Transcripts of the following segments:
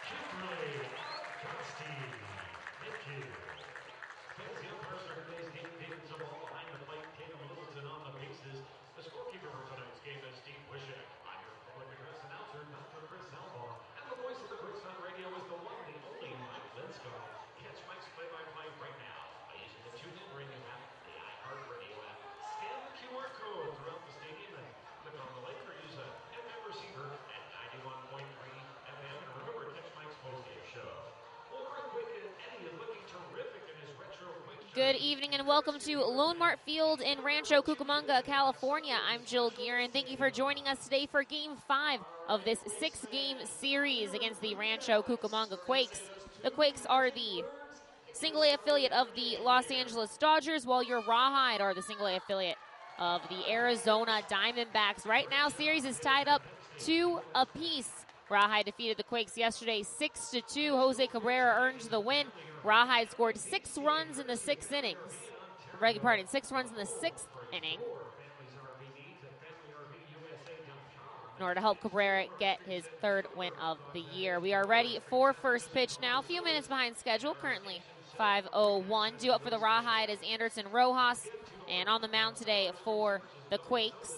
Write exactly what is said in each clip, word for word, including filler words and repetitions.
Good evening and welcome to Lone Mart Field in Rancho Cucamonga, California. I'm Jill Gearin. Thank you for joining us today for Game five of this six-game series against the Rancho Cucamonga Quakes. The Quakes are the single-A affiliate of the Los Angeles Dodgers, while your Rawhide are the single-A affiliate of the Arizona Diamondbacks. Right now, series is tied up two apiece. Rawhide defeated the Quakes yesterday six to two. Jose Cabrera earned the win. Rawhide scored six runs in the sixth innings. I beg your pardon, six runs in the sixth inning in order to help Cabrera get his third win of the year. We are ready for first pitch now. A few minutes behind schedule, currently five oh one. Due up for the Rawhide is Anderson Rojas. And on the mound today for the Quakes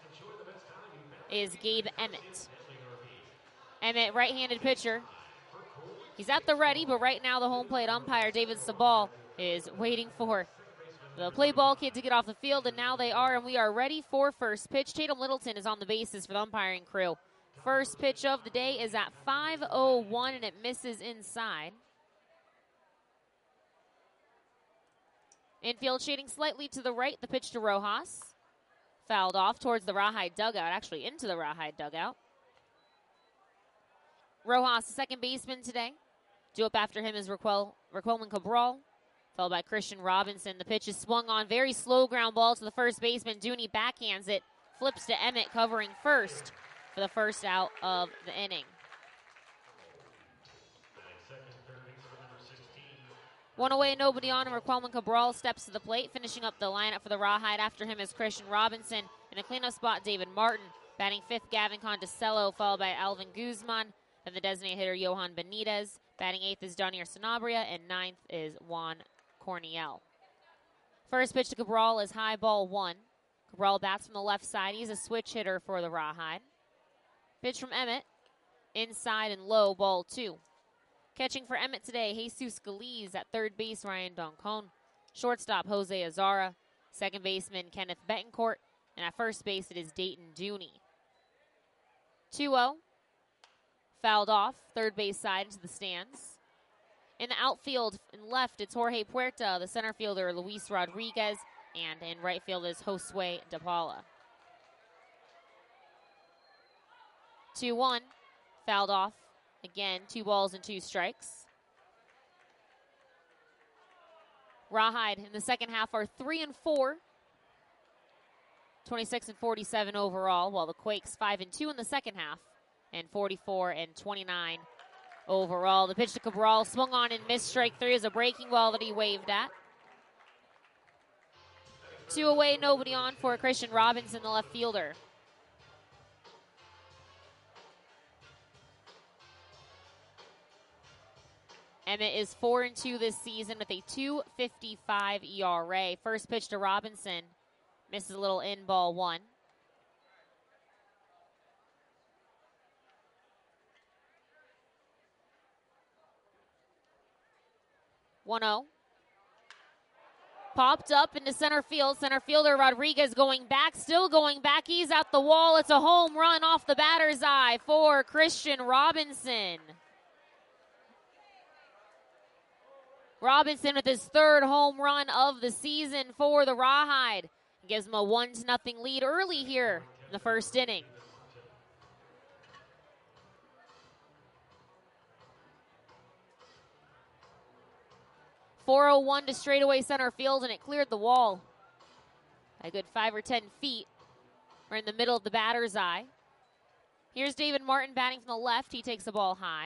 is Gabe Emmett. Emmett, right-handed pitcher. He's at the ready, but right now the home plate umpire, David Sabal, is waiting for the play ball kid to get off the field, and now they are, and we are ready for first pitch. Tatum Littleton is on the bases for the umpiring crew. First pitch of the day is at five oh one, and it misses inside. Infield shading slightly to the right, the pitch to Rojas. Fouled off towards the Rawhide dugout, actually into the Rawhide dugout. Rojas, the second baseman today. Due up after him is Raquel, Raquelman Cabral, followed by Christian Robinson. The pitch is swung on, very slow ground ball to the first baseman. Dooney backhands it, flips to Emmett, covering first for the first out of the inning. One away, nobody on, and Raquelman Cabral steps to the plate, finishing up the lineup for the Rawhide. After him is Christian Robinson. In a cleanup spot, David Martin. Batting fifth, Gavin Conticello, followed by Alvin Guzman. Then the designated hitter, Johan Benitez. Batting eighth is Donier Sanabria, and ninth is Juan Corniel. First pitch to Cabral is high, ball one. Cabral bats from the left side. He's a switch hitter for the Rawhide. Pitch from Emmett, inside and low, ball two. Catching for Emmett today, Jesus Galiz. At third base, Ryan Doncon. Shortstop, Jose Azara. Second baseman, Kenneth Betancourt. And at first base, it is Dayton Dooney. two oh. Fouled off, third base side into the stands. In the outfield and left, it's Jorge Puerta, the center fielder, Luis Rodriguez, and in right field is Josue De Paula. two one, fouled off. Again, two balls and two strikes. Rawhide in the second half are three and four. twenty-six and forty-seven overall, while the Quakes five and two in the second half. And forty-four and twenty-nine overall. The pitch to Cabral swung on and missed. Strike three is a breaking ball that he waved at. Two away, nobody on for Christian Robinson, the left fielder. Emmett is four and two this season with a two fifty-five E R A. First pitch to Robinson. Misses a little in, ball one. one oh. Popped up into center field. Center fielder Rodriguez going back, still going back. He's at the wall. It's a home run off the batter's eye for Christian Robinson. Robinson with his third home run of the season for the Rawhide. Gives him a one to nothing lead early here in the first inning. four oh one to straightaway center field, and it cleared the wall a good five or ten feet. We're in the middle of the batter's eye. Here's David Martin batting from the left. He takes the ball high.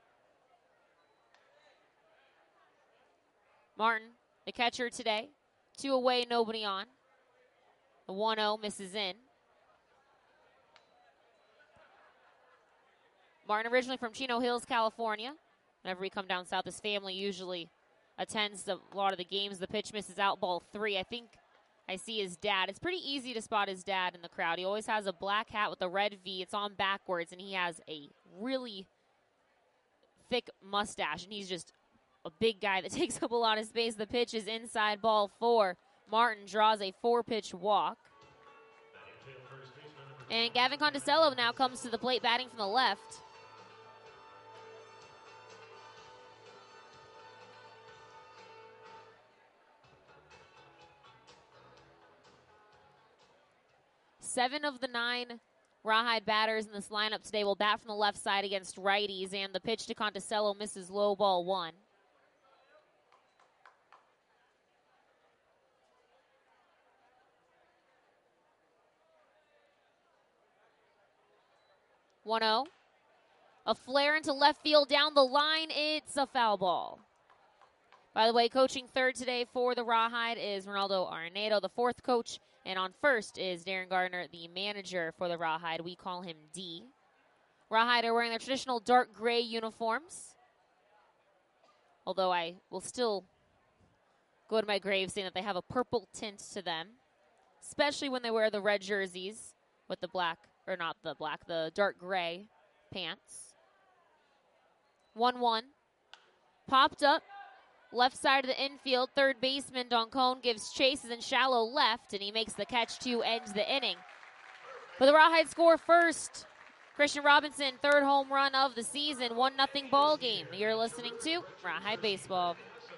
Martin, the catcher today. Two away, nobody on. The one oh misses in. Martin, originally from Chino Hills, California. Whenever we come down south, his family usually attends the, a lot of the games. The pitch misses out, ball three. I think I see his dad. It's pretty easy to spot his dad in the crowd. He always has a black hat with a red V. It's on backwards, and he has a really thick mustache, and he's just a big guy that takes up a lot of space. The pitch is inside, ball four. Martin draws a four-pitch walk. And Gavin Conticello now comes to the plate batting from the left. Seven of the nine Rawhide batters in this lineup today will bat from the left side against righties, and the pitch to Conticello misses low, ball one. one oh. A flare into left field down the line. It's a foul ball. By the way, coaching third today for the Rawhide is Ronaldo Arenedo, the fourth coach. And on first is Darren Gardner, the manager for the Rawhide. We call him D. Rawhide are wearing their traditional dark gray uniforms. Although I will still go to my grave saying that they have a purple tint to them. Especially when they wear the red jerseys with the black, or not the black, the dark gray pants. one one. Popped up. Left side of the infield, third baseman Doncone gives chases in shallow left, and he makes the catch to end the inning. For the Rawhide score first, Christian Robinson, third home run of the season, one nothing ball game. You're listening to Rawhide Baseball.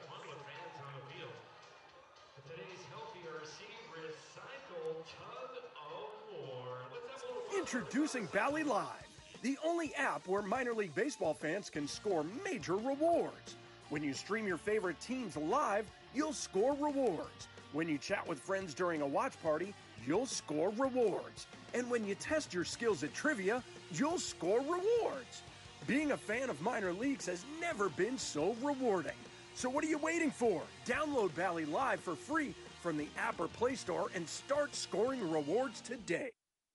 Introducing Bally Live, the only app where minor league baseball fans can score major rewards. When you stream your favorite teams live, you'll score rewards. When you chat with friends during a watch party, you'll score rewards. And when you test your skills at trivia, you'll score rewards. Being a fan of minor leagues has never been so rewarding. So what are you waiting for? Download Bally Live for free from the app or Play Store and start scoring rewards today.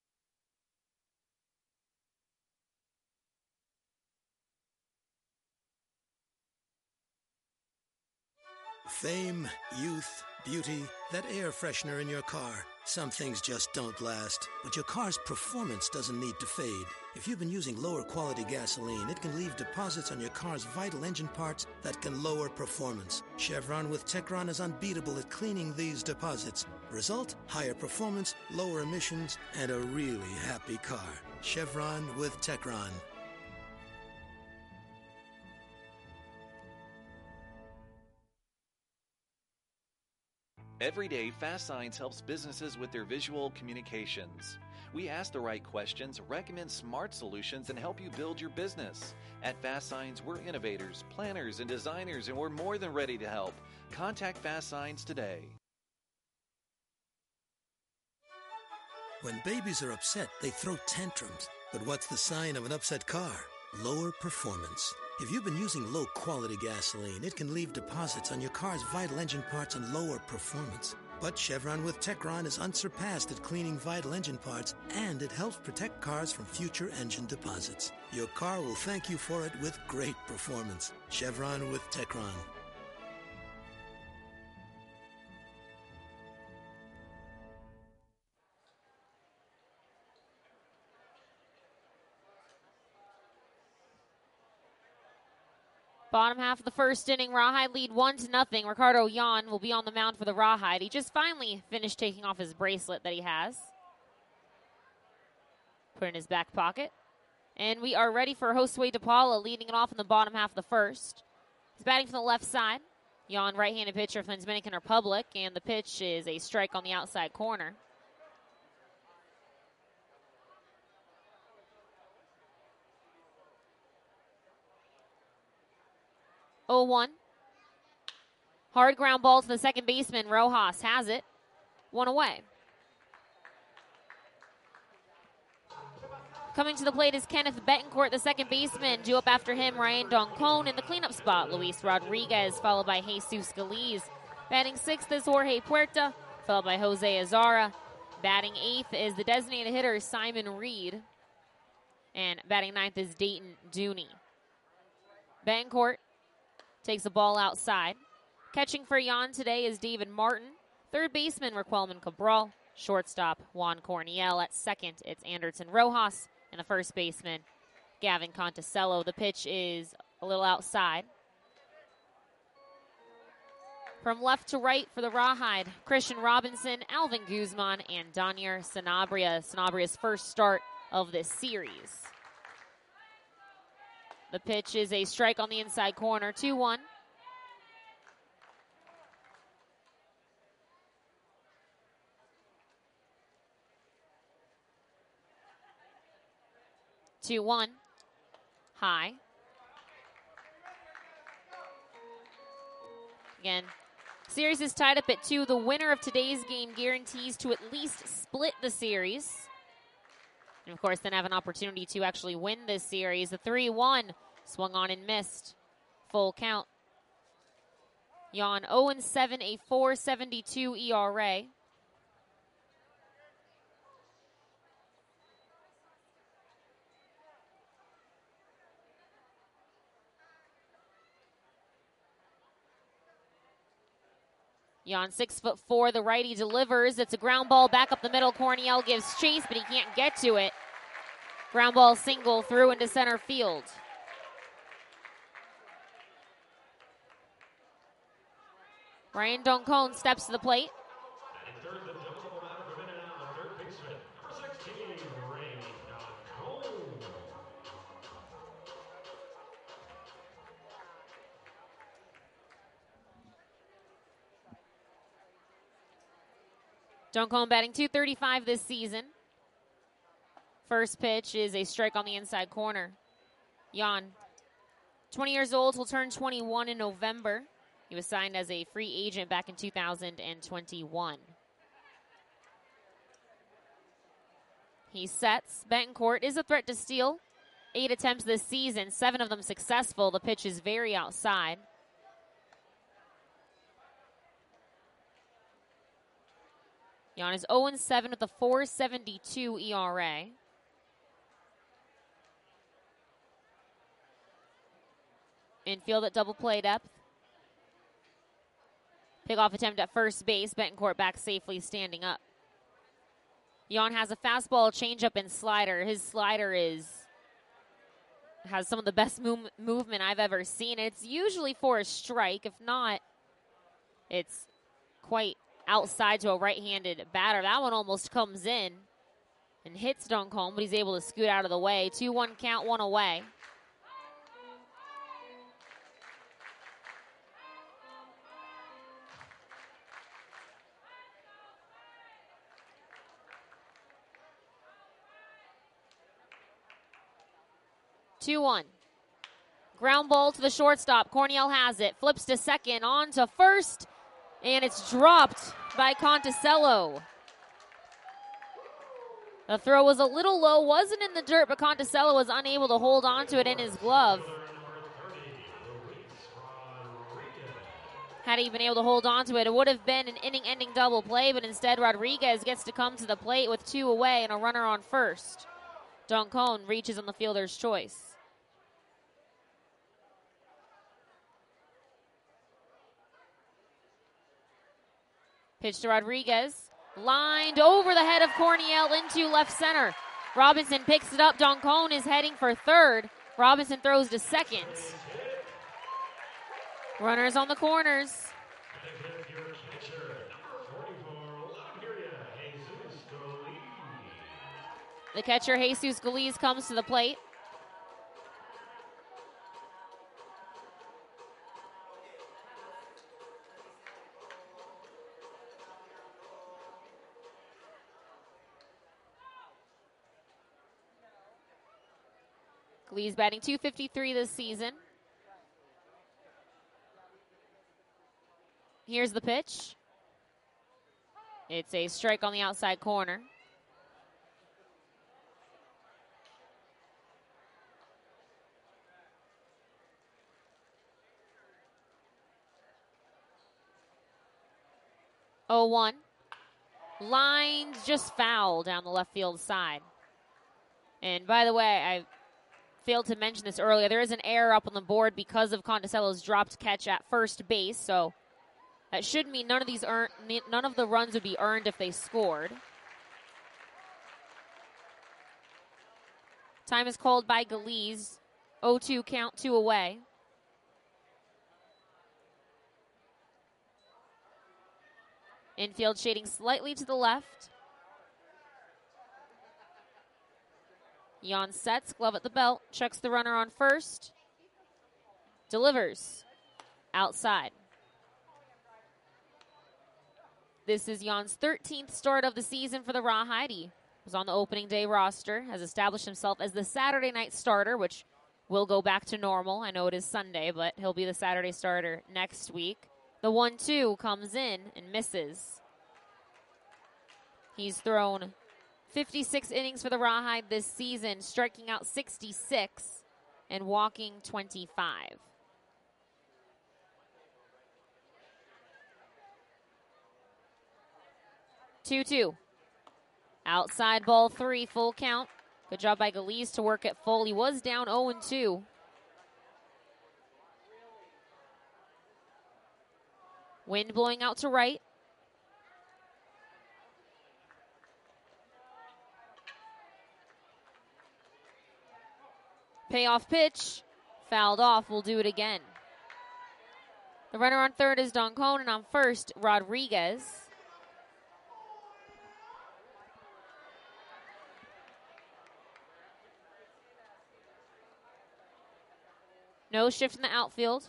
Fame, youth, beauty, that air freshener in your car. Some things just don't last, but your car's performance doesn't need to fade. If you've been using lower quality gasoline, it can leave deposits on your car's vital engine parts that can lower performance. Chevron with Techron is unbeatable at cleaning these deposits. Result, higher performance, lower emissions, and a really happy car. Chevron with Techron. Every day, Fast Signs helps businesses with their visual communications. We ask the right questions, recommend smart solutions, and help you build your business. At Fast Signs, we're innovators, planners, and designers, and we're more than ready to help. Contact Fast Signs today. When babies are upset, they throw tantrums. But what's the sign of an upset car? Lower performance. If you've been using low-quality gasoline, it can leave deposits on your car's vital engine parts and lower performance. But Chevron with Techron is unsurpassed at cleaning vital engine parts, and it helps protect cars from future engine deposits. Your car will thank you for it with great performance. Chevron with Techron. Bottom half of the first inning, Rawhide lead one to nothing. Ricardo Yan will be on the mound for the Rawhide. He just finally finished taking off his bracelet that he has. Put it in his back pocket. And we are ready for Josue DePaula leading it off in the bottom half of the first. He's batting from the left side. Yan, right-handed pitcher from the Dominican Republic, and the pitch is a strike on the outside corner. oh one. Hard ground ball to the second baseman. Rojas has it. One away. Coming to the plate is Kenneth Betancourt, the second baseman. Due up after him, Ryan Doncone in the cleanup spot. Luis Rodriguez, followed by Jesus Galiz. Batting sixth is Jorge Puerta, followed by Jose Azara. Batting eighth is the designated hitter, Simon Reed. And batting ninth is Dayton Dooney. Betancourt takes the ball outside. Catching for Jan today is David Martin. Third baseman, Raquelman Cabral. Shortstop, Juan Corniel. At second, it's Anderson Rojas. And the first baseman, Gavin Conticello. The pitch is a little outside. From left to right for the Rawhide, Christian Robinson, Alvin Guzman, and Danier Sanabria. Sanabria's first start of this series. The pitch is a strike on the inside corner, two one. two one. High. Again, series is tied up at two. The winner of today's game guarantees to at least split the series. And, of course, then have an opportunity to actually win this series. The three one swung on and missed. Full count. Jan oh and seven, a four seventy-two E R A. Jan, six foot four, the righty delivers. It's a ground ball back up the middle. Corniel gives chase, but he can't get to it. Ground ball single through into center field. Ryan Doncone steps to the plate. Doncone batting two thirty-five this season. First pitch is a strike on the inside corner. Jan, twenty years old, will turn twenty-one in November. He was signed as a free agent back in two thousand twenty-one. He sets. Betancourt is a threat to steal. Eight attempts this season, seven of them successful. The pitch is very outside. Jan is oh and seven with a four seventy-two E R A. Infield at double play depth. Pickoff attempt at first base. Betancourt back safely standing up. Jan has a fastball, changeup, and slider. His slider is has some of the best move, movement I've ever seen. It's usually for a strike. If not, it's quite outside to a right-handed batter. That one almost comes in and hits Doncone, but he's able to scoot out of the way. two one count, one away. two one. Ground ball to the shortstop. Corniel has it. Flips to second. On to first. And it's dropped by Conticello. The throw was a little low. Wasn't in the dirt, but Conticello was unable to hold on to it in his glove. Had he been able to hold on to it, it would have been an inning-ending double play, but instead Rodriguez gets to come to the plate with two away and a runner on first. Doncone reaches on the fielder's choice. Pitch to Rodriguez. Lined over the head of Corniel into left center. Robinson picks it up. Doncone is heading for third. Robinson throws to second. Runners on the corners. The catcher, Jesus Galiz, comes to the plate. Galiz batting two fifty-three this season. Here's the pitch. It's a strike on the outside corner. oh one. Lines just foul down the left field side. And by the way, I failed to mention this earlier. There is an error up on the board because of Conticello's dropped catch at first base. So that should mean none of these earn, none of the runs would be earned if they scored. Time is called by Galiz. oh two count, two away. Infield shading slightly to the left. Jan sets, glove at the belt, checks the runner on first. Delivers. Outside. This is Jan's thirteenth start of the season for the Rawhide. He was on the opening day roster, has established himself as the Saturday night starter, which will go back to normal. I know it is Sunday, but he'll be the Saturday starter next week. The one two comes in and misses. He's thrown fifty-six innings for the Rawhide this season, striking out sixty-six and walking twenty-five. two two. Outside ball three, full count. Good job by Galiz to work it full. He was down oh two. Wind blowing out to right. Payoff pitch. Fouled off. We'll do it again. The runner on third is Doncone, and on first, Rodriguez. No shift in the outfield.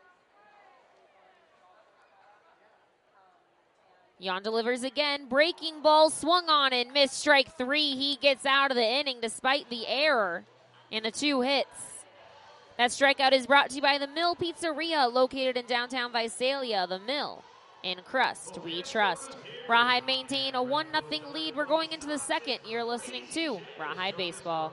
Jan delivers again. Breaking ball swung on and missed. Strike three. He gets out of the inning despite the error in the two hits. That strikeout is brought to you by the Mill Pizzeria, located in downtown Visalia. The Mill. In crust, we trust. Rawhide maintain a one nothing lead. We're going into the second. You're listening to Rawhide Baseball.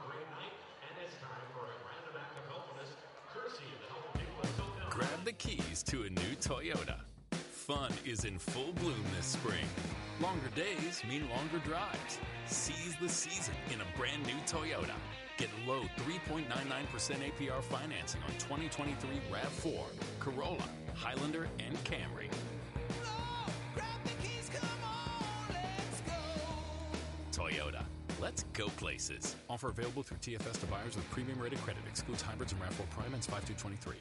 Grab the keys to a new Toyota. Fun is in full bloom this spring. Longer days mean longer drives. Seize the season in a brand new Toyota. Get low three point nine nine percent A P R financing on twenty twenty-three RAV four, Corolla, Highlander, and Camry. Oh, grab the keys, come on, let's go. Toyota. Let's go places. Offer available through T F S to buyers with premium rated credit. Excludes hybrids and RAV four Prime and five two twenty-three.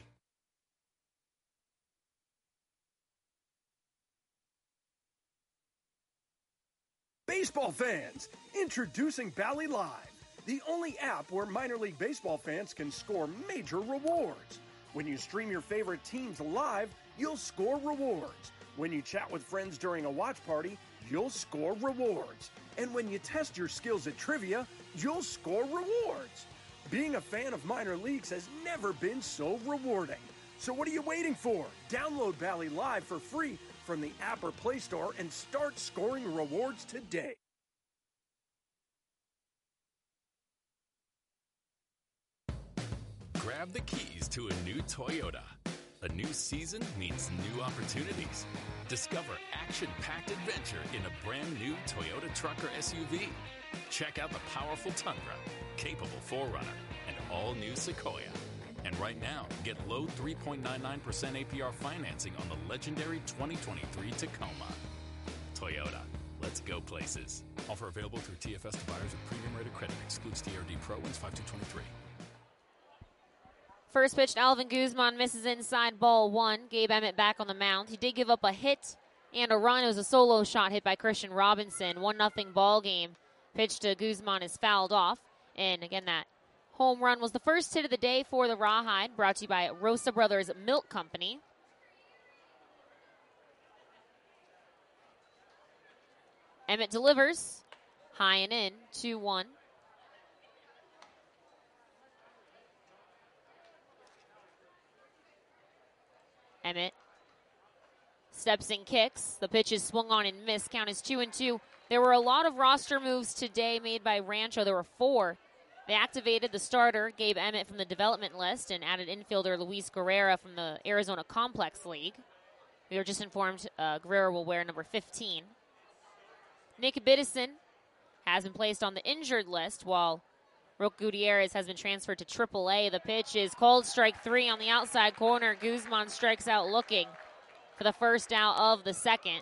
Baseball fans, introducing Bally Live, the only app where minor league baseball fans can score major rewards. When you stream your favorite teams live, you'll score rewards. When you chat with friends during a watch party, you'll score rewards. And when you test your skills at trivia, you'll score rewards. Being a fan of minor leagues has never been so rewarding. So what are you waiting for? Download Bally Live for free from the app or Play Store and start scoring rewards today. Grab the keys to a new Toyota. A new season means new opportunities. Discover action-packed adventure in a brand new Toyota truck or S U V. Check out the powerful Tundra, capable four runner, and all-new Sequoia. And right now, get low three point nine nine percent A P R financing on the legendary twenty twenty-three Tacoma. Toyota. Let's go places. Offer available through T F S to buyers with premium rated credit. Excludes T R D Pro. Wins five two twenty-three. First pitch, Alvin Guzman misses inside ball one. Gabe Emmett back on the mound. He did give up a hit and a run. It was a solo shot hit by Christian Robinson. one nothing ball game. Pitch to Guzman is fouled off. And again, that home run was the first hit of the day for the Rawhide, brought to you by Rosa Brothers Milk Company. Emmett delivers. High and in, two one. Emmett steps and kicks. The pitch is swung on and missed. Count is two and two. There were a lot of roster moves today made by Rancho. There were four. They activated the starter, Gabe Emmett, from the development list and added infielder Luis Guerrera from the Arizona Complex League. We were just informed uh, Guerrera will wear number fifteen. Nick Biddison has been placed on the injured list, while Roque Gutierrez has been transferred to triple A. The pitch is called strike three on the outside corner. Guzman strikes out looking for the first out of the second.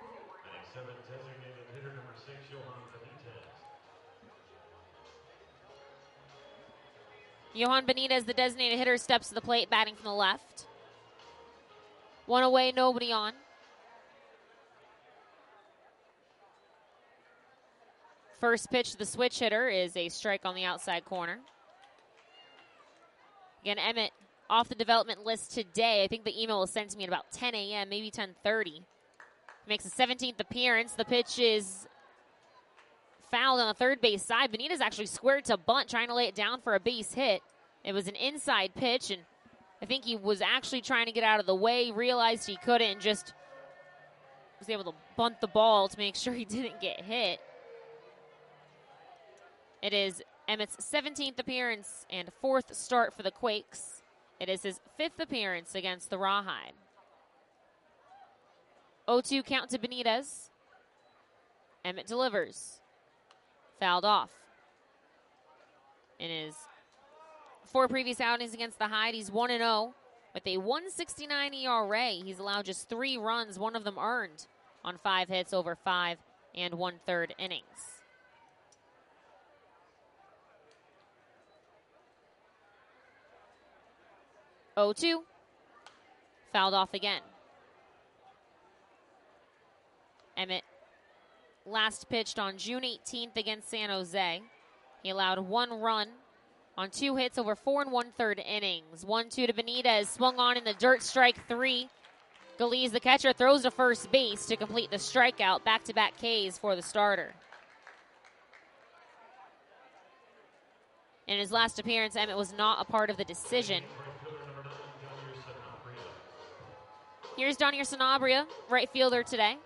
Johan Benitez, the designated hitter, steps to the plate, batting from the left. One away, nobody on. First pitch to the switch hitter is a strike on the outside corner. Again, Emmett off the development list today. I think the email was sent to me at about ten a.m., maybe ten thirty. Makes his seventeenth appearance. The pitch is fouled on the third base side. Benitez actually squared to bunt, trying to lay it down for a base hit. It was an inside pitch, and I think he was actually trying to get out of the way, realized he couldn't, and just was able to bunt the ball to make sure he didn't get hit. It is Emmett's seventeenth appearance and fourth start for the Quakes. It is his fifth appearance against the Rawhide. oh two count to Benitez. Emmett delivers. Fouled off. In his four previous outings against the Hide, he's one and oh with a one sixty-nine E R A. He's allowed just three runs, one of them earned, on five hits over five and one-third innings. oh two. Fouled off again. Emmett last pitched on June eighteenth against San Jose. He allowed one run on two hits over four and one-third innings. one two to Benitez, swung on in the dirt, strike three. Galiz, the catcher, throws to first base to complete the strikeout. Back-to-back Ks for the starter. In his last appearance, Emmett was not a part of the decision. Here's Donier Sanabria, right fielder today.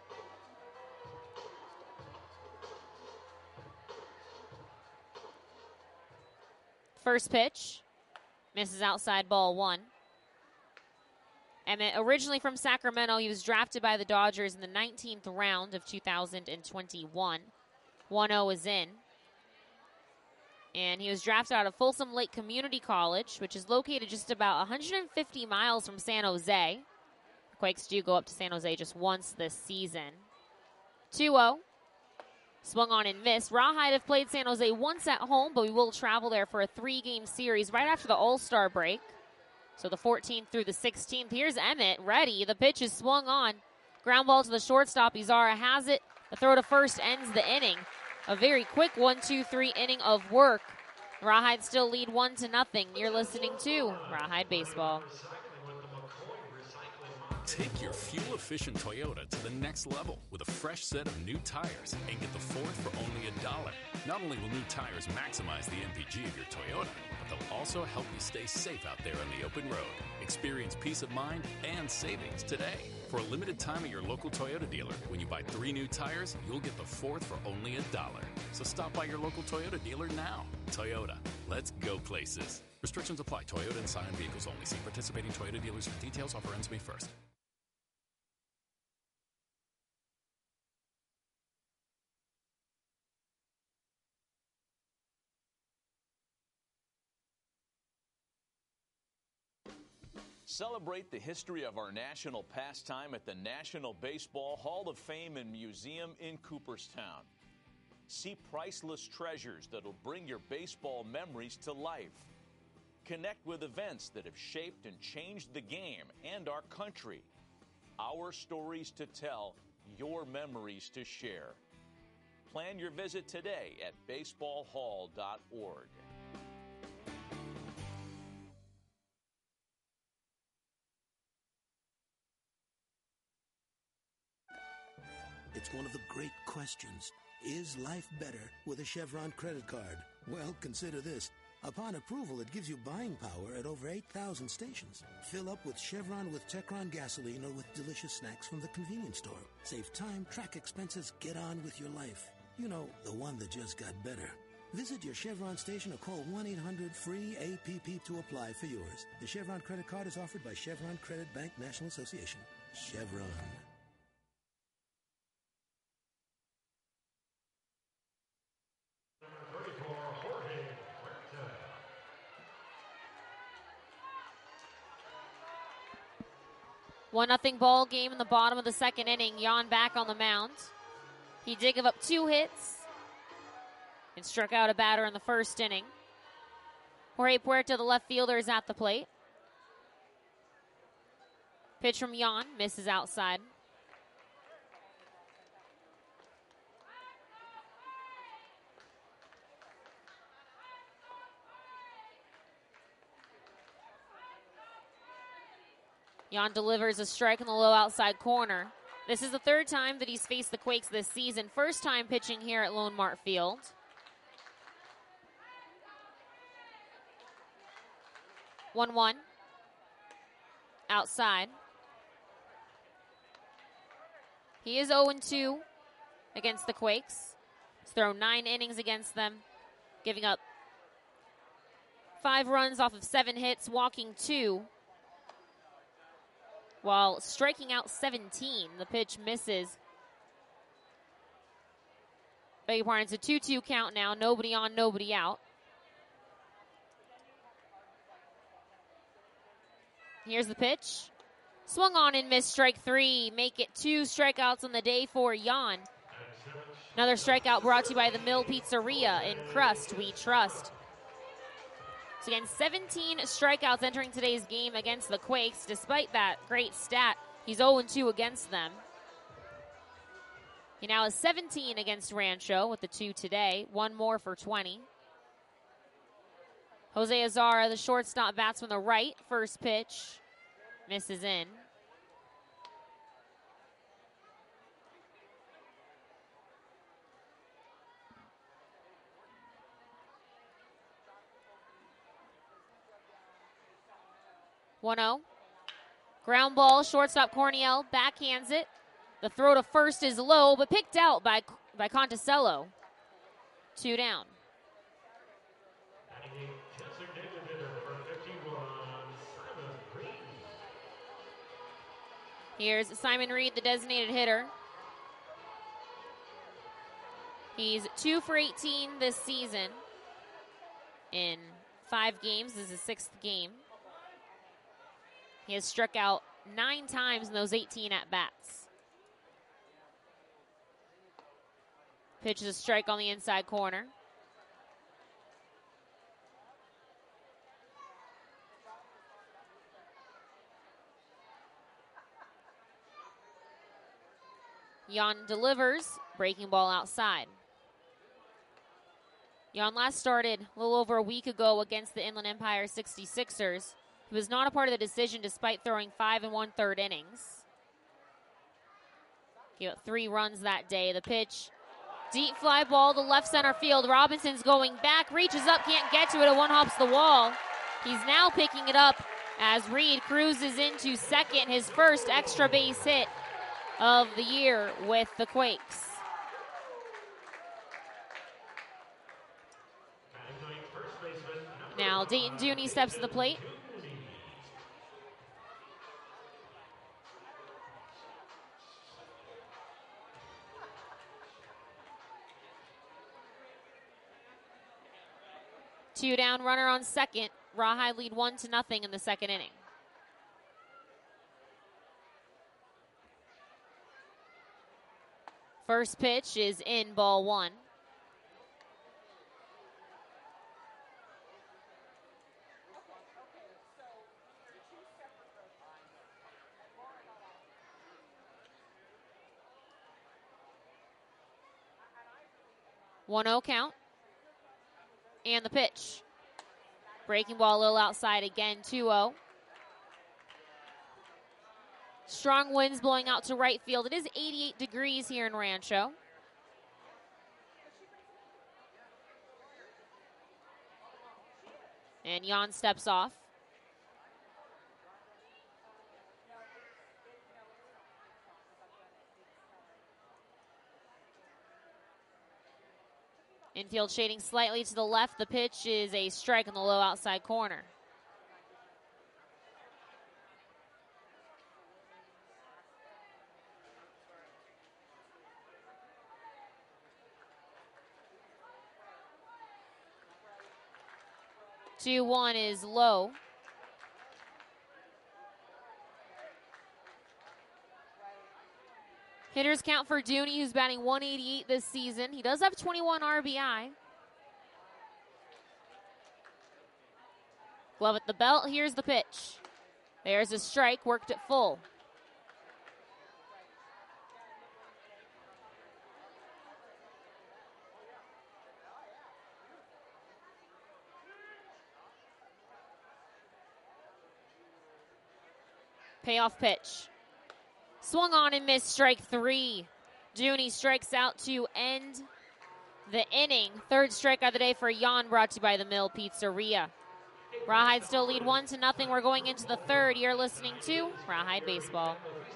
First pitch, misses outside, ball one. Emmett, originally from Sacramento, he was drafted by the Dodgers in the nineteenth round of two thousand twenty-one. one oh is in. And he was drafted out of Folsom Lake Community College, which is located just about one hundred fifty miles from San Jose. The Quakes do go up to San Jose just once this season. two oh. Swung on and missed. Rawhide have played San Jose once at home, but we will travel there for a three-game series right after the All-Star break. So the fourteenth through the sixteenth. Here's Emmett, ready. The pitch is swung on. Ground ball to the shortstop. Izarra has it. The throw to first ends the inning. A very quick one two three inning of work. Rawhide still lead one to nothing. You're listening to Rawhide Baseball. Take your fuel-efficient Toyota to the next level with a fresh set of new tires and get the fourth for only a dollar. Not only will new tires maximize the M P G of your Toyota, but they'll also help you stay safe out there on the open road. Experience peace of mind and savings today. For a limited time at your local Toyota dealer, when you buy three new tires, you'll get the fourth for only a dollar. So stop by your local Toyota dealer now. Toyota, let's go places. Restrictions apply. Toyota and Scion vehicles only. See participating Toyota dealers for details. Offer ends May first. Celebrate the history of our national pastime at the National Baseball Hall of Fame and Museum in Cooperstown. See priceless treasures that'll bring your baseball memories to life. Connect with events that have shaped and changed the game and our country. Our stories to tell, your memories to share. Plan your visit today at baseball hall dot org. It's one of the great questions. Is life better with a Chevron credit card? Well, consider this. Upon approval, it gives you buying power at over eight thousand stations. Fill up with Chevron with Techron gasoline or with delicious snacks from the convenience store. Save time, track expenses, get on with your life. You know, the one that just got better. Visit your Chevron station or call one eight hundred free A P P to apply for yours. The Chevron credit card is offered by Chevron Credit Bank National Association. Chevron. one nothing ball game in the bottom of the second inning. Jan back on the mound. He did give up two hits and struck out a batter in the first inning. Jorge Puerta, the left fielder, is at the plate. Pitch from Jan, misses outside. Jan delivers a strike in the low outside corner. This is the third time that he's faced the Quakes this season. First time pitching here at Lone Mart Field. one one. Outside. He is oh and two against the Quakes. He's thrown nine innings against them, giving up five runs off of seven hits, walking two, while striking out seventeen. The pitch misses. Beg your pardon, it's a two two count now. Nobody on, nobody out. Here's the pitch. Swung on and missed, strike three. Make it two strikeouts on the day for Jan. Another strikeout brought to you by the Mill Pizzeria in Crust We Trust. So again, seventeen strikeouts entering today's game against the Quakes. Despite that great stat, he's oh and two against them. He now has seventeen against Rancho with the two today. One more for twenty. Jose Azara, the shortstop, bats from the right. First pitch misses in. one oh. Ground ball, shortstop Corniel backhands it. The throw to first is low, but picked out by, by Conticello. Two down. Here's Simon Reed, the designated hitter. He's two for eighteen this season in five games. This is his sixth game. He has struck out nine times in those eighteen at-bats. Pitches a strike on the inside corner. Jan delivers, breaking ball outside. Jan last started a little over a week ago against the Inland Empire sixty-sixers. He was not a part of the decision despite throwing five and one-third innings. He got three runs that day. The pitch, deep fly ball to left center field. Robinson's going back, reaches up, can't get to it, it one-hops the wall. He's now picking it up as Reed cruises into second, his first extra base hit of the year with the Quakes. Now Dayton Dooney steps to the plate. Two down, runner on second. Rawhide lead one to nothing in the second inning. First pitch is in, ball one. one oh count. And the pitch. Breaking ball a little outside again, two oh. Strong winds blowing out to right field. It is eighty-eight degrees here in Rancho. And Jan steps off. Infield shading slightly to the left. The pitch is a strike in the low outside corner. two one is low. Hitters count for Dooney, who's batting one eighty-eight this season. He does have twenty-one R B I. Glove at the belt. Here's the pitch. There's a strike, worked it full. Payoff pitch. Swung on and missed, strike three. Dooney strikes out to end the inning. Third strikeout of the day for Jan, brought to you by the Mill Pizzeria. Rawhide still lead one to nothing. We're going into the third. You're listening to Rawhide Baseball.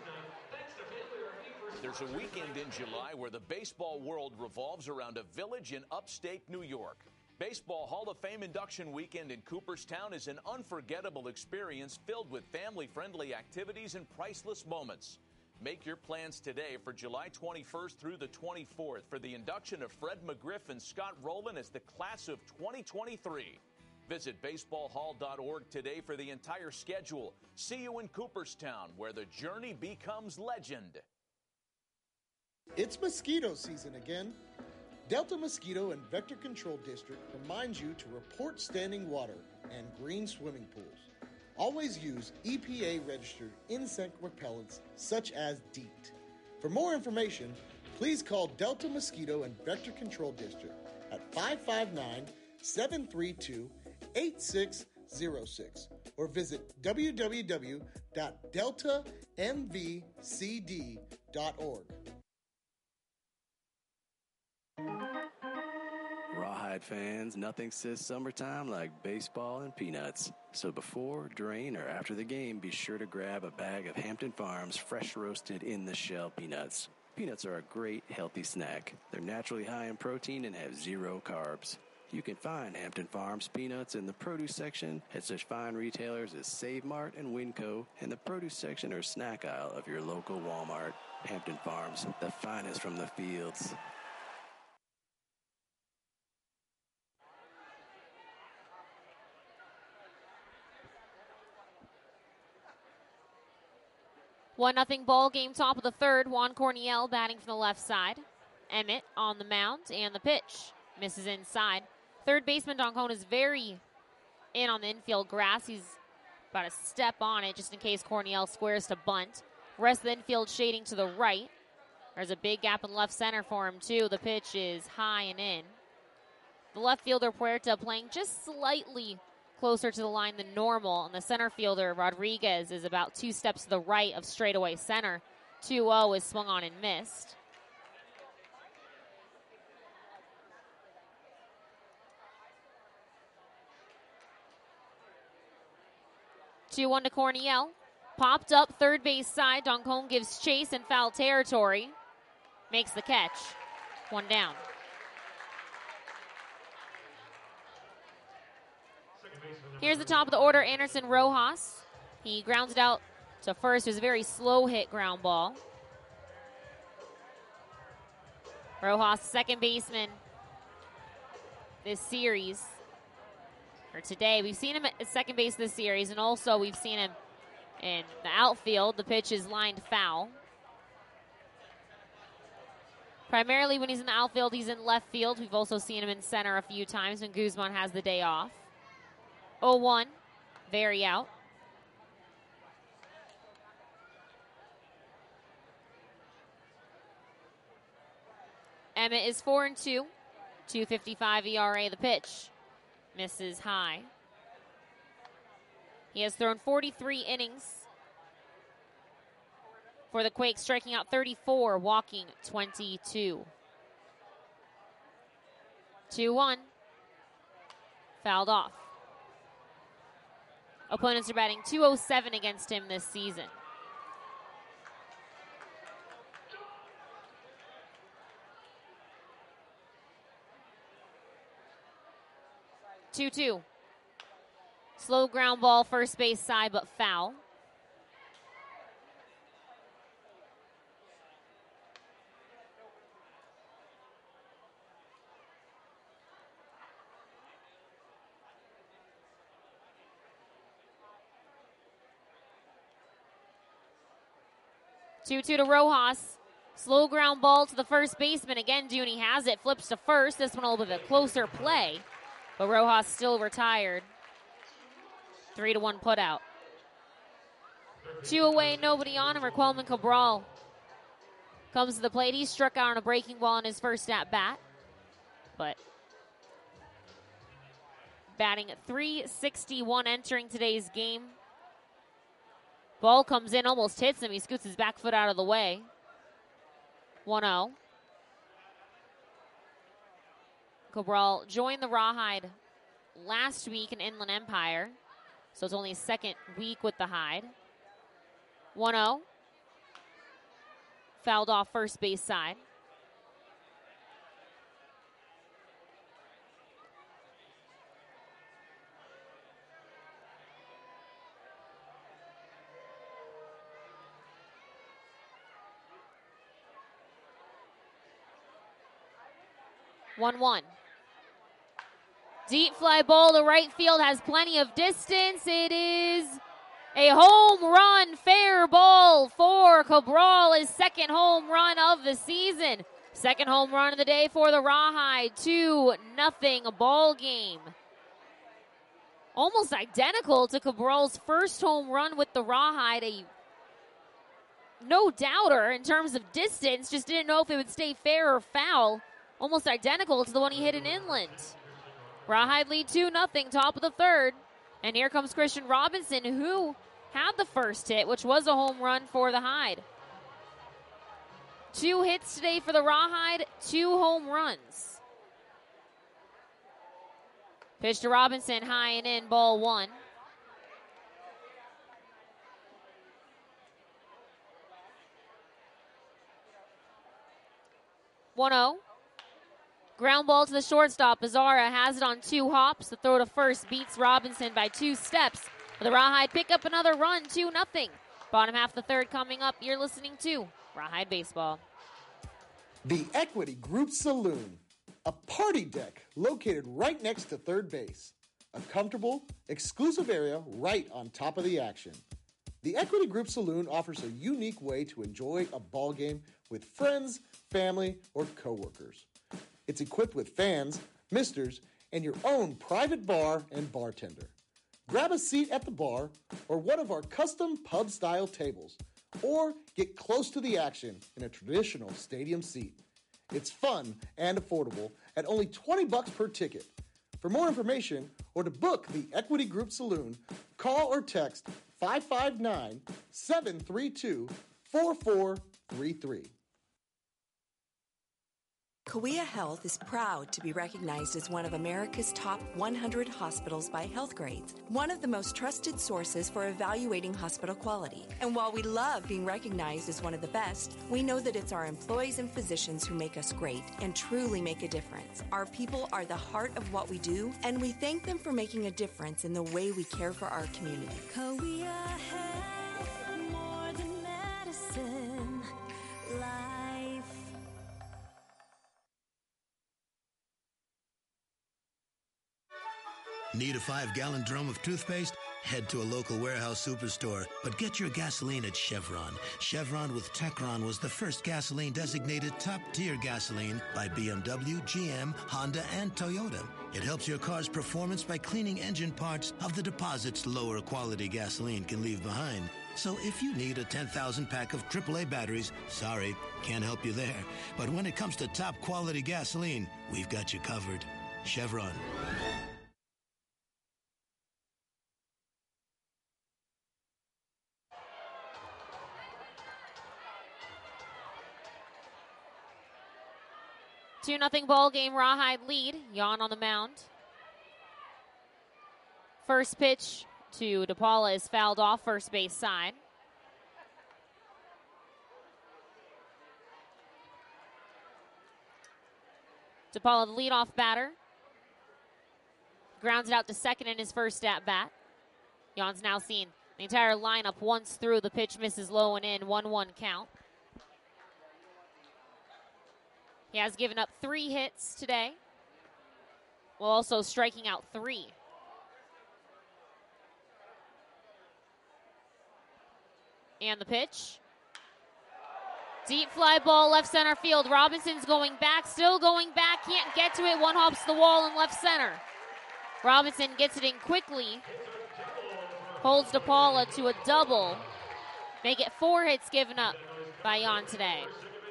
There's a weekend in July where the baseball world revolves around a village in upstate New York. Baseball Hall of Fame induction weekend in Cooperstown is an unforgettable experience filled with family-friendly activities and priceless moments. Make your plans today for July twenty-first through the twenty-fourth for the induction of Fred McGriff and Scott Rowland as the class of twenty twenty-three. Visit baseball hall dot org today for the entire schedule. See you in Cooperstown, where the journey becomes legend. It's mosquito season again. Delta Mosquito and Vector Control District reminds you to report standing water and green swimming pools. Always use E P A-registered insect repellents such as DEET. For more information, please call Delta Mosquito and Vector Control District at five five nine, seven three two, eight six zero six or visit w w w dot delta m v c d dot org. Rawhide fans, nothing says summertime like baseball and peanuts. So before, during, or after the game, be sure to grab a bag of Hampton Farms fresh roasted in the shell peanuts. Peanuts are a great, healthy snack. They're naturally high in protein and have zero carbs. You can find Hampton Farms peanuts in the produce section at such fine retailers as Save Mart and Winco, and the produce section or snack aisle of your local Walmart. Hampton Farms, the finest from the fields. one nothing ball game, top of the third. Juan Corniel batting from the left side. Emmett on the mound, and the pitch misses inside. Third baseman Doncone is very in on the infield grass. He's about a step on it just in case Corniel squares to bunt. Rest of the infield shading to the right. There's a big gap in left center for him, too. The pitch is high and in. The left fielder, Puerta, playing just slightly closer to the line than normal. And the center fielder, Rodriguez, is about two steps to the right of straightaway center. two oh is swung on and missed. two one to Corniel. Popped up third base side. Doncone gives chase in foul territory. Makes the catch. One down. Here's the top of the order, Anderson Rojas. He grounds it out to first. It was a very slow hit ground ball. Rojas, second baseman this series. Or today. We've seen him at second base this series, and also we've seen him in the outfield. The pitch is lined foul. Primarily when he's in the outfield, he's in left field. We've also seen him in center a few times when Guzman has the day off. oh one, very out. Emmett is four and two, two fifty-five E R A. The pitch misses high. He has thrown forty-three innings for the Quakes, striking out thirty-four, walking twenty-two. two one. Fouled off. Opponents are batting two oh seven against him this season. two two. Slow ground ball, first base side, but foul. two two to Rojas. Slow ground ball to the first baseman. Again, Dooney has it. Flips to first. This one a little bit of a closer play. But Rojas still retired. Three to one put out. Two away, nobody on, and Raquelman Cabral comes to the plate. He struck out on a breaking ball in his first at bat. But batting at three sixty-one entering today's game. Ball comes in, almost hits him. He scoots his back foot out of the way. one oh. Cabral joined the Rawhide last week in Inland Empire, so it's only his second week with the Hide. one oh. Fouled off first base side. one one. Deep fly ball to right field, has plenty of distance. It is a home run, fair ball for Cabral, his second home run of the season. Second home run of the day for the Rawhide. two nothing ball game. Almost identical to Cabral's first home run with the Rawhide. A no doubter in terms of distance, just didn't know if it would stay fair or foul. Almost identical to the one he hit in Inland. Rawhide lead two nothing, top of the third. And here comes Christian Robinson, who had the first hit, which was a home run for the Hide. Two hits today for the Rawhide, two home runs. Pitch to Robinson, high and in, ball one. one oh. Ground ball to the shortstop. Bizarra has it on two hops. The throw to first beats Robinson by two steps. The Rawhide pick up another run, two nothing. Bottom half of the third coming up. You're listening to Rawhide Baseball. The Equity Group Saloon, a party deck located right next to third base. A comfortable, exclusive area right on top of the action. The Equity Group Saloon offers a unique way to enjoy a ball game with friends, family, or coworkers. It's equipped with fans, misters, and your own private bar and bartender. Grab a seat at the bar or one of our custom pub-style tables, or get close to the action in a traditional stadium seat. It's fun and affordable at only twenty bucks per ticket. For more information or to book the Equity Group Saloon, call or text five five nine, seven three two, four four three three. Cahuilla Health is proud to be recognized as one of America's top one hundred hospitals by Healthgrades, one of the most trusted sources for evaluating hospital quality. And while we love being recognized as one of the best, we know that it's our employees and physicians who make us great and truly make a difference. Our people are the heart of what we do, and we thank them for making a difference in the way we care for our community. Cahuilla Health, more than medicine, life. Need a five-gallon drum of toothpaste? Head to a local warehouse superstore, but get your gasoline at Chevron. Chevron with Techron was the first gasoline designated top-tier gasoline by B M W, G M, Honda, and Toyota. It helps your car's performance by cleaning engine parts of the deposits lower quality gasoline can leave behind. So if you need a ten thousand pack of triple A batteries, sorry, can't help you there. But when it comes to top quality gasoline, we've got you covered. Chevron. two nothing ball game, Rawhide lead. Jan on the mound. First pitch to DePaula is fouled off first base side. DePaula, the leadoff batter. Grounds it out to second in his first at bat. Jan's now seen the entire lineup once through. The pitch misses low and in. one one count. He has given up three hits today, while also striking out three. And the pitch. Deep fly ball, left center field. Robinson's going back, still going back, can't get to it. One hops the wall in left center. Robinson gets it in quickly. Holds DePaula to a double. Make it four hits given up by Jan today.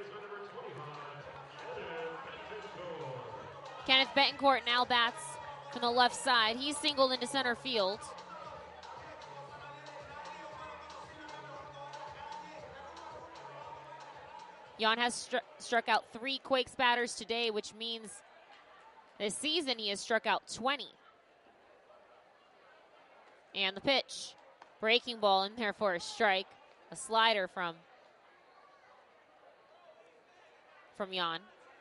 Kenneth Betancourt now bats from the left side. He's singled into center field. Jan has stru- struck out three Quakes batters today, which means this season he has struck out twenty. And the pitch. Breaking ball in there for a strike. A slider from, from Jan.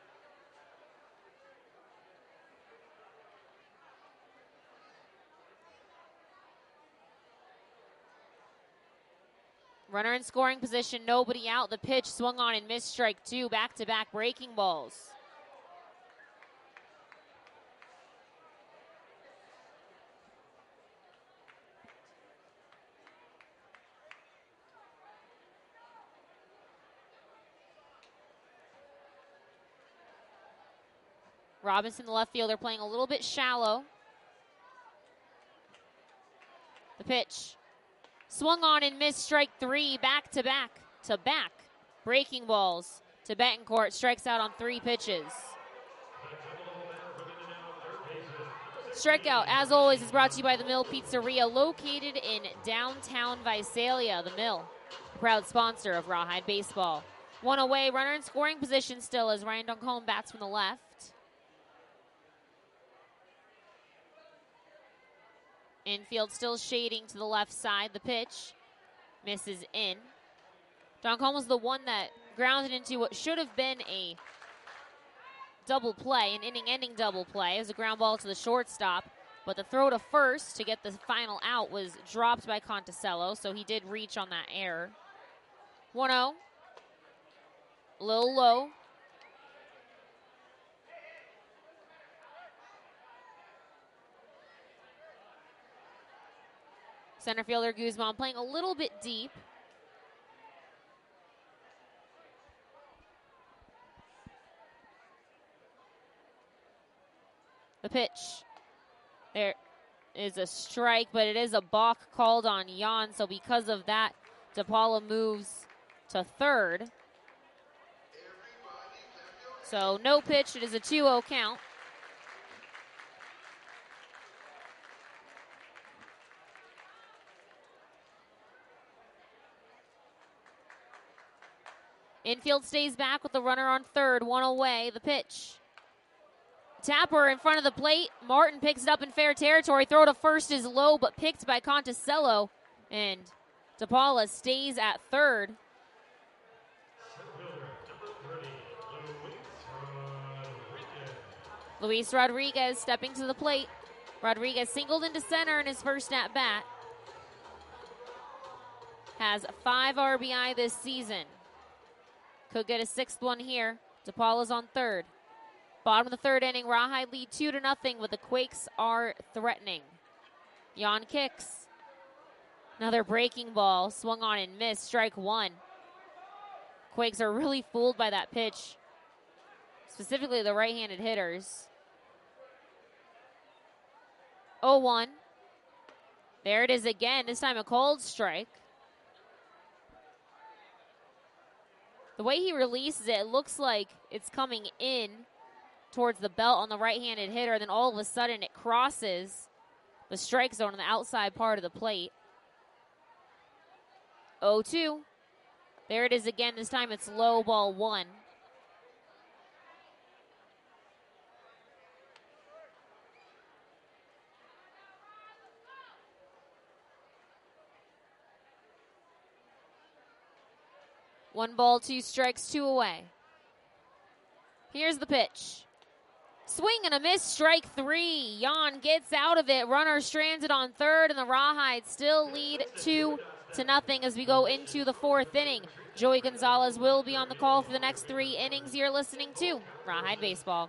Runner in scoring position, nobody out. The pitch swung on and missed, strike two. Back-to-back breaking balls. Robinson, the left fielder, playing a little bit shallow. The pitch. Swung on and missed, strike three, back to back to back. Breaking balls to Betancourt, strikes out on three pitches. Strikeout, as always, is brought to you by the Mill Pizzeria, located in downtown Visalia. The Mill, proud sponsor of Rawhide Baseball. One away, runner in scoring position still as Ryan Duncombe bats from the left. Infield still shading to the left side. The pitch misses in. Duncombe was the one that grounded into what should have been a double play, an inning-ending double play. It was a ground ball to the shortstop, but the throw to first to get the final out was dropped by Conticello, so he did reach on that error. one oh. A little low. Center fielder Guzman playing a little bit deep. The pitch. There is a strike, but it is a balk called on Jan, so because of that, DePaula moves to third. So no pitch, it is a two oh count. Infield stays back with the runner on third, one away. The pitch. Tapper in front of the plate. Martin picks it up in fair territory. Throw to first is low, but picked by Conticello. And DePaula stays at third. Luis Rodriguez stepping to the plate. Rodriguez singled into center in his first at bat. Has five R B I this season. Could get a sixth one here. DePaula's on third. Bottom of the third inning, Rawhide lead two to nothing, but the Quakes are threatening. Jan kicks. Another breaking ball, swung on and missed, strike one. Quakes are really fooled by that pitch, specifically the right-handed hitters. oh one. There it is again, this time a cold strike. The way he releases it, it looks like it's coming in towards the belt on the right-handed hitter. Then all of a sudden it crosses the strike zone on the outside part of the plate. oh two. There it is again. This time it's low, ball one. One ball, two strikes, two away. Here's the pitch. Swing and a miss, strike three. Jan gets out of it. Runner stranded on third, and the Rawhide still lead two to nothing as we go into the fourth inning. Joey Gonzalez will be on the call for the next three innings. You're listening to Rawhide Baseball.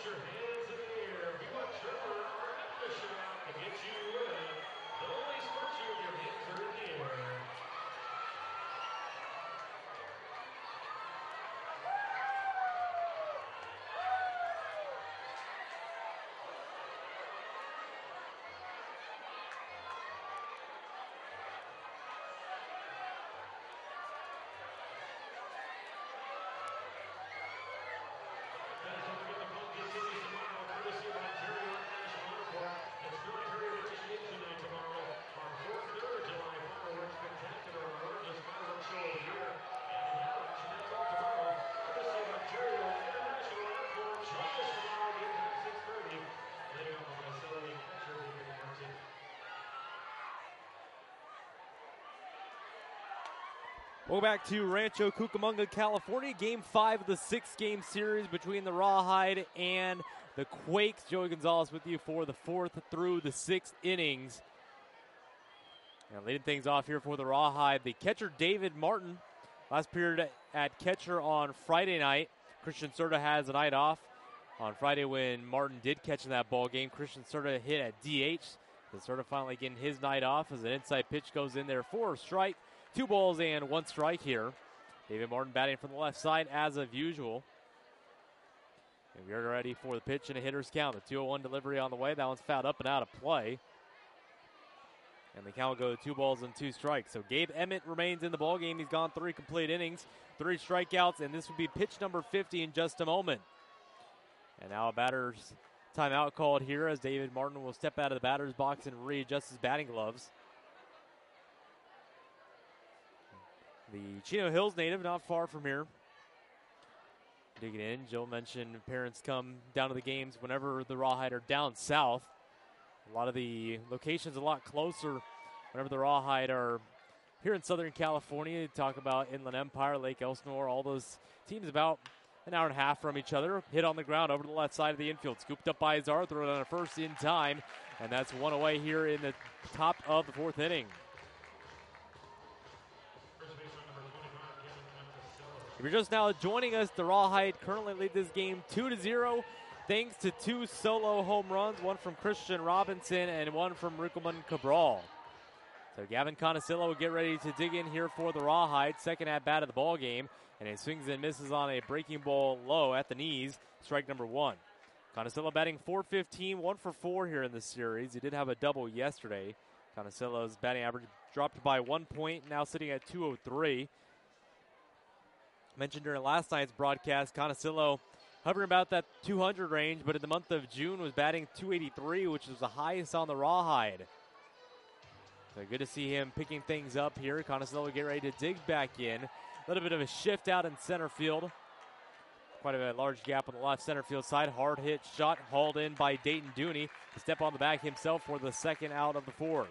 your hands in the air. If you want to turn around, we're going to fish it out to get you in. The only sports you, your hands are in the air. We're back to Rancho Cucamonga, California. Game five of the six-game series between the Rawhide and the Quakes. Joey Gonzalez with you for the fourth through the sixth innings. And leading things off here for the Rawhide, the catcher David Martin. Last period at catcher on Friday night. Christian Serta has a night off. On Friday when Martin did catch in that ball game, Christian Serta hit at D H. The Serta finally getting his night off as an inside pitch goes in there for a strike. Two balls and one strike here. David Martin batting from the left side as of usual. And we're ready for the pitch and a hitter's count. The two oh one delivery on the way. That one's fouled up and out of play. And the count will go to two balls and two strikes. So Gabe Emmett remains in the ballgame. He's gone three complete innings, three strikeouts, and this will be pitch number fifty in just a moment. And now a batter's timeout called here as David Martin will step out of the batter's box and readjust his batting gloves. The Chino Hills native, not far from here. Digging in, Joe mentioned parents come down to the games whenever the Rawhide are down south. A lot of the locations a lot closer whenever the Rawhide are here in Southern California. You talk about Inland Empire, Lake Elsinore, all those teams about an hour and a half from each other. Hit on the ground over to the left side of the infield. Scooped up by Azar, throw it on a first in time. And that's one away here in the top of the fourth inning. If you're just now joining us, the Rawhide currently lead this game two to zero thanks to two solo home runs, one from Christian Robinson and one from Rukelman Cabral. So Gavin Conasillo will get ready to dig in here for the Rawhide, second at bat of the ball game, and he swings and misses on a breaking ball low at the knees, strike number one. Conasillo batting four fifteen, one for four here in this series. He did have a double yesterday. Conasillo's batting average dropped by one point, now sitting at two oh three. Mentioned during last night's broadcast, Conasillo hovering about that two hundred range, but in the month of June was batting two eighty-three, which is the highest on the Rawhide. So good to see him picking things up here. Conasillo get ready to dig back in. A little bit of a shift out in center field. Quite a large gap on the left center field side. Hard hit shot hauled in by Dayton Dooney to step on the back himself for the second out of the fourth.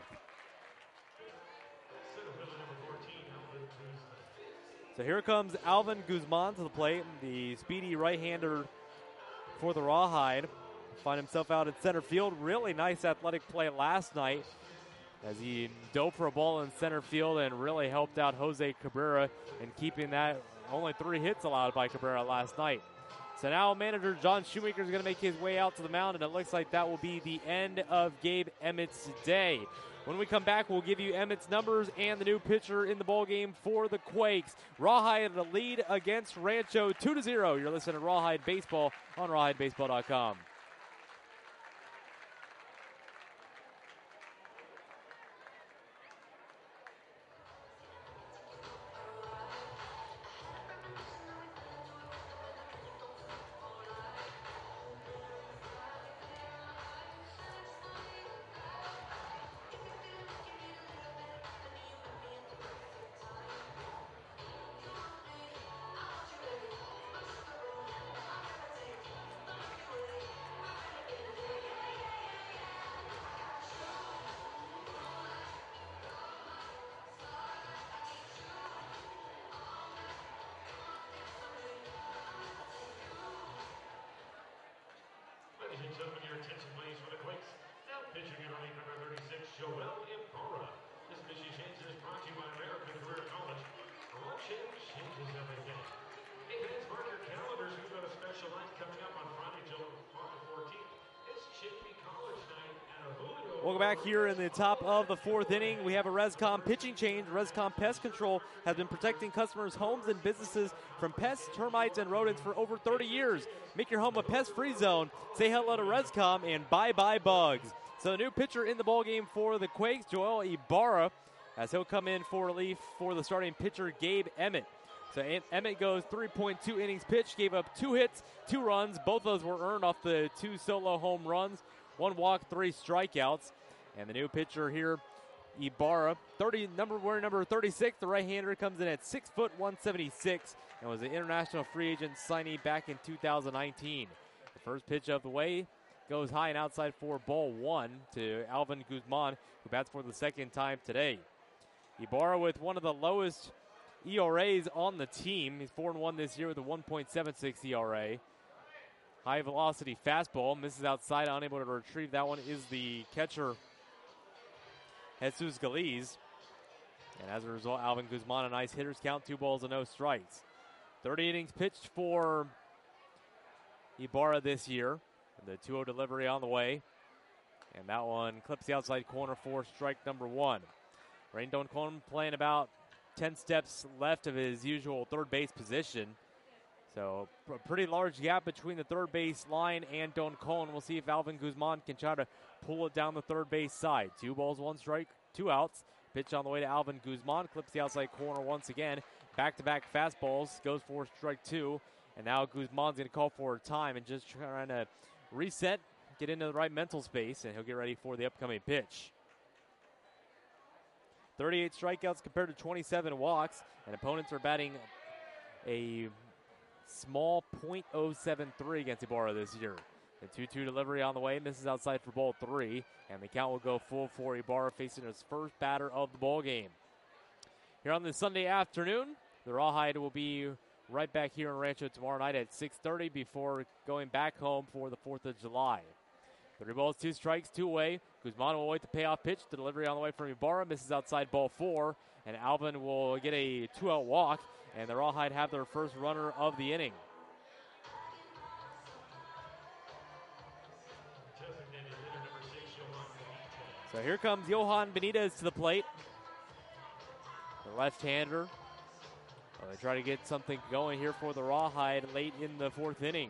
So here comes Alvin Guzman to the plate, the speedy right-hander for the Rawhide. Find himself out in center field. Really nice athletic play last night as he dove for a ball in center field and really helped out Jose Cabrera in keeping that. Only three hits allowed by Cabrera last night. So now manager John Shoemaker is going to make his way out to the mound, and it looks like that will be the end of Gabe Emmett's day. When we come back, we'll give you Emmett's numbers and the new pitcher in the ballgame for the Quakes. Rawhide the lead against Rancho two to zero. You're listening to Rawhide Baseball on rawhide baseball dot com. Hey, fans, mark your calendars. We've got a special night coming up on Friday, July Welcome back here in the top of the fourth inning. We have a Rescom pitching change. Rescom Pest Control has been protecting customers' homes and businesses from pests, termites, and rodents for over thirty years. Make your home a pest-free zone. Say hello to Rescom and bye-bye bugs. So the new pitcher in the ballgame for the Quakes, Joel Ibarra, as he'll come in for relief for the starting pitcher, Gabe Emmett. So Emmett goes three point two innings pitched, gave up two hits, two runs. Both those were earned off the two solo home runs. One walk, three strikeouts. And the new pitcher here, Ibarra, thirty number wearing number thirty-six. The right-hander comes in at six foot one seventy-six and was an international free agent signee back in two thousand nineteen. The first pitch of the way goes high and outside for ball one to Alvin Guzman, who bats for the second time today. Ibarra with one of the lowest E R As on the team. He's four and one this year with a one point seven six E R A. High velocity fastball, misses outside, unable to retrieve that one is the catcher, Jesus Galiz. And as a result, Alvin Guzman, a nice hitter's count, two balls and no strikes. thirty innings pitched for Ibarra this year. The two oh delivery on the way. And that one clips the outside corner for strike number one. Raindon Cohn playing about ten steps left of his usual third base position. So a pretty large gap between the third base line and Don Cohn. We'll see if Alvin Guzman can try to pull it down the third base side. Two balls, one strike, two outs. Pitch on the way to Alvin Guzman. Clips the outside corner once again. Back-to-back fastballs. Goes for strike two. And now Guzman's going to call for time and just trying to reset, get into the right mental space, and he'll get ready for the upcoming pitch. thirty-eight strikeouts compared to twenty-seven walks, and opponents are batting a small point oh seven three against Ibarra this year. The two two delivery on the way, misses outside for ball three, and the count will go full for Ibarra facing his first batter of the ball game. Here on this Sunday afternoon, the Rawhide will be right back here in Rancho tomorrow night at six thirty before going back home for the fourth of July. Three balls, two strikes, two away. Guzman will wait the payoff pitch. The delivery on the way from Ibarra, misses outside ball four, and Alvin will get a two-out walk, and the Rawhide have their first runner of the inning. So here comes Johan Benitez to the plate. The left-hander. Well, they try to get something going here for the Rawhide late in the fourth inning.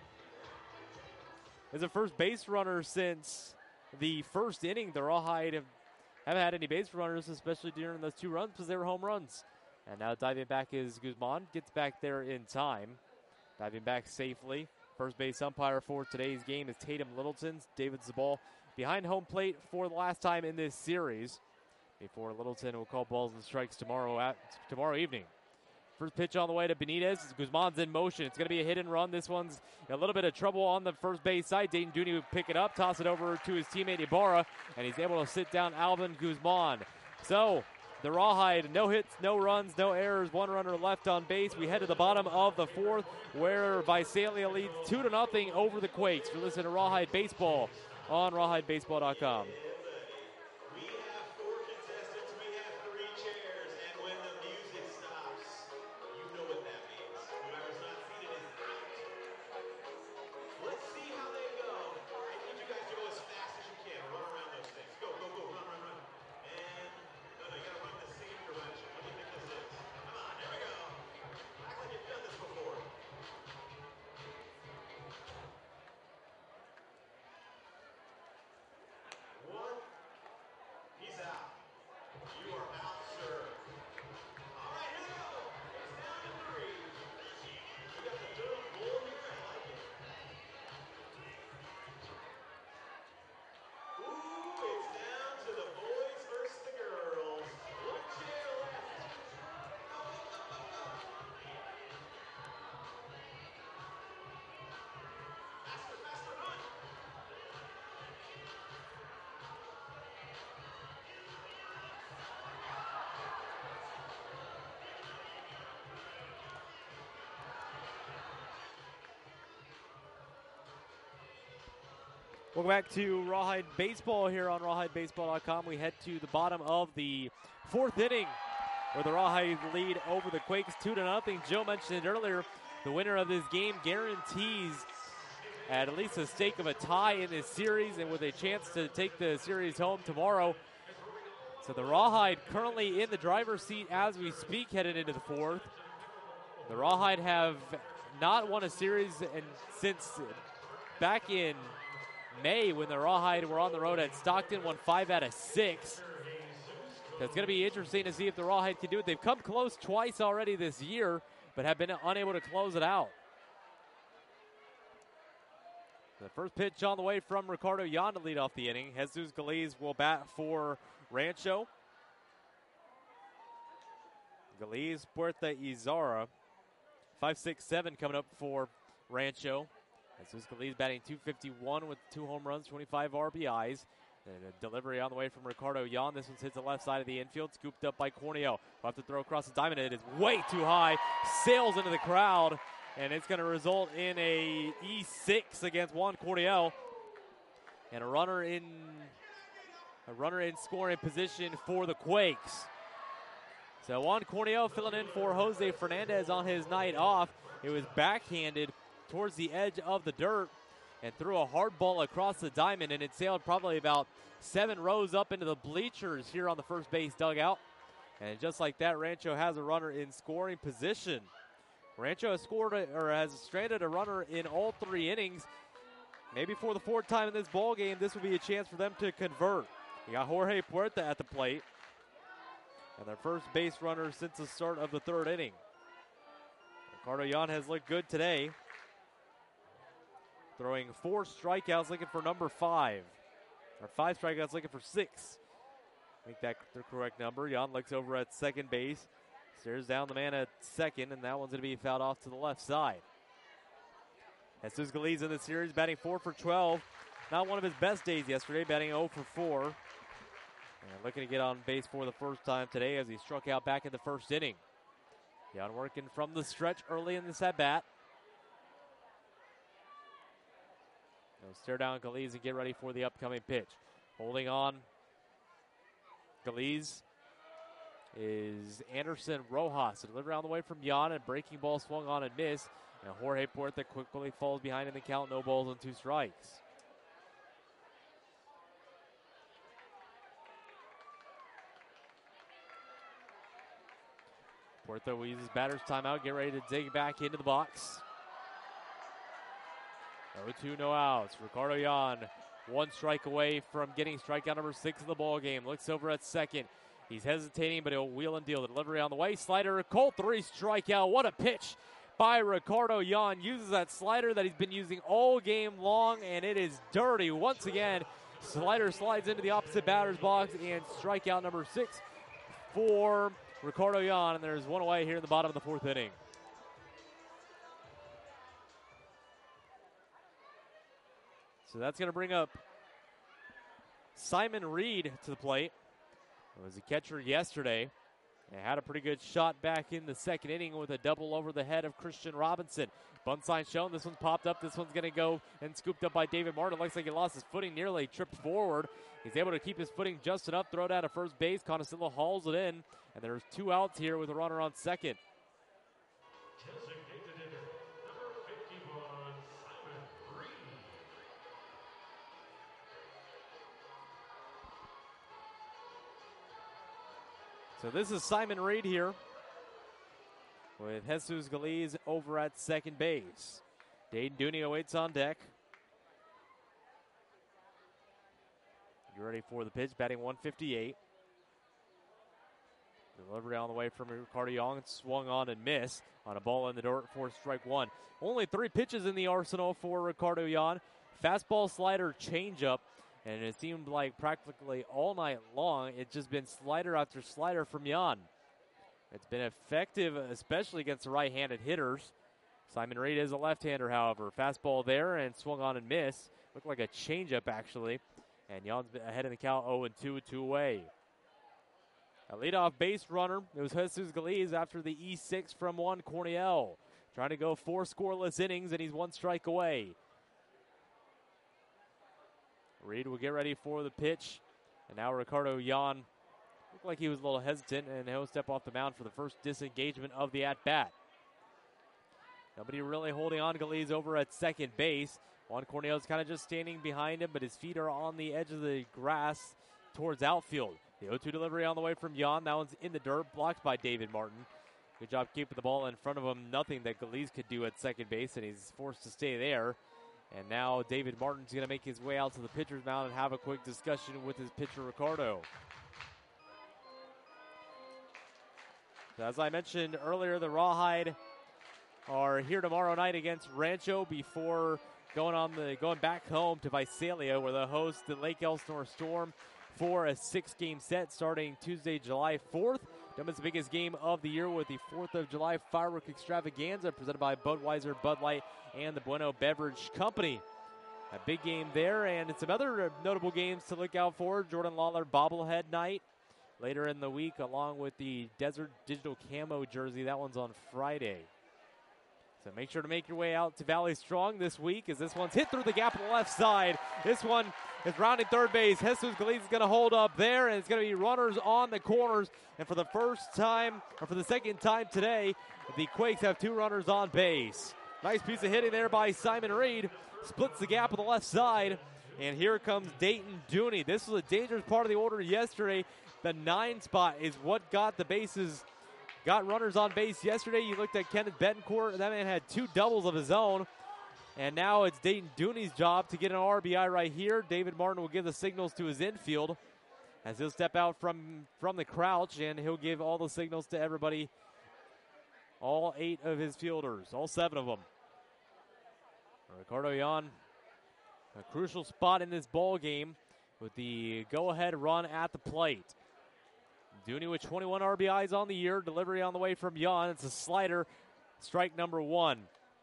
As a first base runner since the first inning, the Rawhide have, haven't had any base runners, especially during those two runs, because they were home runs. And now diving back is Guzman, gets back there in time. Diving back safely. First base umpire for today's game is Tatum Littleton. David Zabal behind home plate for the last time in this series. Before Littleton will call balls and strikes tomorrow at, tomorrow evening. First pitch on the way to Benitez. Guzman's in motion. It's going to be a hit and run. This one's a little bit of trouble on the first base side. Dayton Dooney would pick it up, toss it over to his teammate Ibarra, and he's able to sit down Alvin Guzman. So the Rawhide, no hits, no runs, no errors, one runner left on base. We head to the bottom of the fourth, where Visalia leads two to nothing over the Quakes. You're listening to Rawhide Baseball on rawhide baseball dot com. Welcome back to Rawhide Baseball here on rawhide baseball dot com. We head to the bottom of the fourth inning, where the Rawhide lead over the Quakes two to nothing. Joe mentioned it earlier. The winner of this game guarantees at at least a stake of a tie in this series and with a chance to take the series home tomorrow. So the Rawhide currently in the driver's seat as we speak, headed into the fourth. The Rawhide have not won a series and since back in May when the Rawhide were on the road at Stockton, won five out of six. So it's going to be interesting to see if the Rawhide can do it. They've come close twice already this year, but have been unable to close it out. The first pitch on the way from Ricardo Yan to lead off the inning. Jesus Galiz will bat for Rancho. Galiz, Puerta, Izara. five six seven coming up for Rancho. Jesus Galiz batting two fifty-one with two home runs, twenty-five R B Is. And a delivery on the way from Ricardo Yan. This one's hit the left side of the infield, scooped up by Corneo. We'll have to throw across the diamond. It is way too high, sails into the crowd, and it's going to result in a E six against Juan Corneo. And a runner in a runner in scoring position for the Quakes. So Juan Corneo filling in for Jose Fernandez on his night off. It was backhanded towards the edge of the dirt and threw a hard ball across the diamond, and it sailed probably about seven rows up into the bleachers here on the first base dugout. And just like that, Rancho has a runner in scoring position. Rancho has scored a, or has stranded a runner in all three innings. Maybe for the fourth time in this ball game, this will be a chance for them to convert. You got Jorge Puerta at the plate, and their first base runner since the start of the third inning. Ricardo Yan has looked good today, throwing four strikeouts, looking for number five. Or five strikeouts, looking for six. I think that's the correct number. Yan looks over at second base, stares down the man at second, and that one's going to be fouled off to the left side. Jesus Galiz in the series, batting four for twelve. Not one of his best days yesterday, batting oh for four. And looking to get on base for the first time today as he struck out back in the first inning. Yan working from the stretch early in this at-bat. He'll stare down Galiz and get ready for the upcoming pitch. Holding on, Galiz is Anderson Rojas. A delivery on the way from Yan, and breaking ball swung on and missed. And Jorge Puerta quickly falls behind in the count. No balls and two strikes. Puerta will use his batter's timeout. Get ready to dig back into the box. oh two, no outs. Ricardo Yan, one strike away from getting strikeout number six of the ball game. Looks over at second. He's hesitating, but he'll wheel and deal. The delivery on the way. Slider, Colt, three strikeout. What a pitch by Ricardo Yan. Uses that slider that he's been using all game long, and it is dirty once again. Slider slides into the opposite batter's box, and strikeout number six for Ricardo Yan. And there's one away here in the bottom of the fourth inning. So that's going to bring up Simon Reed to the plate. He was a catcher yesterday and had a pretty good shot back in the second inning with a double over the head of Christian Robinson. Bunt sign shown. This one's popped up. This one's going to go and scooped up by David Martin. Looks like he lost his footing, nearly tripped forward. He's able to keep his footing just enough, throw down to first base. Conosillo hauls it in, and there's two outs here with a runner on second. So this is Simon Reed here with Jesus Galiz over at second base. Dayton Dooney awaits on deck. You ready for the pitch? Batting one fifty-eight. Delivery on the way from Ricardo Yan. Swung on and missed on a ball in the dirt for strike one. Only three pitches in the arsenal for Ricardo Yan. Fastball, slider, changeup. And it seemed like practically all night long, it's just been slider after slider from Yan. It's been effective, especially against the right-handed hitters. Simon Reed is a left-hander, however. Fastball there and swung on and missed. Looked like a changeup, actually. And Yan's ahead in the count, oh and two, two away. A leadoff base runner. It was Jesus Galiz after the E six from Juan Corneo. Trying to go four scoreless innings, and he's one strike away. Reed will get ready for the pitch. And now Ricardo Yan looked like he was a little hesitant, and he'll step off the mound for the first disengagement of the at-bat. Nobody really holding on to Galiz over at second base. Juan Cornell's kind of just standing behind him, but his feet are on the edge of the grass towards outfield. The oh two delivery on the way from Jan. That one's in the dirt, blocked by David Martin. Good job keeping the ball in front of him. Nothing that Galiz could do at second base, and he's forced to stay there. And now David Martin's going to make his way out to the pitcher's mound and have a quick discussion with his pitcher, Ricardo. So as I mentioned earlier, the Rawhide are here tomorrow night against Rancho before going on the going back home to Visalia, where they host the Lake Elsinore Storm for a six-game set starting Tuesday, July fourth. Dumbo's biggest game of the year with the fourth of July firework extravaganza presented by Budweiser, Bud Light, and the Bueno Beverage Company. A big game there, and some other notable games to look out for. Jordan Lawler bobblehead night later in the week, along with the Desert Digital Camo jersey. That one's on Friday. So make sure to make your way out to Valley Strong this week, as this one's hit through the gap on the left side. This one is rounding third base. Jesus Galiz is going to hold up there, and it's going to be runners on the corners. And for the first time, or for the second time today, the Quakes have two runners on base. Nice piece of hitting there by Simon Reed. Splits the gap on the left side. And here comes Dayton Dooney. This was a dangerous part of the order yesterday. The nine spot is what got the bases, got runners on base yesterday. You looked at Kenneth Betancourt. That man had two doubles of his own. And now it's Dayton Dooney's job to get an R B I right here. David Martin will give the signals to his infield as he'll step out from, from the crouch, and he'll give all the signals to everybody, all eight of his fielders, all seven of them. Ricardo Jan, a crucial spot in this ball game with the go-ahead run at the plate. Dooney with twenty-one R B Is on the year. Delivery on the way from Jan. It's a slider. Strike number one.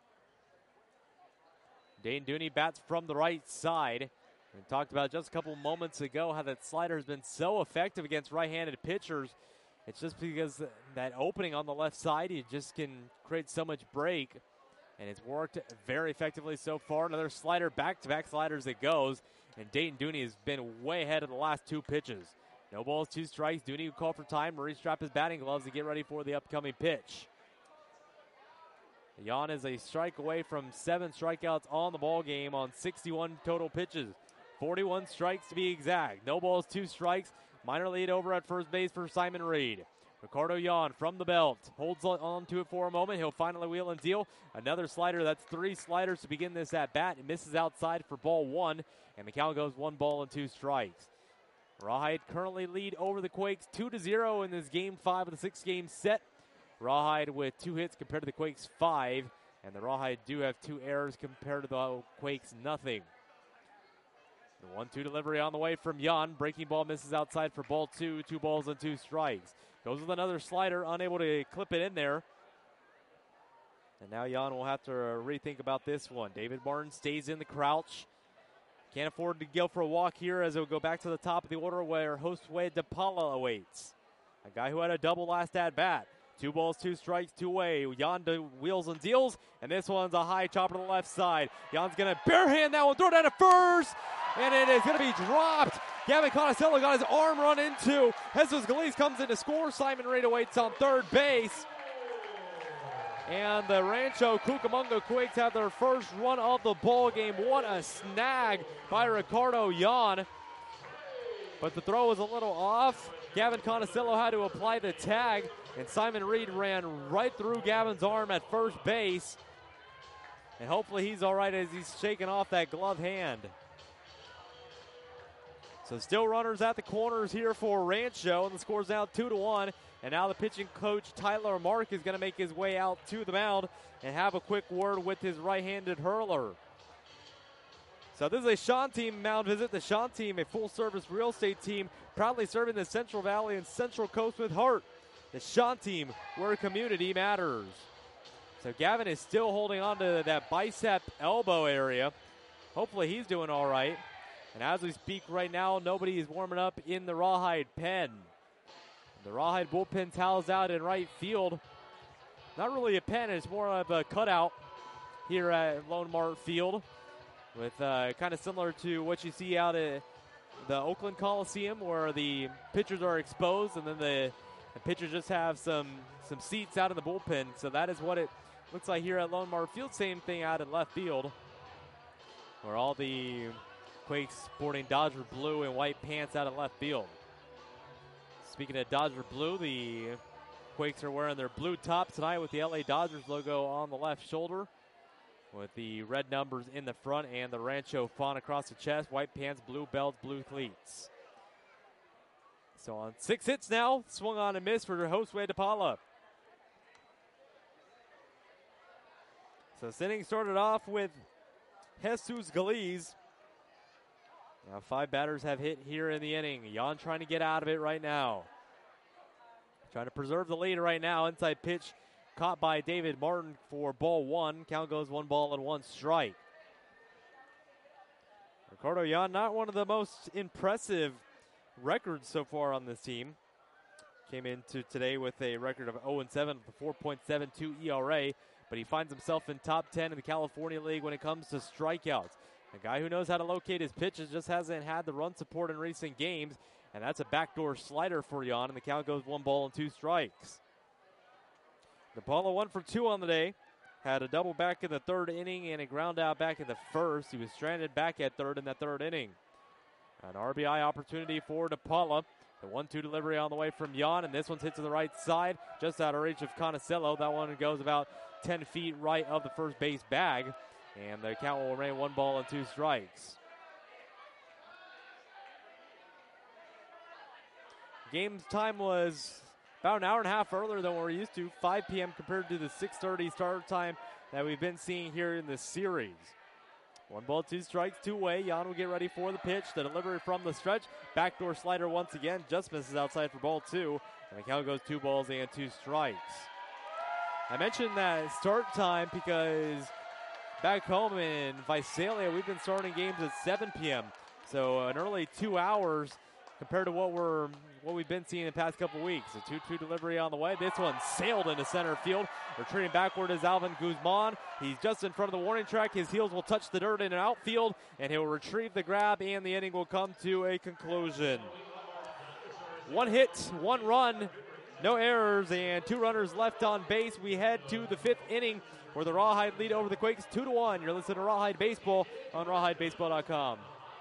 Dane Dooney bats from the right side. We talked about just a couple moments ago how that slider has been so effective against right-handed pitchers. It's just because that opening on the left side, you just can create so much break. And it's worked very effectively so far. Another slider, back-to-back sliders it goes. And Dayton Dooney has been way ahead of the last two pitches. No balls, two strikes. Dooney will call for time. Murray strap his batting gloves to get ready for the upcoming pitch. Jan is a strike away from seven strikeouts on the ball game on sixty-one total pitches. forty-one strikes to be exact. No balls, two strikes. Minor lead over at first base for Simon Reed. Ricardo Jan from the belt. Holds on to it for a moment. He'll finally wheel and deal. Another slider. That's three sliders to begin this at bat. It misses outside for ball one. And the count goes one ball and two strikes. Rawhide currently lead over the Quakes two to zero in this game five of the six-game set. Rawhide with two hits compared to the Quakes five. And the Rawhide do have two errors compared to the Quakes nothing. The one two delivery on the way from Jan. Breaking ball misses outside for ball two. Two balls and two strikes. Goes with another slider, unable to clip it in there. And now Jan will have to rethink about this one. David Martin stays in the crouch. Can't afford to go for a walk here as it will go back to the top of the order where Josue DePaula awaits. A guy who had a double last at-bat. Two balls, two strikes, two away. Jan wheels and deals, and this one's a high chopper to the left side. Jan's going to barehand that one, throw it down to first, and it is going to be dropped. Gavin Conocello got his arm run into. Jesus Galiz comes in to score. Simon Reed awaits on third base. And the Rancho Cucamonga Quakes have their first run of the ball game. What a snag by Ricardo Jan. But the throw was a little off. Gavin Conocello had to apply the tag, and Simon Reed ran right through Gavin's arm at first base. And hopefully he's all right as he's shaking off that glove hand. So still runners at the corners here for Rancho, and the score's now two to one. And now the pitching coach, Tyler Mark, is going to make his way out to the mound and have a quick word with his right-handed hurler. So this is a Sean Team mound visit. The Sean Team, a full-service real estate team, proudly serving the Central Valley and Central Coast with heart. The Sean Team, where community matters. So Gavin is still holding on to that bicep elbow area. Hopefully he's doing all right. And as we speak right now, nobody is warming up in the Rawhide pen. The Rawhide bullpen towels out in right field. Not really a pen, it's more of a cutout here at Lone Mart Field. With uh, kind of similar to what you see out at the Oakland Coliseum, where the pitchers are exposed and then the, the pitchers just have some, some seats out in the bullpen. So that is what it looks like here at Lone Mart Field. Same thing out in left field. where all the Quakes sporting Dodger blue and white pants out in left field. Speaking of Dodger blue, the Quakes are wearing their blue tops tonight with the L A Dodgers logo on the left shoulder, with the red numbers in the front and the Rancho font across the chest. White pants, blue belts, blue cleats. So on six hits now, swung on and missed for Josue DePaula. So this inning started off with Jesus Galiz. Now five batters have hit here in the inning. Jan trying to get out of it right now. Trying to preserve the lead right now. Inside pitch caught by David Martin for ball one. Count goes one ball and one strike. Ricardo Jan, not one of the most impressive records so far on this team. Came into today with a record of oh and seven with a four point seven two E R A, but he finds himself in top ten in the California League when it comes to strikeouts. A guy who knows how to locate his pitches, just hasn't had the run support in recent games, and that's a backdoor slider for Jan, and the count goes one ball and two strikes. DePaula one for two on the day. Had a double back in the third inning and a ground out back in the first. He was stranded back at third in that third inning. An R B I opportunity for DePaula. The one two delivery on the way from Jan, and this one's hit to the right side, just out of reach of Conicello. That one goes about ten feet right of the first base bag, and the count will remain one ball and two strikes. Game's time was about an hour and a half earlier than what we're used to, five p.m. compared to the six thirty start time that we've been seeing here in this series. One ball, two strikes, two away. Jan will get ready for the pitch. The delivery from the stretch. Backdoor slider once again. Just misses outside for ball two. And the count goes two balls and two strikes. I mentioned that start time because back home in Visalia, we've been starting games at seven p.m. So an early two hours compared to what we're what we've been seeing in the past couple weeks. A two two delivery on the way. This one sailed into center field. Retreating backward is Alvin Guzman. He's just in front of the warning track. His heels will touch the dirt in an outfield, and he'll retrieve the grab, and the inning will come to a conclusion. One hit, one run, no errors, and two runners left on base. We head to the fifth inning where the Rawhide lead over the Quakes two to one. You're listening to Rawhide Baseball on rawhide baseball dot com.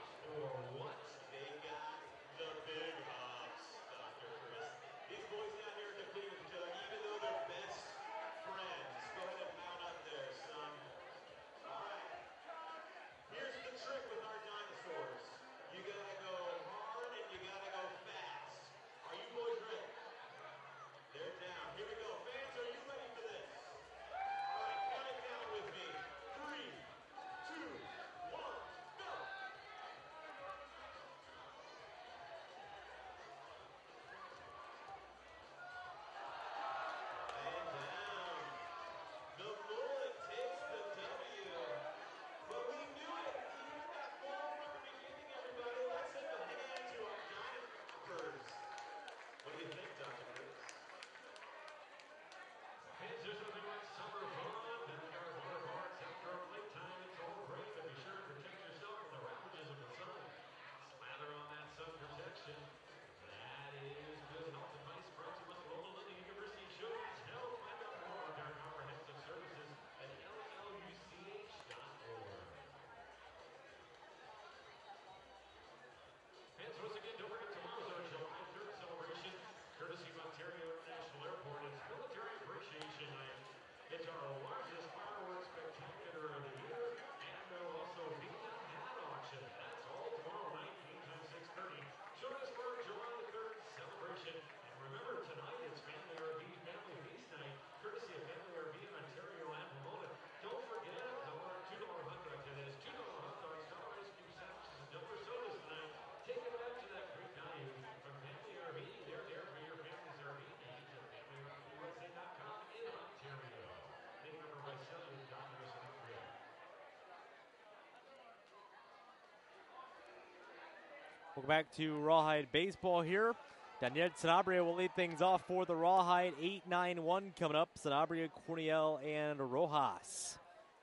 Welcome back to Rawhide Baseball here. Daniel Sanabria will lead things off for the Rawhide. eight nine one coming up. Sanabria, Corniel, and Rojas.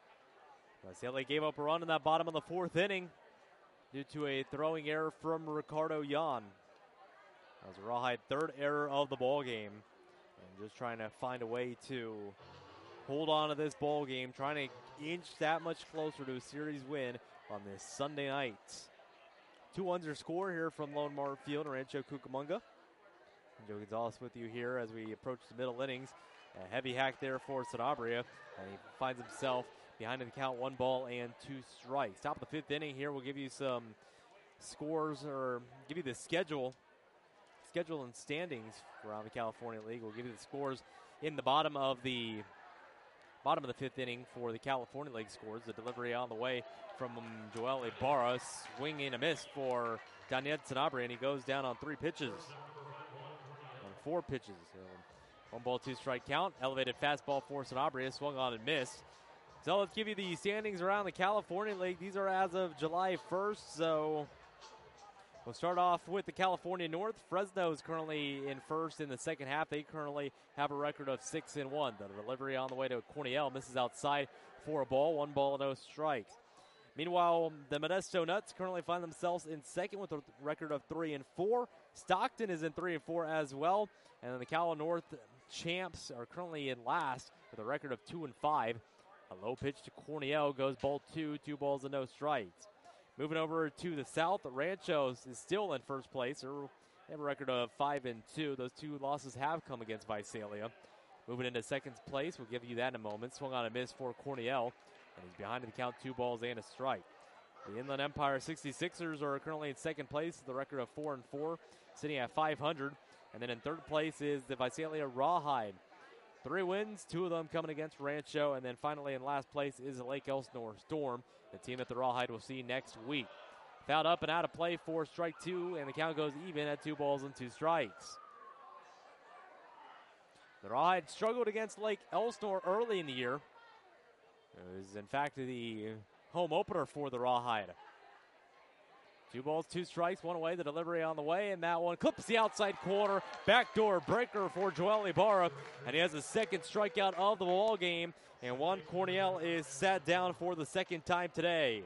Vasile gave up a run in that bottom of the fourth inning due to a throwing error from Ricardo Jan. That was a Rawhide third error of the ball game. And just trying to find a way to hold on to this ball game, trying to inch that much closer to a series win on this Sunday night. Two ones are score here from Lone Martin Field and Rancho Cucamonga. And Joe Gonzalez with you here as we approach the middle innings. A heavy hack there for Sanabria, and he finds himself behind in the count, one ball and two strikes. Top of the fifth inning here, we'll give you some scores, or give you the schedule, schedule and standings around the California League. We'll give you the scores in the bottom of the bottom of the fifth inning for the California League scores. The delivery on the way from Joel Ibarra, swing and a miss for Daniel Sanabria, and he goes down on three pitches, on four pitches. So one ball, two strike count. Elevated fastball for Sanabria, swung on and missed. So let's give you the standings around the California League. These are as of July first, so we'll start off with the California North. Fresno is currently in first in the second half. They currently have a record of six and one. The delivery on the way to Cornell misses outside for a ball, one ball, no strikes. Meanwhile, the Modesto Nuts currently find themselves in second with a record of three and four. Stockton is in three and four as well, and then the Cal North Champs are currently in last with a record of two and five. A low pitch to Cornell goes ball two, two balls and no strikes. Moving over to the South, Ranchos is still in first place. They have a record of five and two. Those two losses have come against Visalia. Moving into second place, we'll give you that in a moment. Swung on a miss for Cornell, and he's behind in the count, two balls and a strike. The Inland Empire sixty-sixers are currently in second place, the record of four and four, sitting at five hundred. And then in third place is the Visalia Rawhide. Three wins, two of them coming against Rancho. And then finally in last place is the Lake Elsinore Storm, the team that the Rawhide will see next week. Fouled up and out of play for strike two, and the count goes even at two balls and two strikes. The Rawhide struggled against Lake Elsinore early in the year. It was, in fact, the home opener for the Rawhide. Two balls, two strikes, one away. The delivery on the way, and that one clips the outside corner. Backdoor breaker for Joel Ibarra, and he has a second strikeout of the ball game. And Juan Cornell is sat down for the second time today.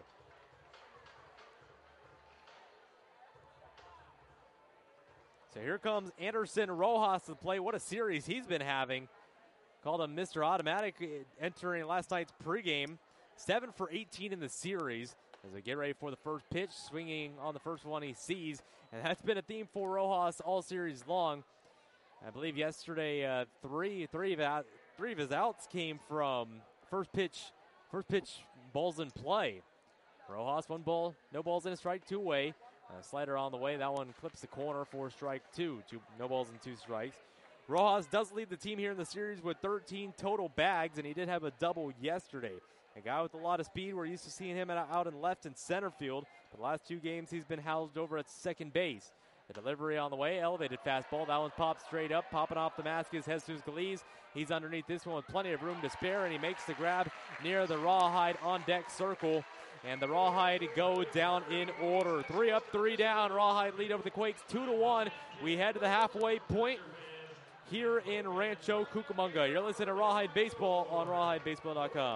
So here comes Anderson Rojas to the plate. What a series he's been having. Called him Mister Automatic entering last night's pregame. seven for eighteen in the series. As we get ready for the first pitch, swinging on the first one he sees. And that's been a theme for Rojas all series long. I believe yesterday uh, three three of, out, three of his outs came from first pitch, first pitch balls in play. Rojas, one ball, no balls in a strike, two away. Uh, slider on the way. That one clips the corner for strike two. two. No balls and two strikes. Rojas does lead the team here in the series with thirteen total bags, and he did have a double yesterday. A guy with a lot of speed. We're used to seeing him out in left and center field. But the last two games, he's been housed over at second base. The delivery on the way, elevated fastball. That one's popped straight up. Popping off the mask is Jesus Galiz. He's underneath this one with plenty of room to spare, and he makes the grab near the Rawhide on deck circle. And the Rawhide go down in order. Three up, three down. Rawhide lead over the Quakes two to one. We head to the halfway point here in Rancho Cucamonga. You're listening to Rawhide Baseball on rawhide baseball dot com.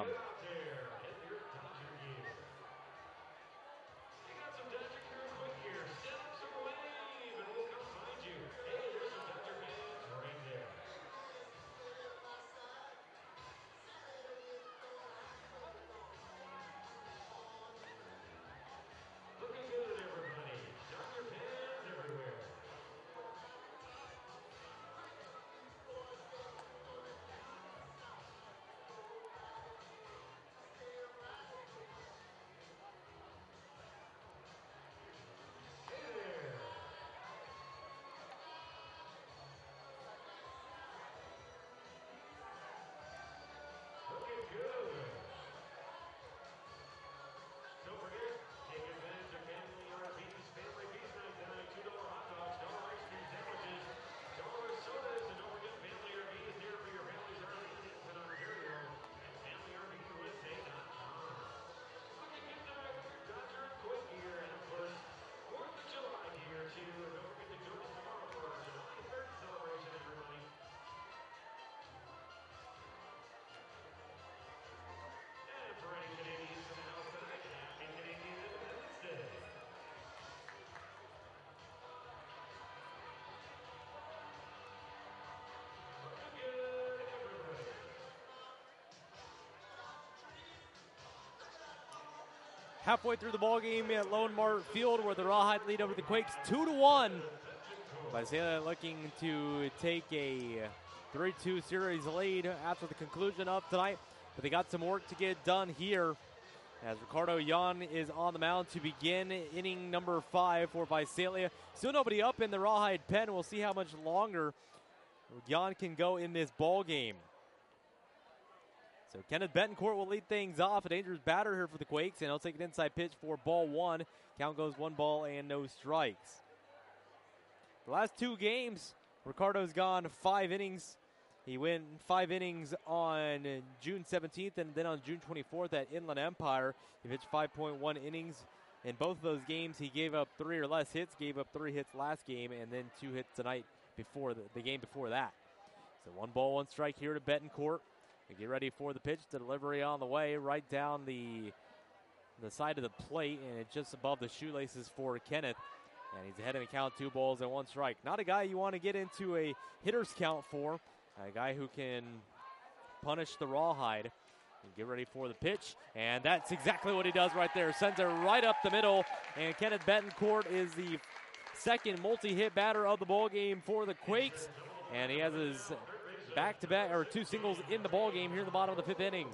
halfway through the ball game at Lone Mart Field, where the Rawhide lead over the Quakes two to one. Visalia looking to take a three two series lead after the conclusion of tonight, but they got some work to get done here as Ricardo Yan is on the mound to begin inning number five for Visalia. Still nobody up in the Rawhide pen. We'll see how much longer Yan can go in this ball game. So Kenneth Betancourt will lead things off. A dangerous batter here for the Quakes, and he'll take an inside pitch for ball one. Count goes one ball and no strikes. The last two games, Ricardo's gone five innings. He went five innings on June seventeenth and then on June twenty-fourth at Inland Empire. He pitched five point one innings. In both of those games, he gave up three or less hits, gave up three hits last game, and then two hits tonight before the, the game before that. So one ball, one strike here to Betancourt. They get ready for the pitch. The delivery on the way, right down the, the side of the plate, and it's just above the shoelaces for Kenneth. And he's ahead in the count, two balls and one strike. Not a guy you want to get into a hitter's count for. A guy who can punish the Rawhide. And get ready for the pitch. And that's exactly what he does right there. Sends it right up the middle. And Kenneth Betancourt is the second multi-hit batter of the ball game for the Quakes. And he has his back-to-back, or two singles in the ball game here in the bottom of the fifth inning.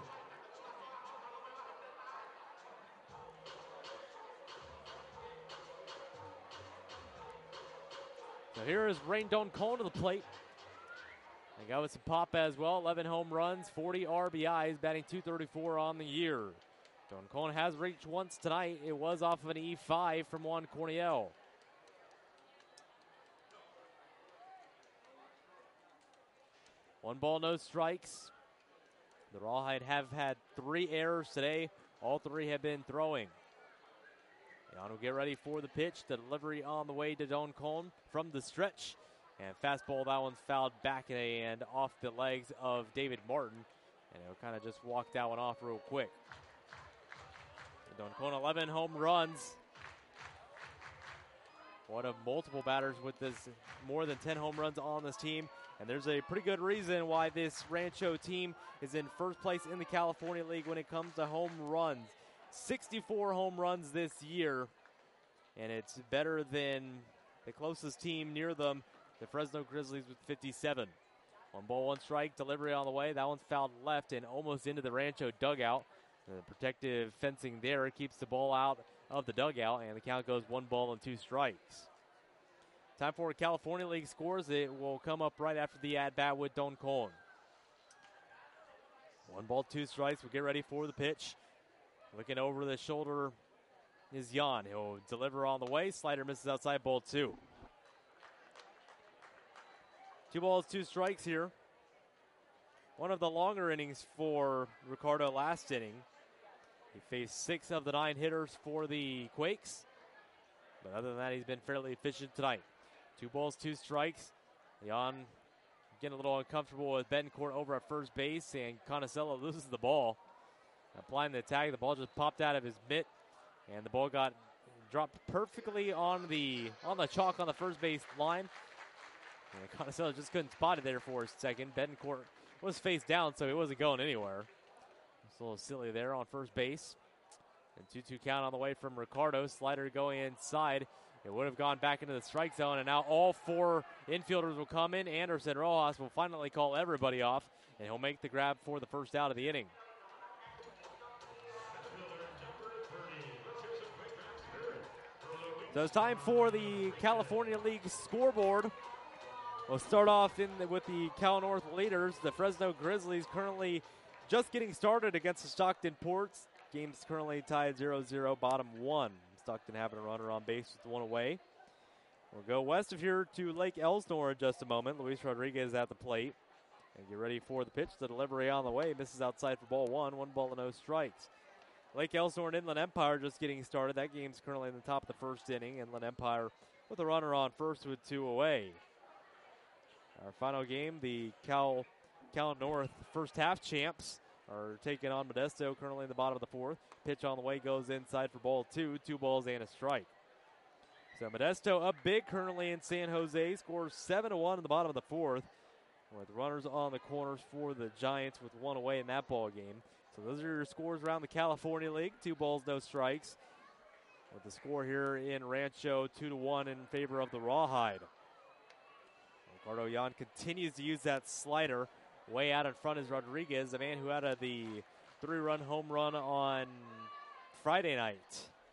So here is Rain Doncon to the plate. They got with some pop as well. eleven home runs, forty R B Is, batting two thirty-four on the year. Doncon has reached once tonight. It was off of an E five from Juan Corniel. One ball, no strikes. The Rawhide have had three errors today. All three have been throwing. Jan will get ready for the pitch. The delivery on the way to Doncon from the stretch. And fastball, that one's fouled back and off the legs of David Martin. And he'll kind of just walk that one off real quick. Doncon, eleven home runs. One of multiple batters with this, more than ten home runs on this team. And there's a pretty good reason why this Rancho team is in first place in the California League when it comes to home runs. sixty-four home runs this year. And it's better than the closest team near them, the Fresno Grizzlies, with fifty-seven. One ball, one strike, delivery on the way. That one's fouled left and almost into the Rancho dugout. The protective fencing there keeps the ball out of the dugout, and the count goes one ball and two strikes. Time for California League scores. It will come up right after the at-bat with Doncon. One ball, two strikes. We'll get ready for the pitch. Looking over the shoulder is Jan. He'll deliver on the way. Slider misses outside, ball two. Two balls, two strikes here. One of the longer innings for Ricardo last inning. He faced six of the nine hitters for the Quakes. But other than that, he's been fairly efficient tonight. Two balls, two strikes. Jan getting a little uncomfortable with Betancourt over at first base, and Conicella loses the ball. Applying the tag, the ball just popped out of his mitt, and the ball got dropped perfectly on the on the chalk on the first base line. And Conicella just couldn't spot it there for a second. Betancourt was face down, so he wasn't going anywhere. It's a little silly there on first base. And two two count on the way from Ricardo. Slider going inside. It would have gone back into the strike zone, and now all four infielders will come in. Anderson Rojas will finally call everybody off, and he'll make the grab for the first out of the inning. So it's time for the California League scoreboard. We'll start off in the, with the Cal North leaders. The Fresno Grizzlies currently just getting started against the Stockton Ports. Game's currently tied zero zero, bottom one. Stockton having a runner on base with one away. We'll go west of here to Lake Elsinore in just a moment. Luis Rodriguez at the plate. And get ready for the pitch. The delivery on the way. Misses outside for ball one. One ball and no strikes. Lake Elsinore and Inland Empire just getting started. That game's currently in the top of the first inning. Inland Empire with a runner on first with two away. Our final game, the Cal, Cal North first half champs are taking on Modesto currently in the bottom of the fourth. Pitch on the way goes inside for ball two. Two balls and a strike. So Modesto up big currently in San Jose. Scores seven to one in the bottom of the fourth. With runners on the corners for the Giants with one away in that ball game. So those are your scores around the California League. Two balls, no strikes. With the score here in Rancho, two to one in favor of the Rawhide. Ricardo Yan continues to use that slider. Way out in front is Rodriguez, the man who had a, the three-run home run on Friday night.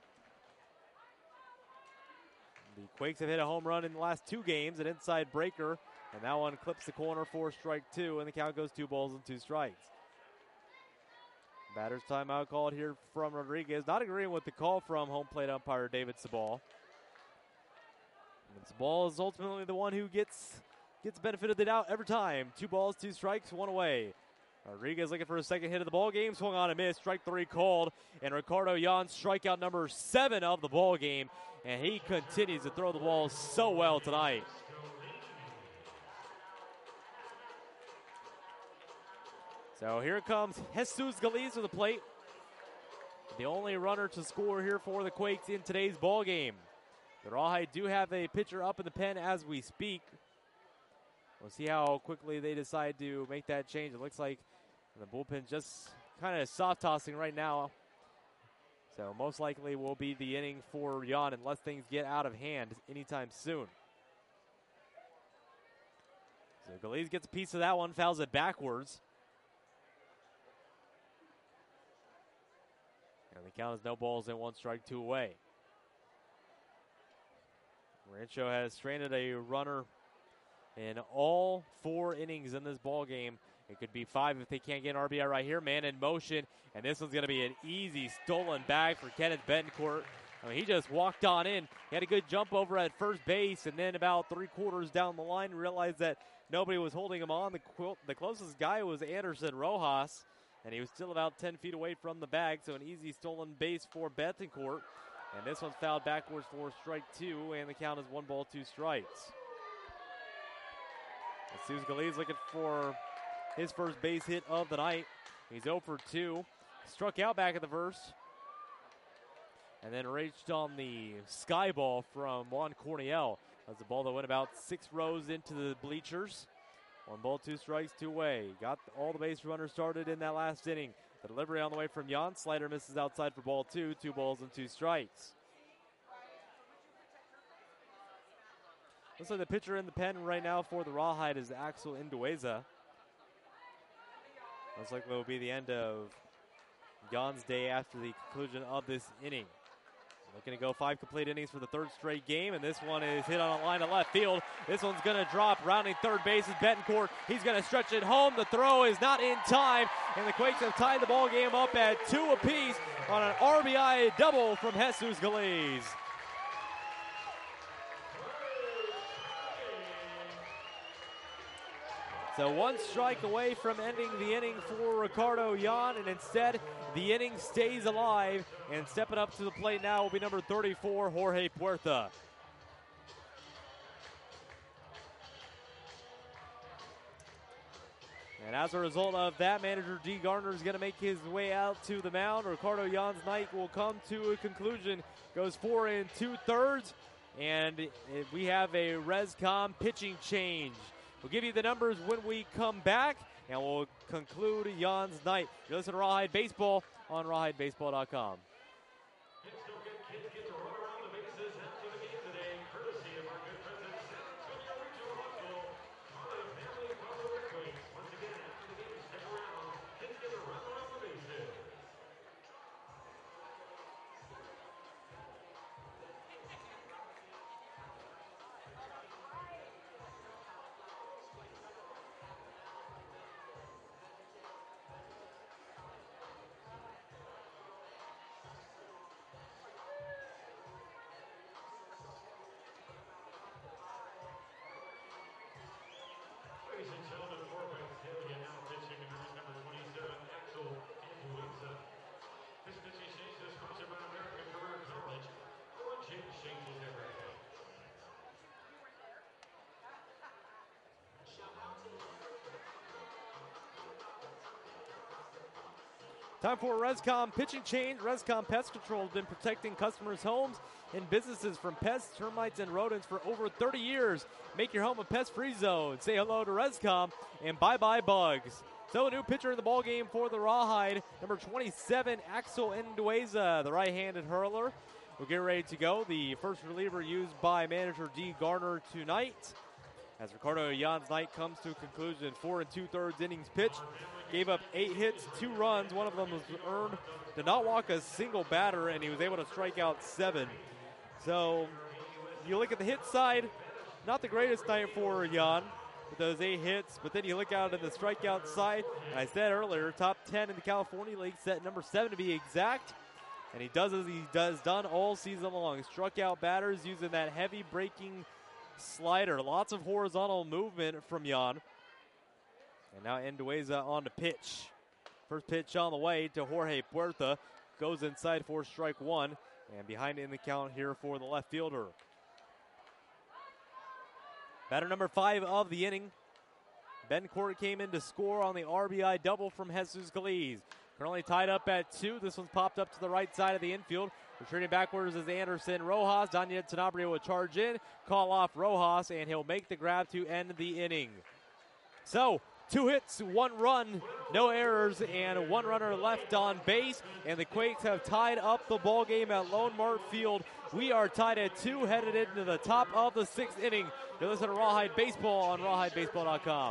The Quakes have hit a home run in the last two games, an inside breaker, and that one clips the corner for strike two, and the count goes two balls and two strikes. Batter's timeout called here from Rodriguez, not agreeing with the call from home plate umpire David Sabal. And Sabal is ultimately the one who gets gets benefit of the doubt every time. Two balls, two strikes, one away. Rodriguez looking for a second hit of the ball game, swung on and missed. Strike three called, and Ricardo Yan strikeout number seven of the ball game, and he continues to throw the ball so well tonight. So here comes Jesus Galiz to the plate. The only runner to score here for the Quakes in today's ball game. The Rawhide do have a pitcher up in the pen as we speak. We'll see how quickly they decide to make that change. It looks like the bullpen just kind of soft tossing right now. So most likely will be the inning for Yan unless things get out of hand anytime soon. So Galiz gets a piece of that one, fouls it backwards. And the count is no balls and one strike, two away. Rancho has stranded a runner in all four innings in this ball game. It could be five if they can't get an R B I right here. Man in motion, and this one's going to be an easy stolen bag for Kenneth Betancourt. I mean, he just walked on in. He had a good jump over at first base, and then about three quarters down the line, realized that nobody was holding him on. The, qu- the closest guy was Anderson Rojas, and he was still about ten feet away from the bag, so an easy stolen base for Betancourt. And this one's fouled backwards for strike two, and the count is one ball, two strikes. Jesus Galiz looking for his first base hit of the night. He's oh for two. Struck out back at the first. And then reached on the sky ball from Juan Corniel. That's a ball that went about six rows into the bleachers. One ball, two strikes, two away. Got all the base runners started in that last inning. The delivery on the way from Yan. Slider misses outside for ball two. Two balls and two strikes. Looks like the pitcher in the pen right now for the Rawhide is Axel Indueza. Most likely will be the end of Yan's day after the conclusion of this inning. Looking to go five complete innings for the third straight game, and this one is hit on a line to left field. This one's going to drop. Rounding third base is Betancourt. He's going to stretch it home. The throw is not in time, and the Quakes have tied the ball game up at two apiece on an R B I double from Jesus Galiz. So one strike away from ending the inning for Ricardo Yan, and instead the inning stays alive. And stepping up to the plate now will be number thirty-four, Jorge Puerta. And as a result of that, manager Dee Gardner is going to make his way out to the mound. Ricardo Yan's night will come to a conclusion. Goes four and two thirds, and it, we have a ResCom pitching change. We'll give you the numbers when we come back, and we'll conclude Yan's night. You're listening to Rawhide Baseball on rawhide baseball dot com. Kids don't get kids get to run around the bases after the game today, courtesy of our good friends at San Antonio Regional Hospital. Honor the family of Buffalo Red Wings. Once again, after the game, stick around. Kids get to run around the bases. Ladies and gentlemen, for Westphalia now pitching in room number twenty-seven, Axel Indueza. This pitching change is sponsored by American Career College. One change changes everything. Time for a ResCom pitching change. ResCom Pest Control has been protecting customers' homes and businesses from pests, termites, and rodents for over thirty years. Make your home a pest-free zone. Say hello to ResCom and bye-bye bugs. So a new pitcher in the ball game for the Rawhide, number twenty-seven, Axel Ndueza, the right-handed hurler. We'll get ready to go. The first reliever used by manager D. Garner tonight. As Ricardo Jan's night comes to a conclusion, four and two-thirds innings pitched. Gave up eight hits, two runs. One of them was earned. Did not walk a single batter, and he was able to strike out seven. So you look at the hit side, not the greatest night for Jan with those eight hits, but then you look out at the strikeout side. And I said earlier, top ten in the California League, set number seven to be exact. And he does as he does done all season long. Struck out batters using that heavy breaking slider. Lots of horizontal movement from Jan. And now Ndueza on the pitch. First pitch on the way to Jorge Puerta. Goes inside for strike one. And behind in the count here for the left fielder. Batter number five of the inning. Ben Court came in to score on the R B I double from Jesus Galiz. Currently tied up at two. This one's popped up to the right side of the infield. Retreating backwards is Anderson Rojas. Daniel Sanabria will charge in, call off Rojas, and he'll make the grab to end the inning. So, two hits, one run, no errors, and one runner left on base. And the Quakes have tied up the ball game at Lone Mart Field. We are tied at two, headed into the top of the sixth inning. You're listening to Rawhide Baseball on rawhide baseball dot com.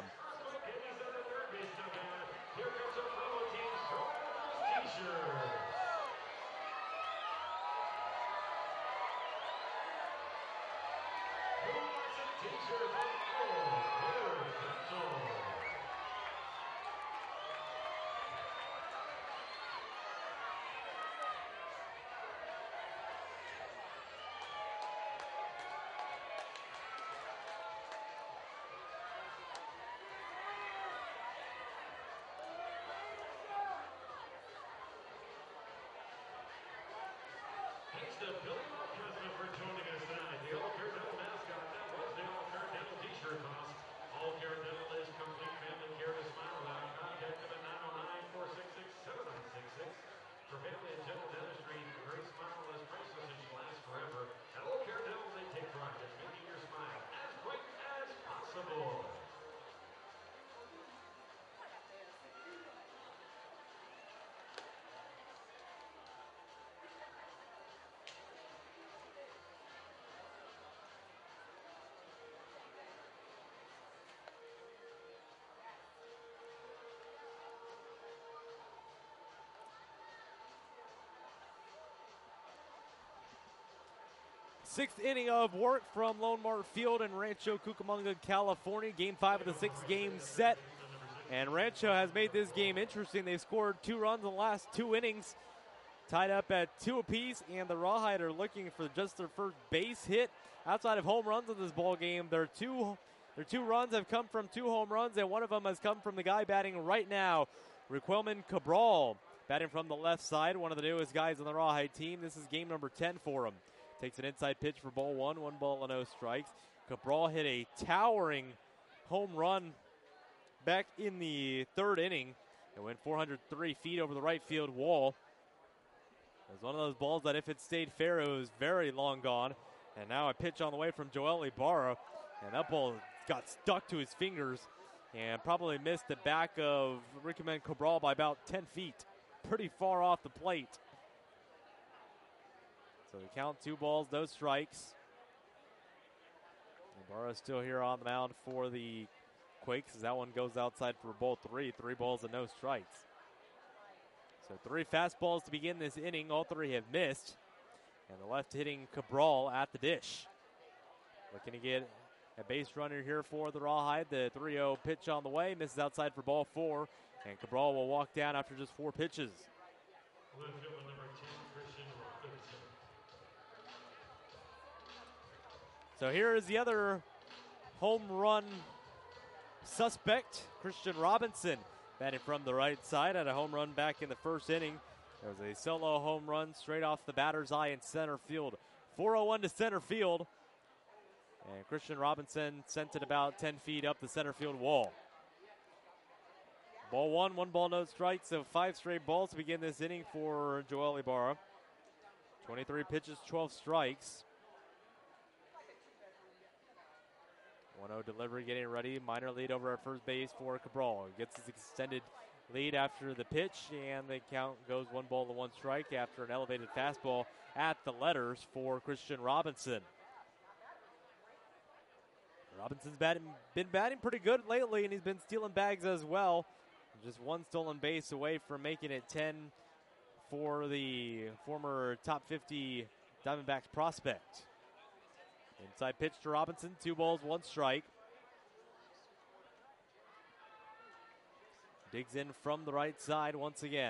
Thanks to Billy Mark, President, for joining us tonight. The All Care Dental mascot, that was the All Care Dental t-shirt toss. All Care Dental is complete family care to smile about. Contact them at nine oh nine, four six six, seven nine six six. For family and dental dentistry, a great smile is priceless and should last forever. At All Care Dental, they take pride in making your smile as quick as possible. Sixth inning of work from Lone Mart Field in Rancho Cucamonga, California. Game five of the sixth game set. And Rancho has made this game interesting. They've scored two runs in the last two innings. Tied up at two apiece, and the Rawhide are looking for just their first base hit. Outside of home runs in this ball game, their two, their two runs have come from two home runs, and one of them has come from the guy batting right now, Riquelme Cabral. Batting from the left side, one of the newest guys on the Rawhide team. This is game number ten for him. Takes an inside pitch for ball one, one ball and no strikes. Cabral hit a towering home run back in the third inning. It went four hundred three feet over the right field wall. It was one of those balls that if it stayed fair, it was very long gone. And now a pitch on the way from Joel Ibarra. And that ball got stuck to his fingers and probably missed the back of Riquelme Cabral by about ten feet. Pretty far off the plate. So we count two balls, no strikes. Ibarra still here on the mound for the Quakes as that one goes outside for ball three. Three balls and no strikes. So three fastballs to begin this inning. All three have missed. And the left hitting Cabral at the dish. Looking to get a base runner here for the Rawhide. The three oh pitch on the way. Misses outside for ball four. And Cabral will walk down after just four pitches. So here is the other home run suspect, Christian Robinson, batting from the right side. Had a home run back in the first inning. There was a solo home run straight off the batter's eye in center field. four oh one to center field. And Christian Robinson sent it about ten feet up the center field wall. Ball one, one ball, no strikes. So five straight balls to begin this inning for Joel Ibarra. twenty-three pitches, twelve strikes. one oh delivery getting ready. Minor lead over at first base for Cabral. Gets his extended lead after the pitch, and the count goes one ball to one strike after an elevated fastball at the letters for Christian Robinson. Robinson's batting, been batting pretty good lately, and he's been stealing bags as well. Just one stolen base away from making it ten for the former top fifty Diamondbacks prospect. Inside pitch to Robinson, two balls, one strike. Digs in from the right side once again.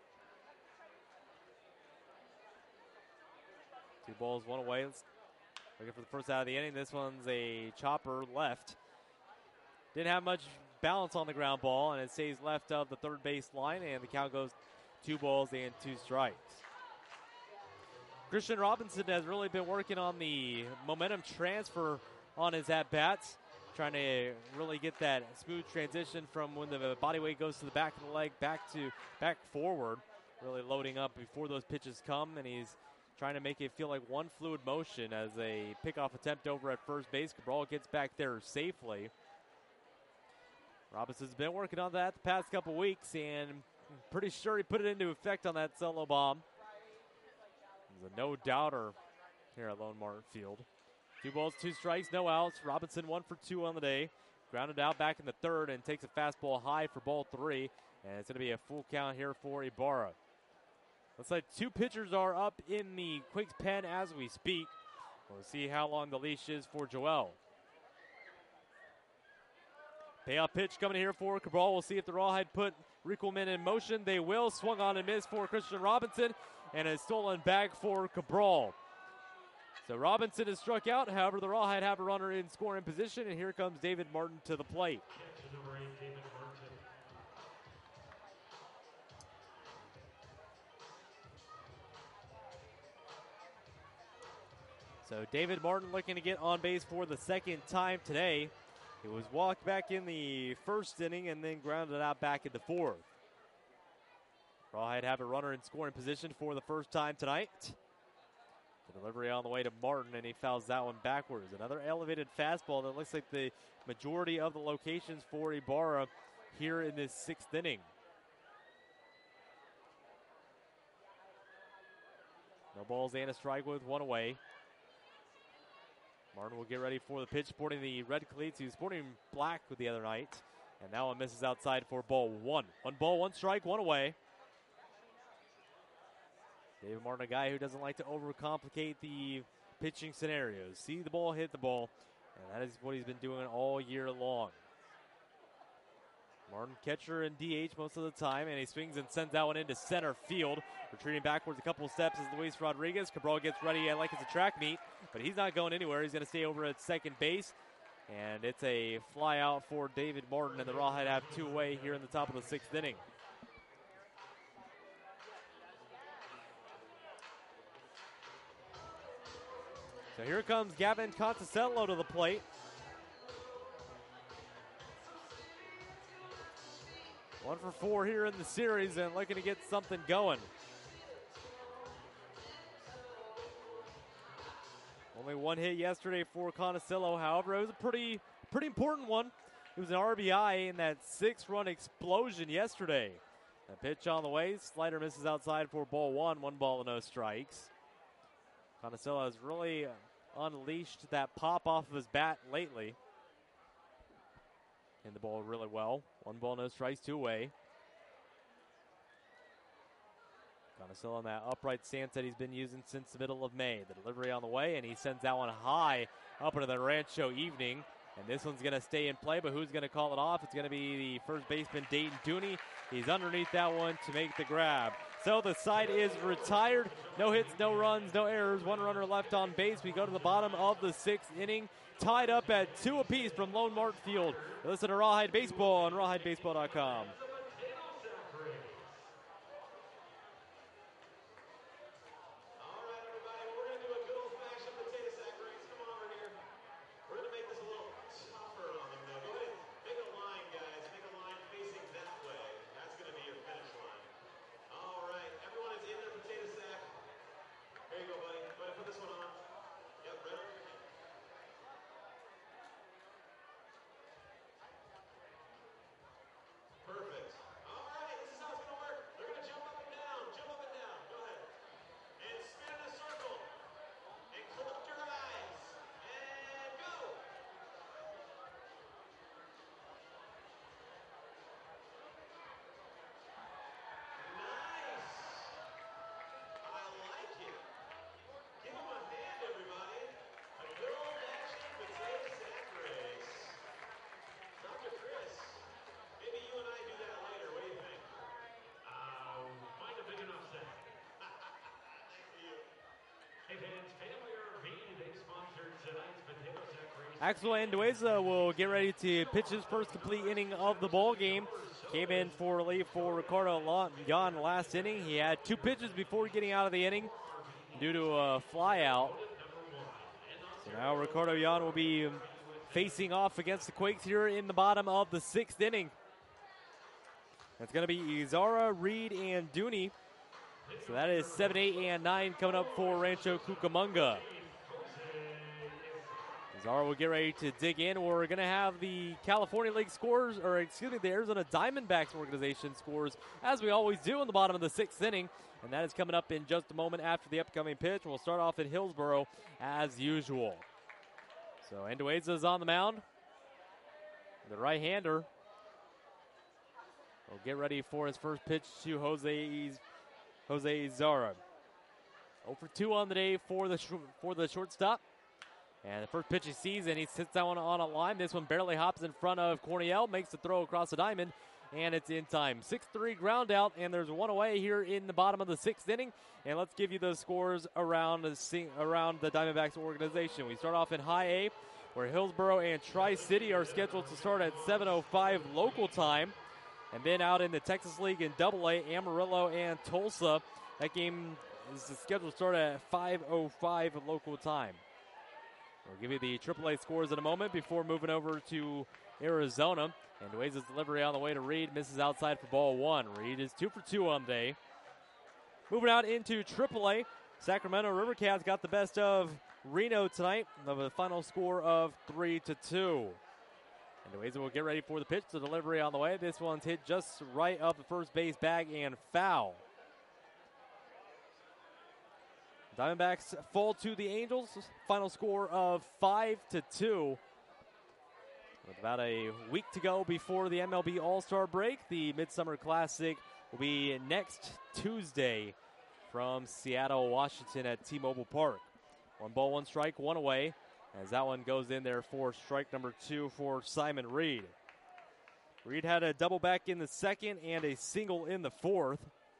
Two balls, one away. Let's looking for the first out of the inning. This one's a chopper left. Didn't have much balance on the ground ball, and it stays left of the third base line, and the count goes two balls and two strikes. Christian Robinson has really been working on the momentum transfer on his at-bats, trying to really get that smooth transition from when the body weight goes to the back of the leg back to back forward, really loading up before those pitches come, and he's trying to make it feel like one fluid motion as a pickoff attempt over at first base. Cabral gets back there safely. Robinson's been working on that the past couple weeks, and I'm pretty sure he put it into effect on that solo bomb. There's a no-doubter here at Lone Martin Field. Two balls, two strikes, no outs. Robinson one for two on the day. Grounded out back in the third and takes a fastball high for ball three. And it's going to be a full count here for Ibarra. Looks like two pitchers are up in the Quakes pen as we speak. We'll see how long the leash is for Joel. Payoff pitch coming here for Cabral. We'll see if the Rawhide put Rickleman in motion. They will. Swung on and missed for Christian Robinson. And a stolen bag for Cabral. So Robinson is struck out. However, the Rawhide have a runner in scoring position. And here comes David Martin to the plate. So David Martin looking to get on base for the second time today. He was walked back in the first inning and then grounded out back in the fourth. Rawhide have a runner in scoring position for the first time tonight. The delivery on the way to Martin, and he fouls that one backwards. Another elevated fastball that looks like the majority of the locations for Ibarra here in this sixth inning. No balls and a strike with one away. Martin will get ready for the pitch, sporting the red cleats. He was sporting black with the other night. And that one misses outside for ball one. One ball, one strike, one away. David Martin, a guy who doesn't like to overcomplicate the pitching scenarios. See the ball, hit the ball. And that is what he's been doing all year long. Martin, catcher and D H most of the time, and he swings and sends that one into center field. Retreating backwards a couple of steps is Luis Rodriguez. Cabral gets ready like it's a track meet, but he's not going anywhere. He's going to stay over at second base, and it's a fly out for David Martin, and the Rawhide have two away here in the top of the sixth inning. So here comes Gavin Conticello to the plate. One for four here in the series and looking to get something going. Only one hit yesterday for Conticello. However, it was a pretty, pretty important one. It was an R B I in that six-run explosion yesterday. A pitch on the way. Slider misses outside for ball one. One ball and no strikes. Conticello has really unleashed that pop off of his bat lately. And the ball really well. One ball, no strikes, two away. Conticello on that upright stance that he's been using since the middle of May. The delivery on the way, and he sends that one high up into the Rancho Evening. And this one's going to stay in play, but who's going to call it off? It's going to be the first baseman, Dayton Dooney. He's underneath that one to make the grab. So the side is retired. No hits, no runs, no errors. One runner left on base. We go to the bottom of the sixth inning. Tied up at two apiece from Lone Martin Field. Listen to Rawhide Baseball on rawhide baseball dot com. Axel Andueza will get ready to pitch his first complete inning of the ball game. Came in for relief for Ricardo Yan last inning. He had two pitches before getting out of the inning due to a fly out. So now Ricardo Yan will be facing off against the Quakes here in the bottom of the sixth inning. It's going to be Izara, Reed, and Dooney. So that is seven, eight, and nine coming up for Rancho Cucamonga. Izara will get ready to dig in. We're going to have the California League scores, or excuse me, the Arizona Diamondbacks organization scores, as we always do in the bottom of the sixth inning. And that is coming up in just a moment after the upcoming pitch. We'll start off in Hillsboro as usual. So Andueza is on the mound. The right-hander will get ready for his first pitch to Jose Jose Izara. oh for two on the day for the sh- for the shortstop. And the first pitch he sees, and he sits that one on a line. This one barely hops in front of Cornell, makes the throw across the diamond, and it's in time. six three ground out, and there's one away here in the bottom of the sixth inning. And let's give you the scores around the, around the Diamondbacks organization. We start off in High A, where Hillsboro and Tri-City are scheduled to start at seven oh five local time. And then out in the Texas League in Double A, Amarillo and Tulsa. That game is scheduled to start at five oh five local time. We'll give you the triple A scores in a moment before moving over to Arizona. And Dueza's delivery on the way to Reed misses outside for ball one. Reed is two for two on the day. Moving out into triple A, Sacramento River Cats got the best of Reno tonight of a final score of three to two. And Dueza will get ready for the pitch. The delivery on the way. This one's hit just right up the first base bag and foul. Diamondbacks fall to the Angels. Final score of five to two. With about a week to go before the M L B All-Star break, the Midsummer Classic will be next Tuesday from Seattle, Washington at T-Mobile Park. One ball, one strike, one away, as that one goes in there for strike number two for Simon Reed. Reed had a double back in the second and a single in the fourth.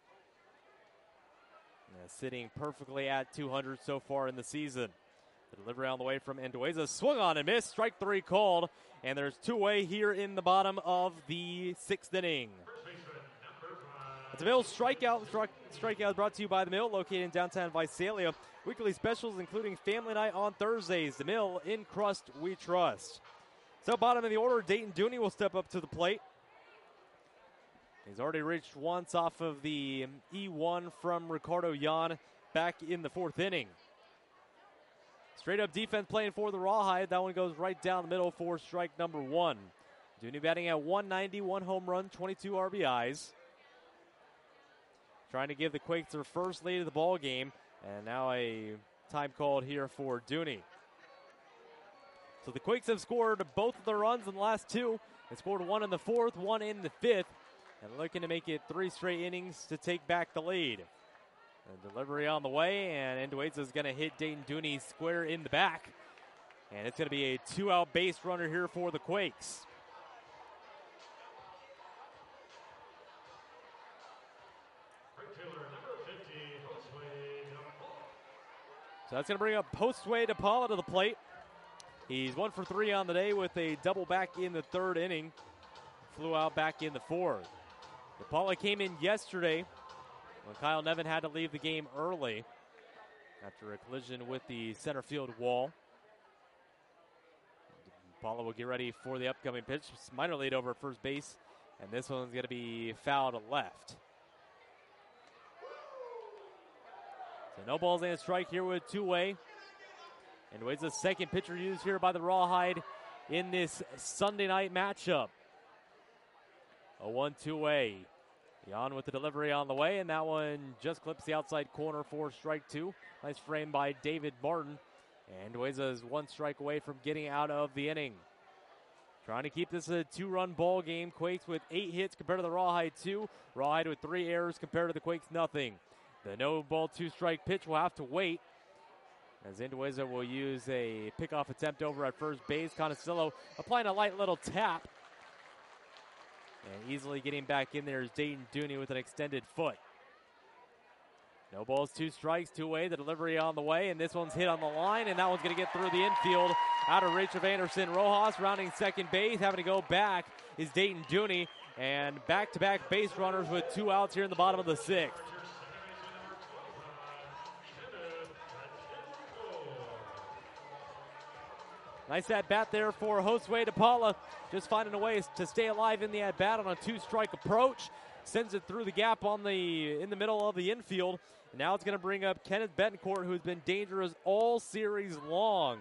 And sitting perfectly at two hundred so far in the season. The delivery on the way from Andueza, swung on and missed. Strike three called, and there's two away here in the bottom of the sixth inning. It's a Mill strikeout. Stri- strikeout brought to you by The Mill, located in downtown Visalia. Weekly specials including Family Night on Thursdays. The Mill, in crust we trust. So bottom of the order, Dayton Dooney will step up to the plate. He's already reached once off of the E one from Ricardo Yan back in the fourth inning. Straight up defense playing for the Rawhide. That one goes right down the middle for strike number one. Dooney batting at one ninety, one home run, twenty-two R B Is. Trying to give the Quakes their first lead of the ball game. And now a time called here for Dooney. So the Quakes have scored both of their runs in the last two. They scored one in the fourth, one in the fifth. And looking to make it three straight innings to take back the lead. A delivery on the way, and Andueza is going to hit Dayton Dooney square in the back. And it's going to be a two-out base runner here for the Quakes. So that's going to bring up Postway DePaula to the plate. He's one for three on the day with a double back in the third inning. Flew out back in the fourth. DePaula came in yesterday when Kyle Nevin had to leave the game early after a collision with the center field wall. DePaula will get ready for the upcoming pitch. Minor lead over at first base, and this one's going to be foul to left. So no balls and a strike here with two-way. And Wade's the second pitcher used here by the Rawhide in this Sunday night matchup. A one two-way. Yan with the delivery on the way, and that one just clips the outside corner for strike two. Nice frame by David Martin. And Dueza is one strike away from getting out of the inning. Trying to keep this a two-run ball game. Quakes with eight hits compared to the Rawhide two. Rawhide with three errors compared to the Quakes nothing. The no-ball two-strike pitch will have to wait, as Andueza will use a pickoff attempt over at first base. Conicillo applying a light little tap. And easily getting back in there is Dayton Dooney with an extended foot. No balls, two strikes, two away. The delivery on the way, and this one's hit on the line, and that one's going to get through the infield out of reach of Anderson Rojas. Rounding second base, having to go back is Dayton Dooney, and back-to-back base runners with two outs here in the bottom of the sixth. Nice at-bat there for Josue DePaula, just finding a way to stay alive in the at-bat on a two-strike approach. Sends it through the gap on the in the middle of the infield. And now it's going to bring up Kenneth Betancourt, who's been dangerous all series long.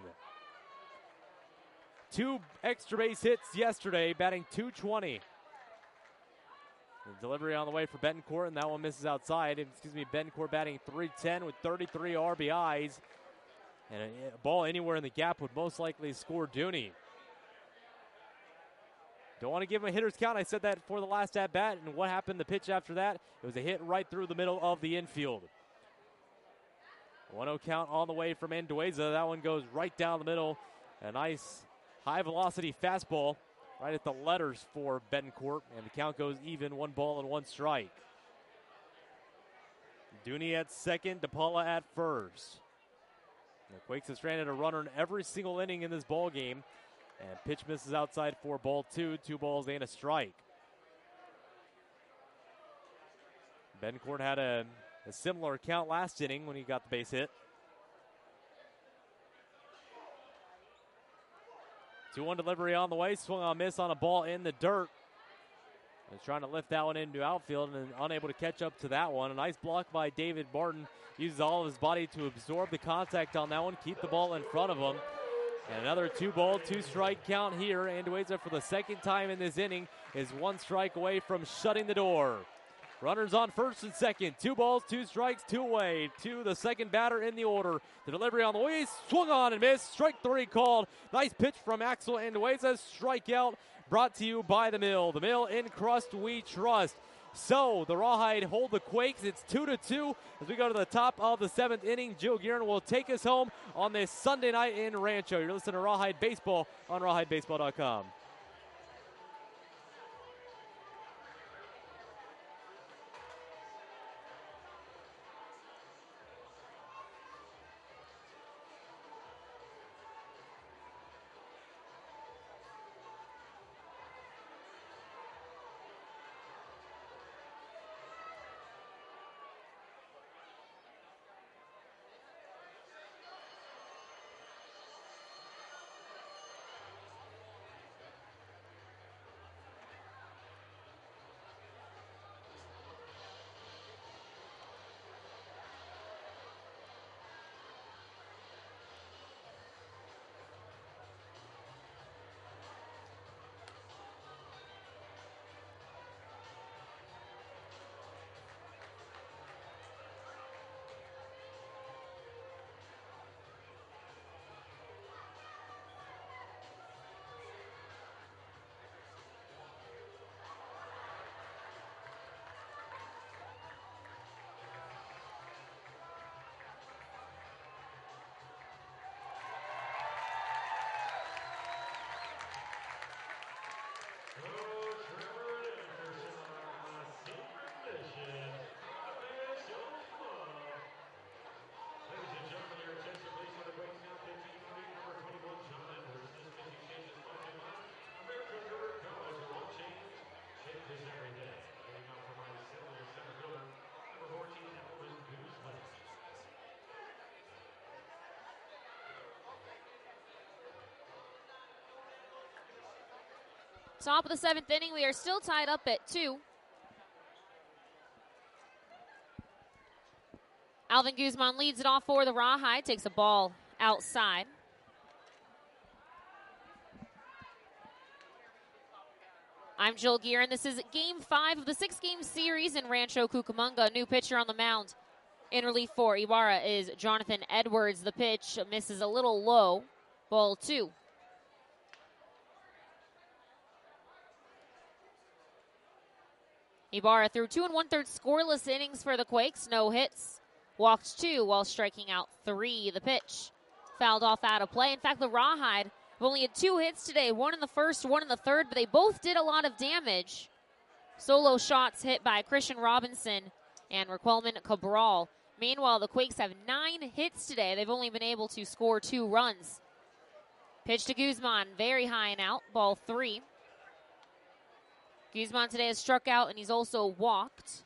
Two extra base hits yesterday, batting two twenty. The delivery on the way for Betancourt, and that one misses outside. Excuse me, Betancourt batting three ten with thirty-three R B Is. And a, a ball anywhere in the gap would most likely score Dooney. Don't want to give him a hitter's count. I said that for the last at-bat, and what happened the pitch after that? It was a hit right through the middle of the infield. one oh count on the way from Andueza. That one goes right down the middle. A nice high-velocity fastball right at the letters for Betancourt, and the count goes even, one ball and one strike. Dooney at second, DePaula at first. The Quakes have stranded a runner in every single inning in this ball game. And pitch misses outside for ball two. Two balls and a strike. Betancourt had a, a similar count last inning when he got the base hit. two one delivery on the way. Swung on miss on a ball in the dirt. Was trying to lift that one into outfield and unable to catch up to that one. A nice block by David Martin. Uses all of his body to absorb the contact on that one. Keep the ball in front of him. And another two-ball, two-strike count here. Andueza, for the second time in this inning, is one strike away from shutting the door. Runners on first and second. Two balls, two strikes, two away to the second batter in the order. The delivery on the way, swung on and missed. Strike three called. Nice pitch from Axel Andueza. Strikeout brought to you by the Mill. The Mill, in crust we trust. So the Rawhide hold the Quakes. It's two to two as we go to the top of the seventh inning. Joe Guerin will take us home on this Sunday night in Rancho. You're listening to Rawhide Baseball on rawhide baseball dot com. Top of the seventh inning, we are still tied up at two. Alvin Guzman leads it off for the Rawhide, takes a ball outside. I'm Jill Gear, and this is game five of the six-game series in Rancho Cucamonga. New pitcher on the mound in relief for Ibarra is Jonathan Edwards. The pitch misses a little low, ball two. Ibarra threw two and one-third scoreless innings for the Quakes. No hits. Walked two while striking out three. The pitch fouled off out of play. In fact, the Rawhide have only had two hits today. One in the first, one in the third, but they both did a lot of damage. Solo shots hit by Christian Robinson and Raquelman Cabral Meanwhile, the Quakes have nine hits today. They've only been able to score two runs. Pitch to Guzman, very high and out, ball three. Guzman today has struck out and he's also walked.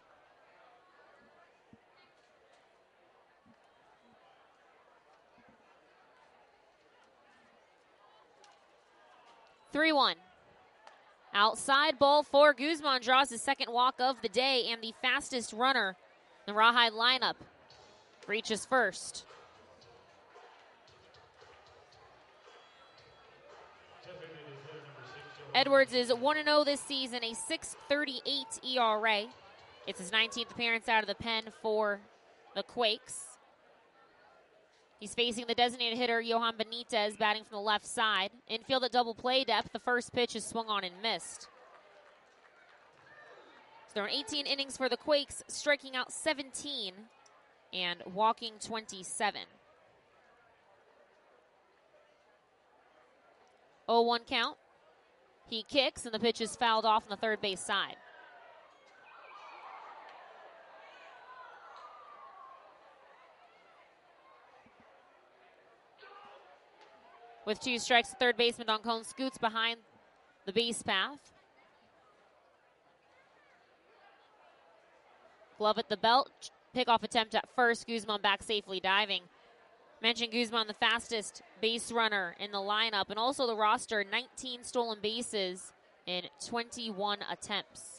three one. Outside, ball four. Guzman draws his second walk of the day and the fastest runner in the Rawhide lineup. Reaches first. Edwards is one and oh this season, a six thirty-eight E R A. It's his nineteenth appearance out of the pen for the Quakes. He's facing the designated hitter, Johan Benitez, batting from the left side. Infield at double play depth. The first pitch is swung on and missed. So there are eighteen innings for the Quakes, striking out seventeen and walking twenty-seven. oh one count. He kicks, and the pitch is fouled off on the third base side. With two strikes, the third baseman Doncone scoots behind the base path. Glove at the belt. Pickoff attempt at first. Guzman back safely diving. Mentioned Guzman, the fastest base runner in the lineup, and also the roster, nineteen stolen bases in twenty-one attempts.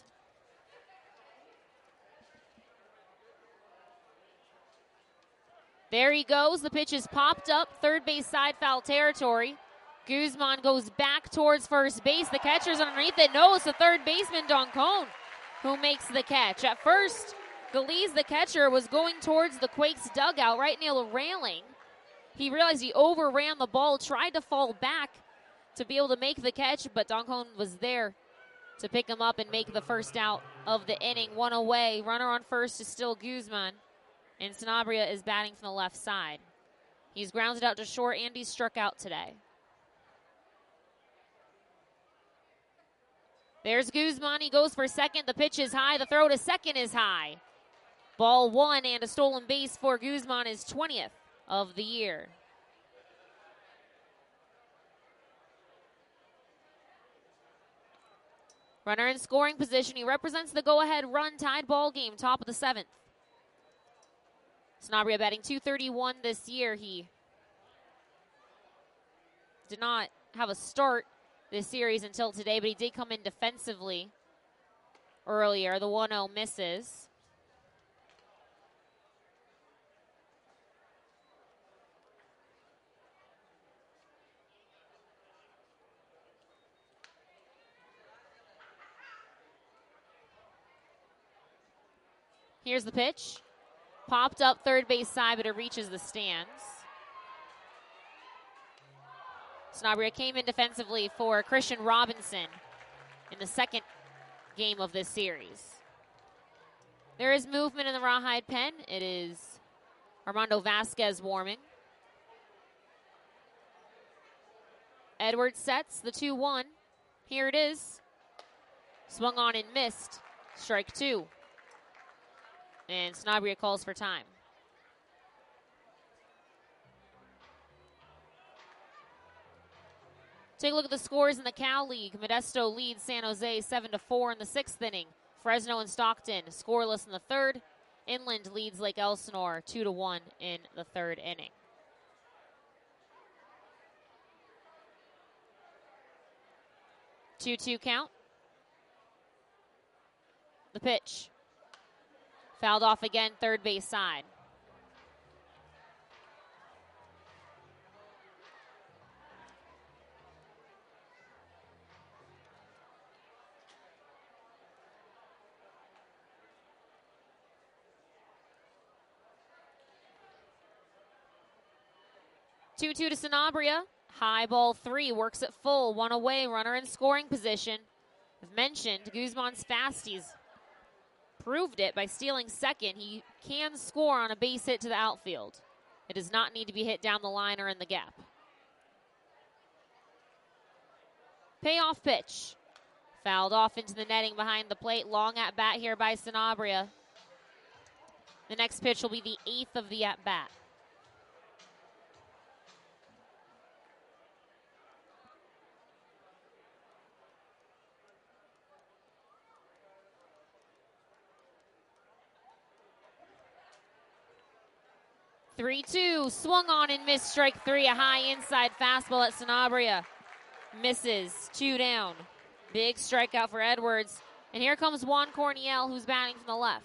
There he goes. The pitch is popped up. Third base side, foul territory. Guzman goes back towards first base. The catcher's underneath it. No, it's the third baseman, Doncone, who makes the catch. At first, Galiz, the catcher, was going towards the Quakes dugout right near the railing. He realized he overran the ball, tried to fall back to be able to make the catch, but Doncone was there to pick him up and make the first out of the inning. One away. Runner on first is still Guzman. And Sanabria is batting from the left side. He's grounded out to short and he's struck out today. There's Guzman. He goes for second. The pitch is high. The throw to second is high. Ball one and a stolen base for Guzman, his twentieth of the year. Runner in scoring position. He represents the go-ahead run tied ball game, top of the seventh. Sanabria batting two thirty-one this year. He did not have a start this series until today, but he did come in defensively earlier. The one oh misses. Here's the pitch. Popped up third base side, but it reaches the stands. Sanabria came in defensively for Christian Robinson in the second game of this series. There is movement in the Rawhide pen. It is Armando Vasquez warming. Edwards sets the two one. Here it is. Swung on and missed. Strike two. And Sanabria calls for time. Take a look at the scores in the Cal League. Modesto leads San Jose seven to four in the sixth inning. Fresno and Stockton scoreless in the third. Inland leads Lake Elsinore two to one in the third inning. two two count. The pitch. Fouled off again, third base side. two two to Sanabria. High ball three, works at full, one away, runner in scoring position. As mentioned, Guzman's fast. He's proved it by stealing second. He can score on a base hit to the outfield. It does not need to be hit down the line or in the gap. Payoff pitch. Fouled off into the netting behind the plate. Long at bat here by Sanabria. The next pitch will be the eighth of the at-bat. three two, swung on and missed, strike three, a high inside fastball at Sanabria. Misses, two down. Big strikeout for Edwards. And here comes Juan Corniel, who's batting from the left.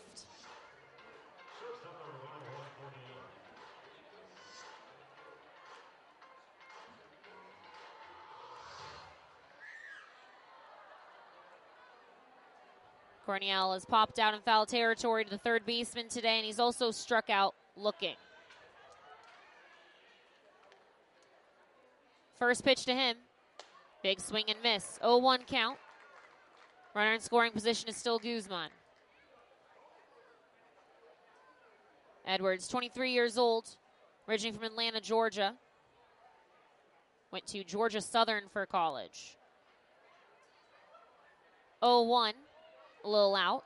Corniel has popped out in foul territory to the third baseman today, and he's also struck out looking. First pitch to him. Big swing and miss. oh one count. Runner in scoring position is still Guzman. Edwards, twenty-three years old, originally from Atlanta, Georgia. Went to Georgia Southern for college. oh one, a little out.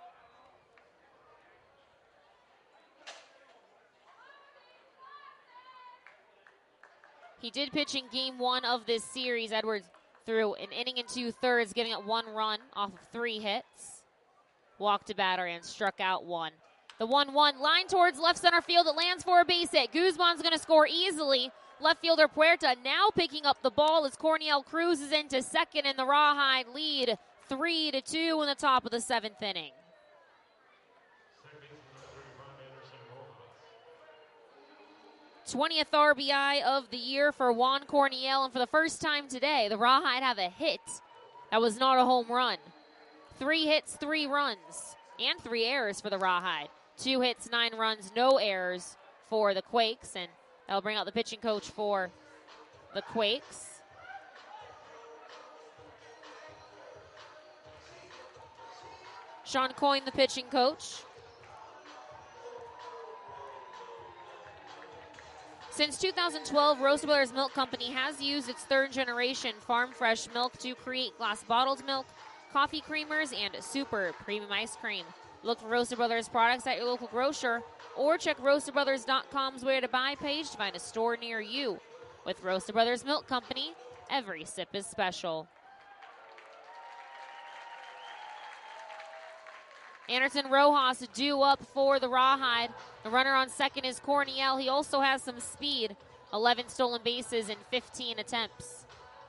He did pitch in game one of this series. Edwards threw an inning and two thirds, giving up one run off of three hits. Walked a batter and struck out one. The one one line towards left center field. It lands for a base hit. Guzman's going to score easily. Left fielder Puerta now picking up the ball as Corniel cruises into second, and the Rawhide lead three to two in the top of the seventh inning. twentieth R B I of the year for Juan Corniel, and for the first time today, the Rawhide have a hit that was not a home run. Three hits, three runs, and three errors for the Rawhide. Two hits, nine runs, no errors for the Quakes, and that'll bring out the pitching coach for the Quakes. Sean Coyne, the pitching coach. Since two thousand twelve, Roaster Brothers Milk Company has used its third generation farm fresh milk to create glass bottled milk, coffee creamers, and super premium ice cream. Look for Roaster Brothers products at your local grocer or check roaster brothers dot com's where to buy page to find a store near you. With Roaster Brothers Milk Company, every sip is special. Anderson Rojas due up for the Rawhide. The runner on second is Corniel. He also has some speed. eleven stolen bases in fifteen attempts.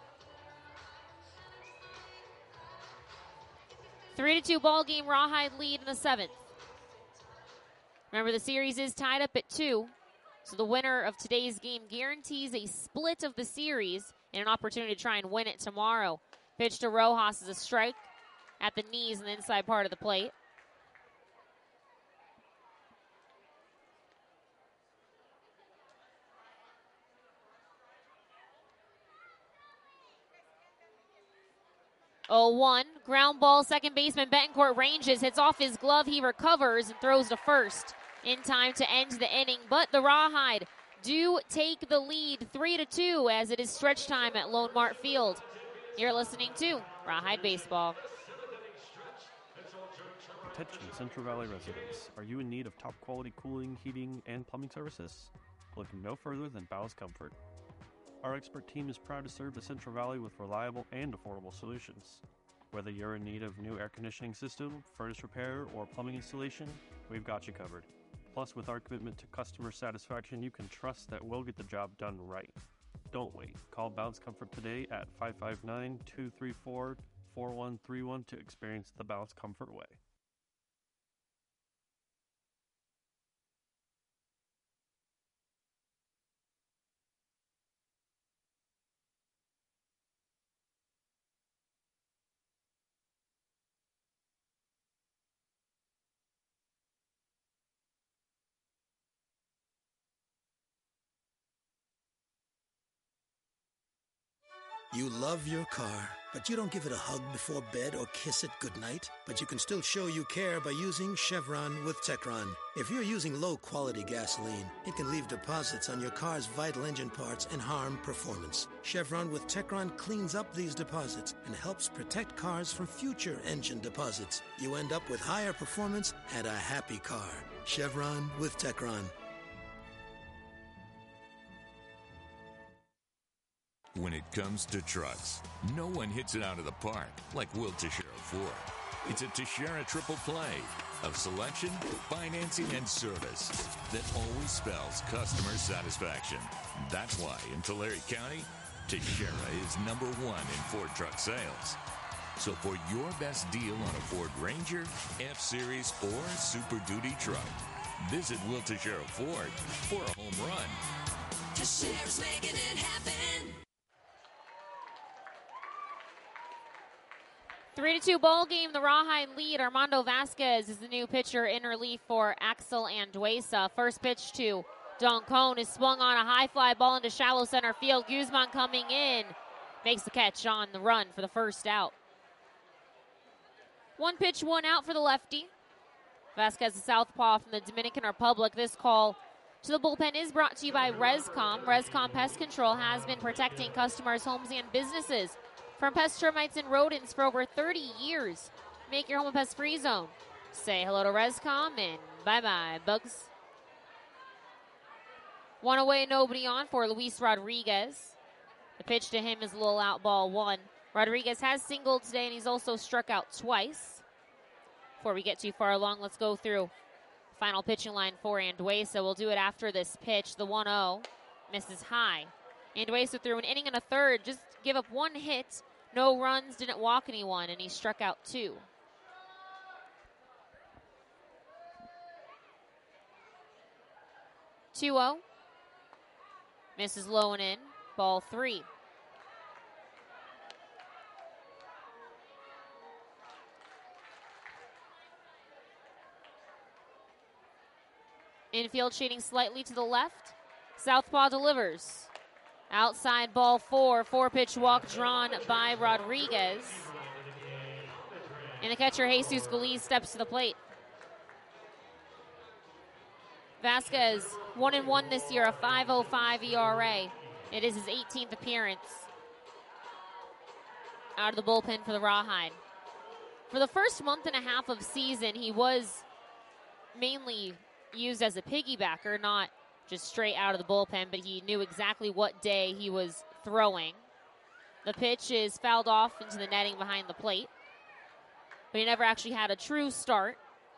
three to two ball game, Rawhide lead in the seventh. Remember, the series is tied up at two, so the winner of today's game guarantees a split of the series and an opportunity to try and win it tomorrow. Pitch to Rojas is a strike at the knees and the inside part of the plate. oh one, ground ball, second baseman Betancourt ranges, hits off his glove, he recovers and throws to first in time to end the inning. But the Rawhide do take the lead three to two as it is stretch time at Lone Mart Field. You're listening to Rawhide Baseball. Attention Central Valley residents. Are you in need of top quality cooling, heating, and plumbing services? Look no further than Bowes Comfort. Our expert team is proud to serve the Central Valley with reliable and affordable solutions. Whether you're in need of new air conditioning system, furnace repair, or plumbing installation, we've got you covered. Plus, with our commitment to customer satisfaction, you can trust that we'll get the job done right. Don't wait. Call Bowes Comfort today at five five nine, two three four, four one three one to experience the Bowes Comfort way. You love your car, but you don't give it a hug before bed or kiss it goodnight. But you can still show you care by using Chevron with Techron. If you're using low-quality gasoline, it can leave deposits on your car's vital engine parts and harm performance. Chevron with Techron cleans up these deposits and helps protect cars from future engine deposits. You end up with higher performance and a happy car. Chevron with Techron. When it comes to trucks, no one hits it out of the park like Will Teixeira Ford. It's a Teixeira triple play of selection, financing, and service that always spells customer satisfaction. That's why in Tulare County, Teixeira is number one in Ford truck sales. So for your best deal on a Ford Ranger, F-Series, or Super Duty truck, visit Will Teixeira Ford for a home run. Teixeira's making it happen. three to two ball game, the Rawhide lead. Armando Vasquez is the new pitcher in relief for Axel Anduesa. First pitch to Don Cone is swung on a high fly ball into shallow center field. Guzman coming in, makes the catch on the run for the first out. One pitch, one out for the lefty. Vasquez, a southpaw from the Dominican Republic. This call to the bullpen is brought to you by Rescom. Rescom Pest Control has been protecting customers' homes and businesses from pest, termites, and rodents for over thirty years. Make your home a pest-free zone. Say hello to Rescom and bye-bye, bugs. One away, nobody on for Luis Rodriguez. The pitch to him is a little out, ball one. Rodriguez has singled today, and he's also struck out twice. Before we get too far along, let's go through final pitching line for Anduesa. We'll do it after this pitch. The one oh misses high. Anduesa threw an inning and a third, just give up one hit. No runs, didn't walk anyone, and he struck out two. two oh. Misses low and in. Ball three. Infield shading slightly to the left. Southpaw delivers. Outside ball four, four-pitch walk drawn by Rodriguez. And the catcher, Jesus Galiz, steps to the plate. Vasquez, one and one this year, a five oh five E R A. It is his eighteenth appearance out of the bullpen for the Rawhide. For the first month and a half of season, he was mainly used as a piggybacker, not just straight out of the bullpen, but he knew exactly what day he was throwing. The pitch is fouled off into the netting behind the plate, but he never actually had a true start.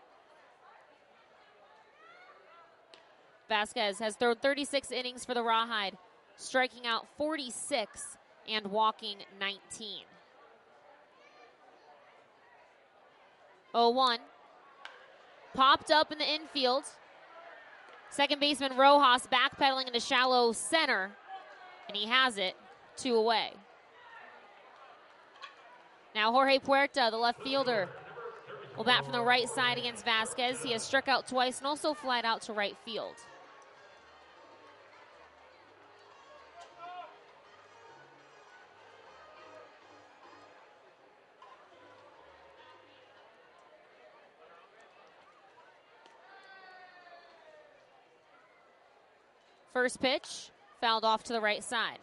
Vasquez has thrown thirty-six innings for the Rawhide, striking out forty-six and walking nineteen. oh one. Popped up in the infield. Second baseman Rojas backpedaling into shallow center, and he has it, two away. Now Jorge Puerta, the left fielder, will bat from the right side against Vasquez. He has struck out twice and also flied out to right field. First pitch, fouled off to the right side.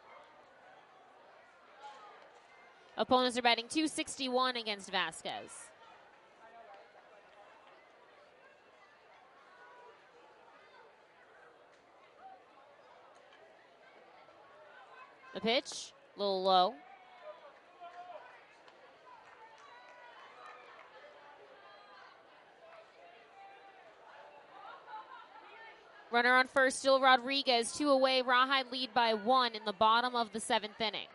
Opponents are batting two sixty-one against Vasquez. The pitch, a little low. Runner on first, still Rodriguez. Two away, Rawhide lead by one in the bottom of the seventh inning.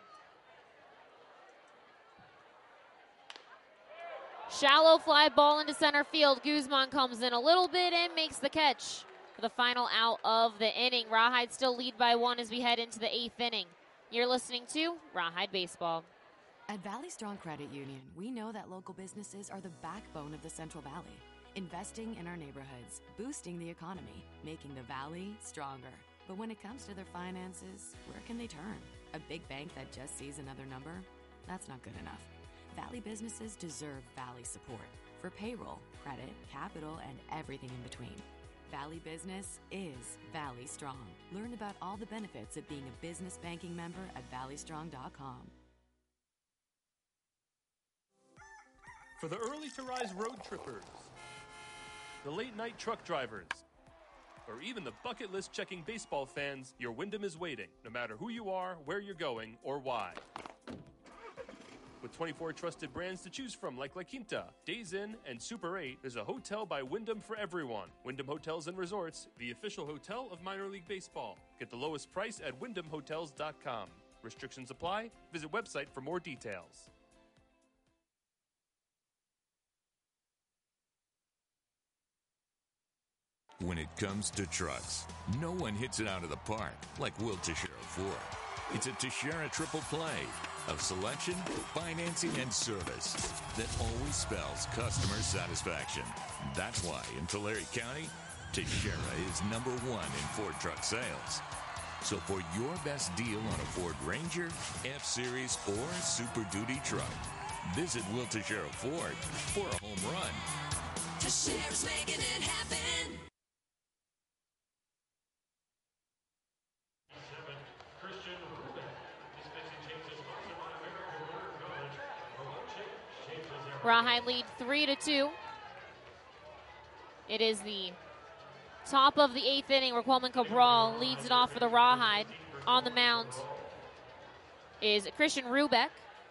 Shallow fly ball into center field. Guzman comes in a little bit and makes the catch for the final out of the inning. Rawhide still lead by one as we head into the eighth inning. You're listening to Rawhide Baseball. At Valley Strong Credit Union, we know that local businesses are the backbone of the Central Valley. Investing in our neighborhoods, boosting the economy, making the Valley stronger. But when it comes to their finances, where can they turn? A big bank that just sees another number? That's not good enough. Valley businesses deserve Valley support for payroll, credit, capital, and everything in between. Valley Business is Valley Strong. Learn about all the benefits of being a business banking member at valley strong dot com. For the early to rise road trippers, the late night truck drivers, or even the bucket list checking baseball fans, your Wyndham is waiting, no matter who you are, where you're going, or why. With twenty-four trusted brands to choose from like La Quinta, Days Inn, and Super eight, there's a hotel by Wyndham for everyone. Wyndham Hotels and Resorts, the official hotel of minor league baseball. Get the lowest price at wyndham hotels dot com. Restrictions apply. Visit website for more details. When it comes to trucks, no one hits it out of the park like Will Teixeira Ford. It's a Teixeira triple play of selection, financing, and service that always spells customer satisfaction. That's why in Tulare County, Teixeira is number one in Ford truck sales. So for your best deal on a Ford Ranger, F-Series, or Super Duty truck, visit Will Teixeira Ford for a home run. Teixeira's making it happen. Rawhide lead three to two. It is the top of the eighth inning where Coleman Cabral leads it off for the Rawhide. On the mound is Christian Rubeck.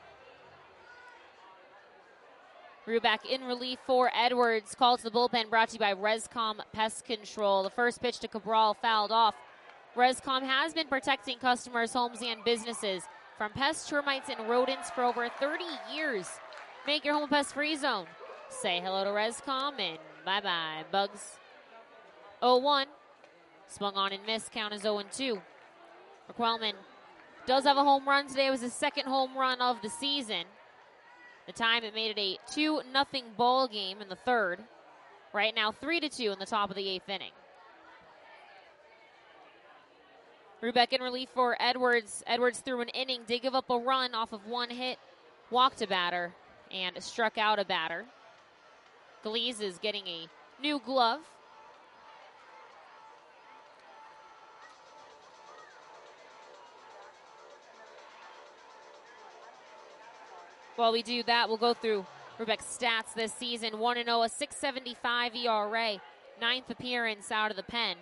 Rubeck in relief for Edwards. Call to the bullpen brought to you by Rescom Pest Control. The first pitch to Cabral fouled off. Rescom has been protecting customers, homes, and businesses from pests, termites, and rodents for over thirty years. Make your home a pest-free zone. Say hello to Rescom and bye-bye, bugs. oh one. Swung on and missed. Count is oh and two. McQuellman does have a home run today. It was his second home run of the season. The time it made it a two nothing ball game in the third. Right now, three to two in the top of the eighth inning. Rubeck in relief for Edwards. Edwards threw an inning, did give up a run off of one hit, walked a batter, and struck out a batter. Glees is getting a new glove. While we do that, we'll go through Rubeck's stats this season. one and oh, a six seventy-five E R A, ninth appearance out of the pen.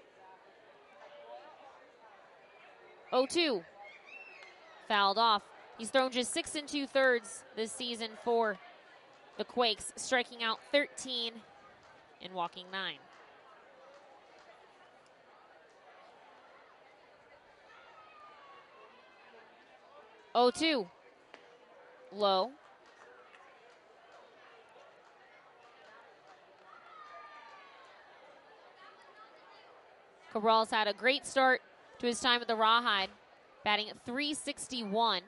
oh two, fouled off. He's thrown just six and two thirds this season for the Quakes, striking out thirteen and walking nine. oh two, low. Cabral's had a great start to his time at the Rawhide, batting at three sixty-one.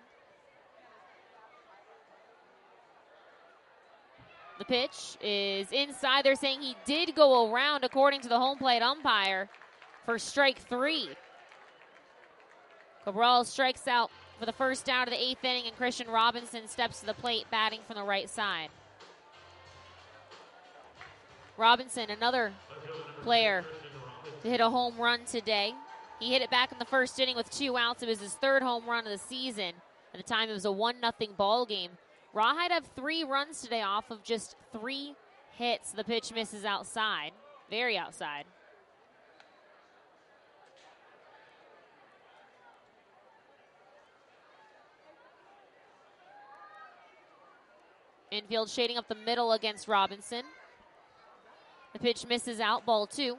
The pitch is inside. They're saying he did go around, according to the home plate umpire, for strike three. Cabral strikes out for the first out of the eighth inning, and Christian Robinson steps to the plate, batting from the right side. Robinson, another player to hit a home run today. He hit it back in the first inning with two outs. It was his third home run of the season. At the time, it was a one nothing ball game. Rawhide have three runs today off of just three hits. The pitch misses outside, very outside. Infield shading up the middle against Robinson. The pitch misses out, ball two.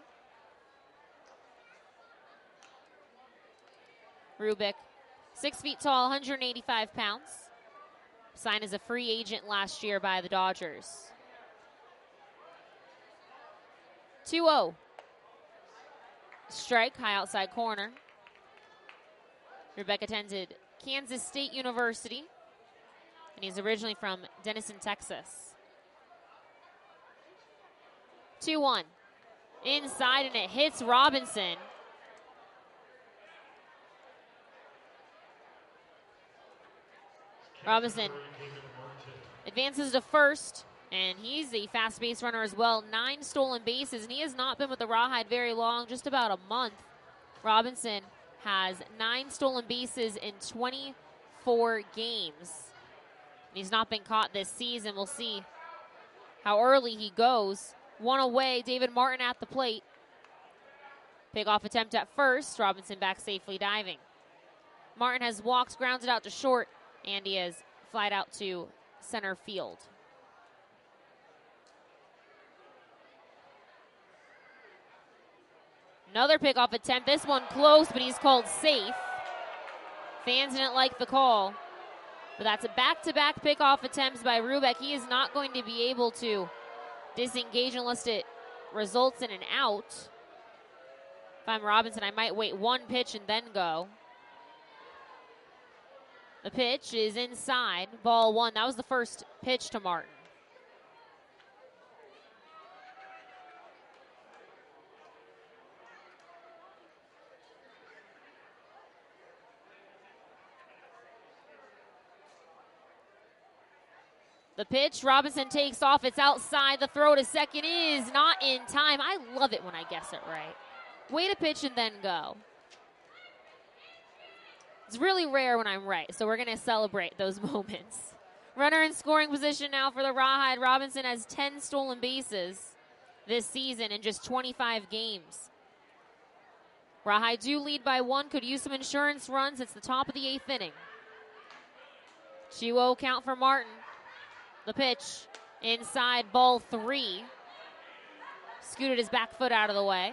Rubeck, six feet tall, one hundred eighty-five pounds. Signed as a free agent last year by the Dodgers. two oh. Strike, high outside corner. Rubeck attended Kansas State University, and he's originally from Denison, Texas. two one. Inside, and it hits Robinson. Robinson advances to first, and he's a fast base runner as well. Nine stolen bases, and he has not been with the Rawhide very long, just about a month. Robinson has nine stolen bases in twenty-four games. He's not been caught this season. We'll see how early he goes. One away, David Martin at the plate. Pickoff attempt at first. Robinson back safely diving. Martin has walked, grounds it out to short, and he has flied out to center field. Another pickoff attempt. This one close, but he's called safe. Fans didn't like the call. But that's a back-to-back pickoff attempts by Rubeck. He is not going to be able to disengage unless it results in an out. If I'm Robinson, I might wait one pitch and then go. The pitch is inside, ball one. That was the first pitch to Martin. The pitch, Robinson takes off. It's outside. The throw to second is not in time. I love it when I guess it right. Wait a pitch and then go. It's really rare when I'm right, so we're going to celebrate those moments. Runner in scoring position now for the Rawhide. Robinson has ten stolen bases this season in just twenty-five games. Rawhide do lead by one. Could use some insurance runs. It's the top of the eighth inning. two oh count for Martin. The pitch inside, ball three. Scooted his back foot out of the way.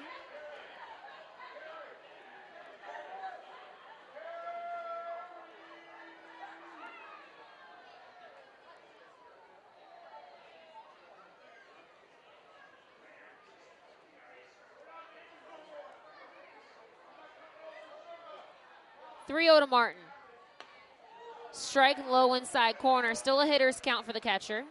three oh to Martin. Strike low inside corner. Still a hitter's count for the catcher.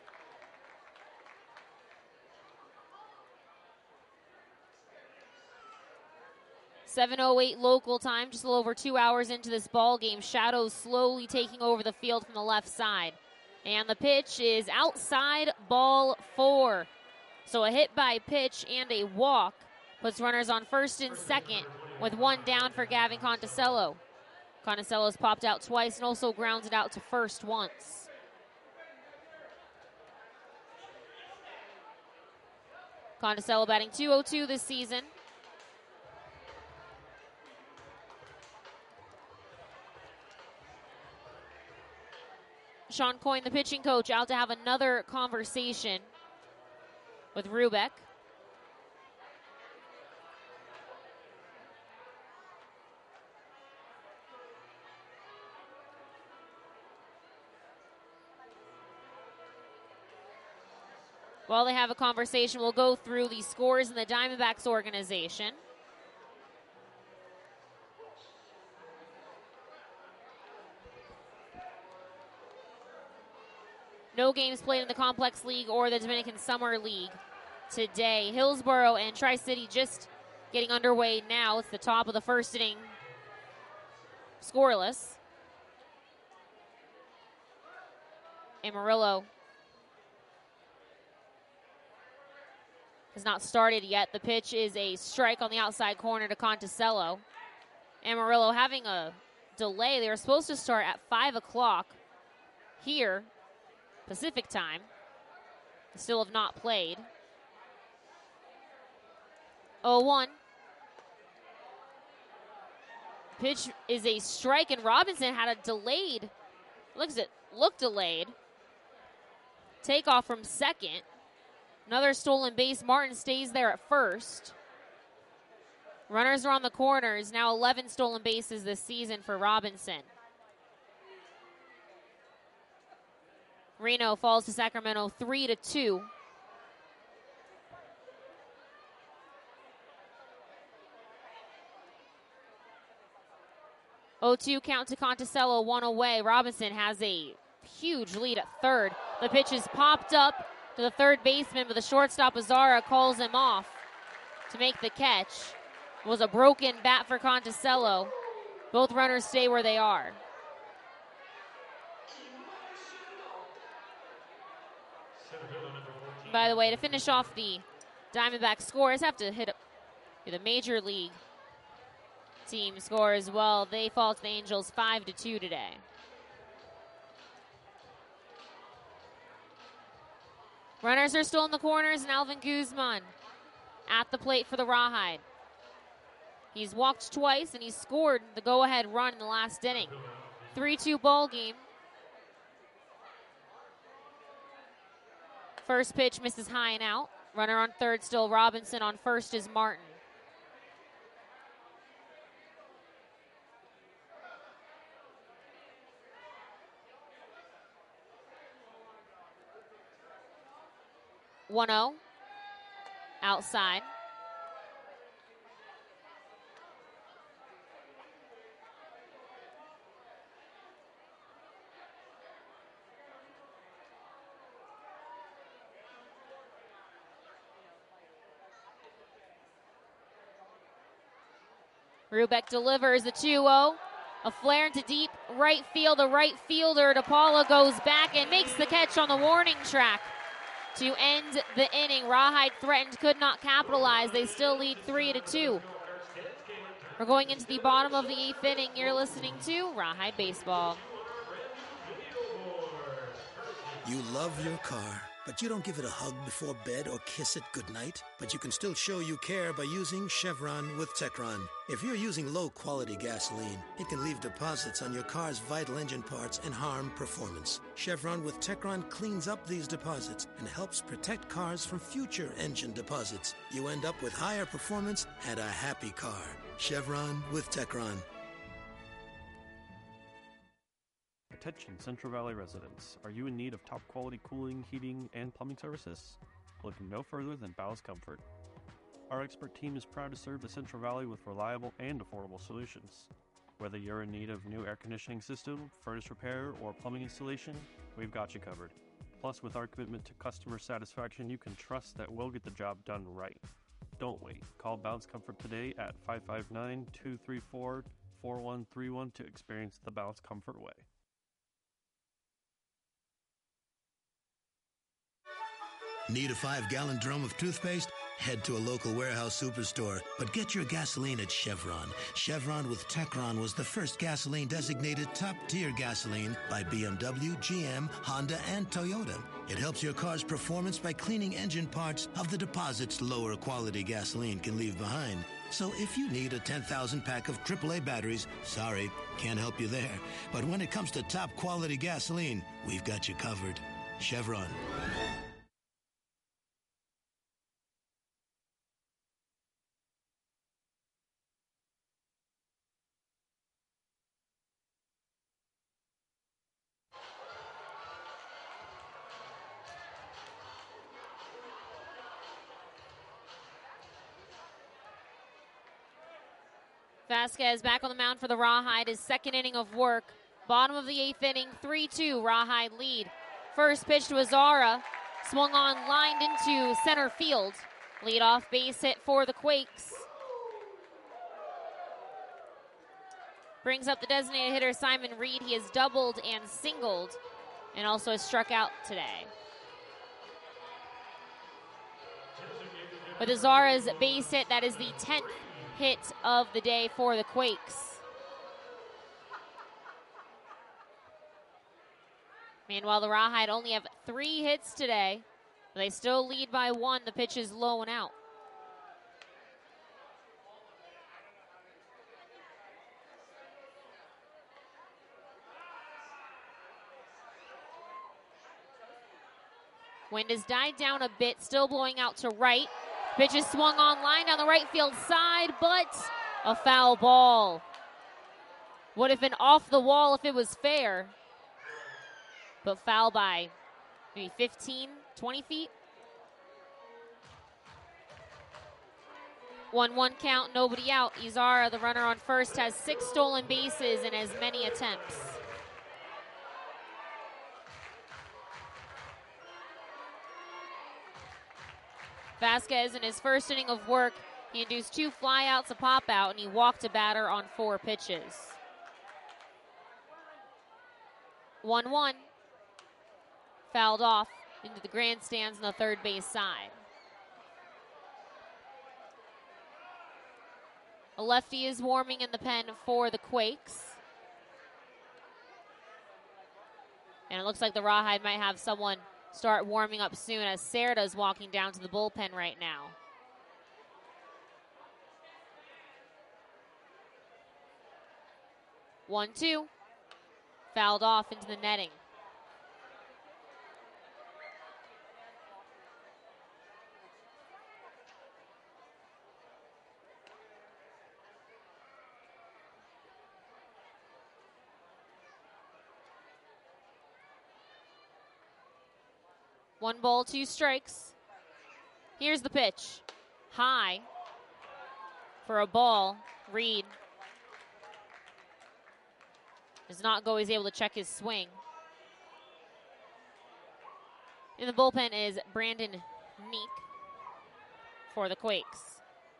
seven oh eight local time, just a little over two hours into this ball game. Shadows slowly taking over the field from the left side. And the pitch is outside, ball four. So a hit by pitch and a walk puts runners on first and second with one down for Gavin Conticello. Conticello's popped out twice and also grounded out to first once. Conticello batting two oh two this season. Sean Coyne, the pitching coach, out to have another conversation with Rubeck. While they have a conversation, we'll go through the scores in the Diamondbacks organization. No games played in the Complex League or the Dominican Summer League today. Hillsboro and Tri-City just getting underway now. It's the top of the first inning. Scoreless. Amarillo has not started yet. The pitch is a strike on the outside corner to Conticello. Amarillo having a delay. They were supposed to start at five o'clock here, Pacific time. Still have not played. oh one. Pitch is a strike, and Robinson had a delayed, looks it, looked delayed. Takeoff from second. Another stolen base. Martin stays there at first. Runners are on the corners. Now eleven stolen bases this season for Robinson. Reno falls to Sacramento three to two. oh two count to Conticello, one away. Robinson has a huge lead at third. The pitch is popped up to the third baseman, but the shortstop Azara calls him off to make the catch. It was a broken bat for Conticello. Both runners stay where they are. By the way, to finish off the Diamondback scores, have to hit up the Major League team score as well. They fall to the Angels five to two today. Runners are still in the corners, and Alvin Guzman at the plate for the Rawhide. He's walked twice, and he's scored the go-ahead run in the last inning. three two ball game. First pitch misses high and out. Runner on third still Robinson. On first is Martin. one oh. Outside. Rubeck delivers the two oh. A flare into deep right field. The right fielder, DePaula, goes back and makes the catch on the warning track to end the inning. Rawhide threatened, could not capitalize. They still lead three to two. We're going into the bottom of the eighth inning. You're listening to Rawhide Baseball. You love your car, but you don't give it a hug before bed or kiss it goodnight. But you can still show you care by using Chevron with Techron. If you're using low-quality gasoline, it can leave deposits on your car's vital engine parts and harm performance. Chevron with Techron cleans up these deposits and helps protect cars from future engine deposits. You end up with higher performance and a happy car. Chevron with Techron. Attention Central Valley residents. Are you in need of top quality cooling, heating, and plumbing services? Look no further than Bowes Comfort. Our expert team is proud to serve the Central Valley with reliable and affordable solutions. Whether you're in need of new air conditioning system, furnace repair, or plumbing installation, we've got you covered. Plus, with our commitment to customer satisfaction, you can trust that we'll get the job done right. Don't wait. Call Bowes Comfort today at five five nine, two three four, four one three one to experience the Bowes Comfort way. Need a five-gallon drum of toothpaste? Head to a local warehouse superstore, but get your gasoline at Chevron. Chevron with Techron was the first gasoline designated top-tier gasoline by B M W, G M, Honda, and Toyota. It helps your car's performance by cleaning engine parts of the deposits lower quality gasoline can leave behind. So if you need a ten thousand pack of triple A batteries, sorry, can't help you there. But when it comes to top-quality gasoline, we've got you covered. Chevron. Vasquez back on the mound for the Rawhide, his second inning of work. Bottom of the eighth inning, three two, Rawhide lead. First pitch to Azara, swung on, lined into center field. Leadoff base hit for the Quakes. Brings up the designated hitter, Simon Reed. He has doubled and singled, and also has struck out today. With Azara's base hit, that is the tenth hit of the day for the Quakes. Meanwhile, the Rawhide only have three hits today. They still lead by one. The pitch is low and out. Wind has died down a bit, still blowing out to right. Pitch is swung on, line down the right field side, but a foul ball. Would have been off the wall if it was fair, but foul by maybe fifteen, twenty feet. one one count, nobody out. Izara, the runner on first, has six stolen bases and as many attempts. Vasquez, in his first inning of work, he induced two flyouts, a pop out, and he walked a batter on four pitches. one one. Fouled off. into the grandstands on the third base side. A lefty is warming in the pen for the Quakes. And it looks like the Rawhide might have someone start warming up soon, as Serta is walking down to the bullpen right now. One, two. Fouled off into the netting. One ball, two strikes. Here's the pitch. High for a ball. Reed does not go. He's able to check his swing. In the bullpen is Brandon Neek for the Quakes.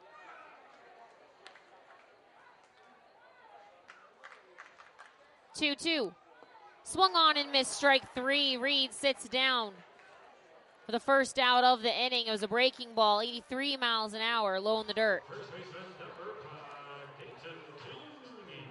two two. Swung on and missed. Strike three. Reed sits down for the first out of the inning. It was a breaking ball, eighty-three miles an hour, low in the dirt. First baseman number five, Dayton Tooney.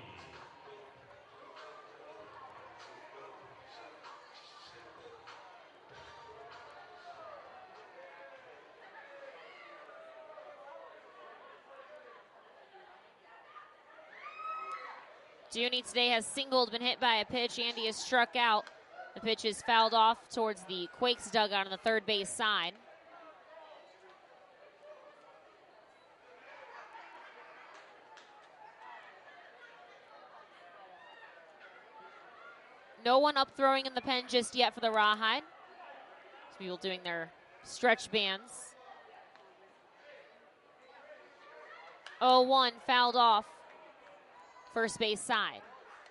Dooney today has singled, been hit by a pitch. Andy is struck out. The pitch is fouled off towards the Quakes dugout on the third base side. No one up throwing in the pen just yet for the Rawhide. So people doing their stretch bands. oh one fouled off first base side.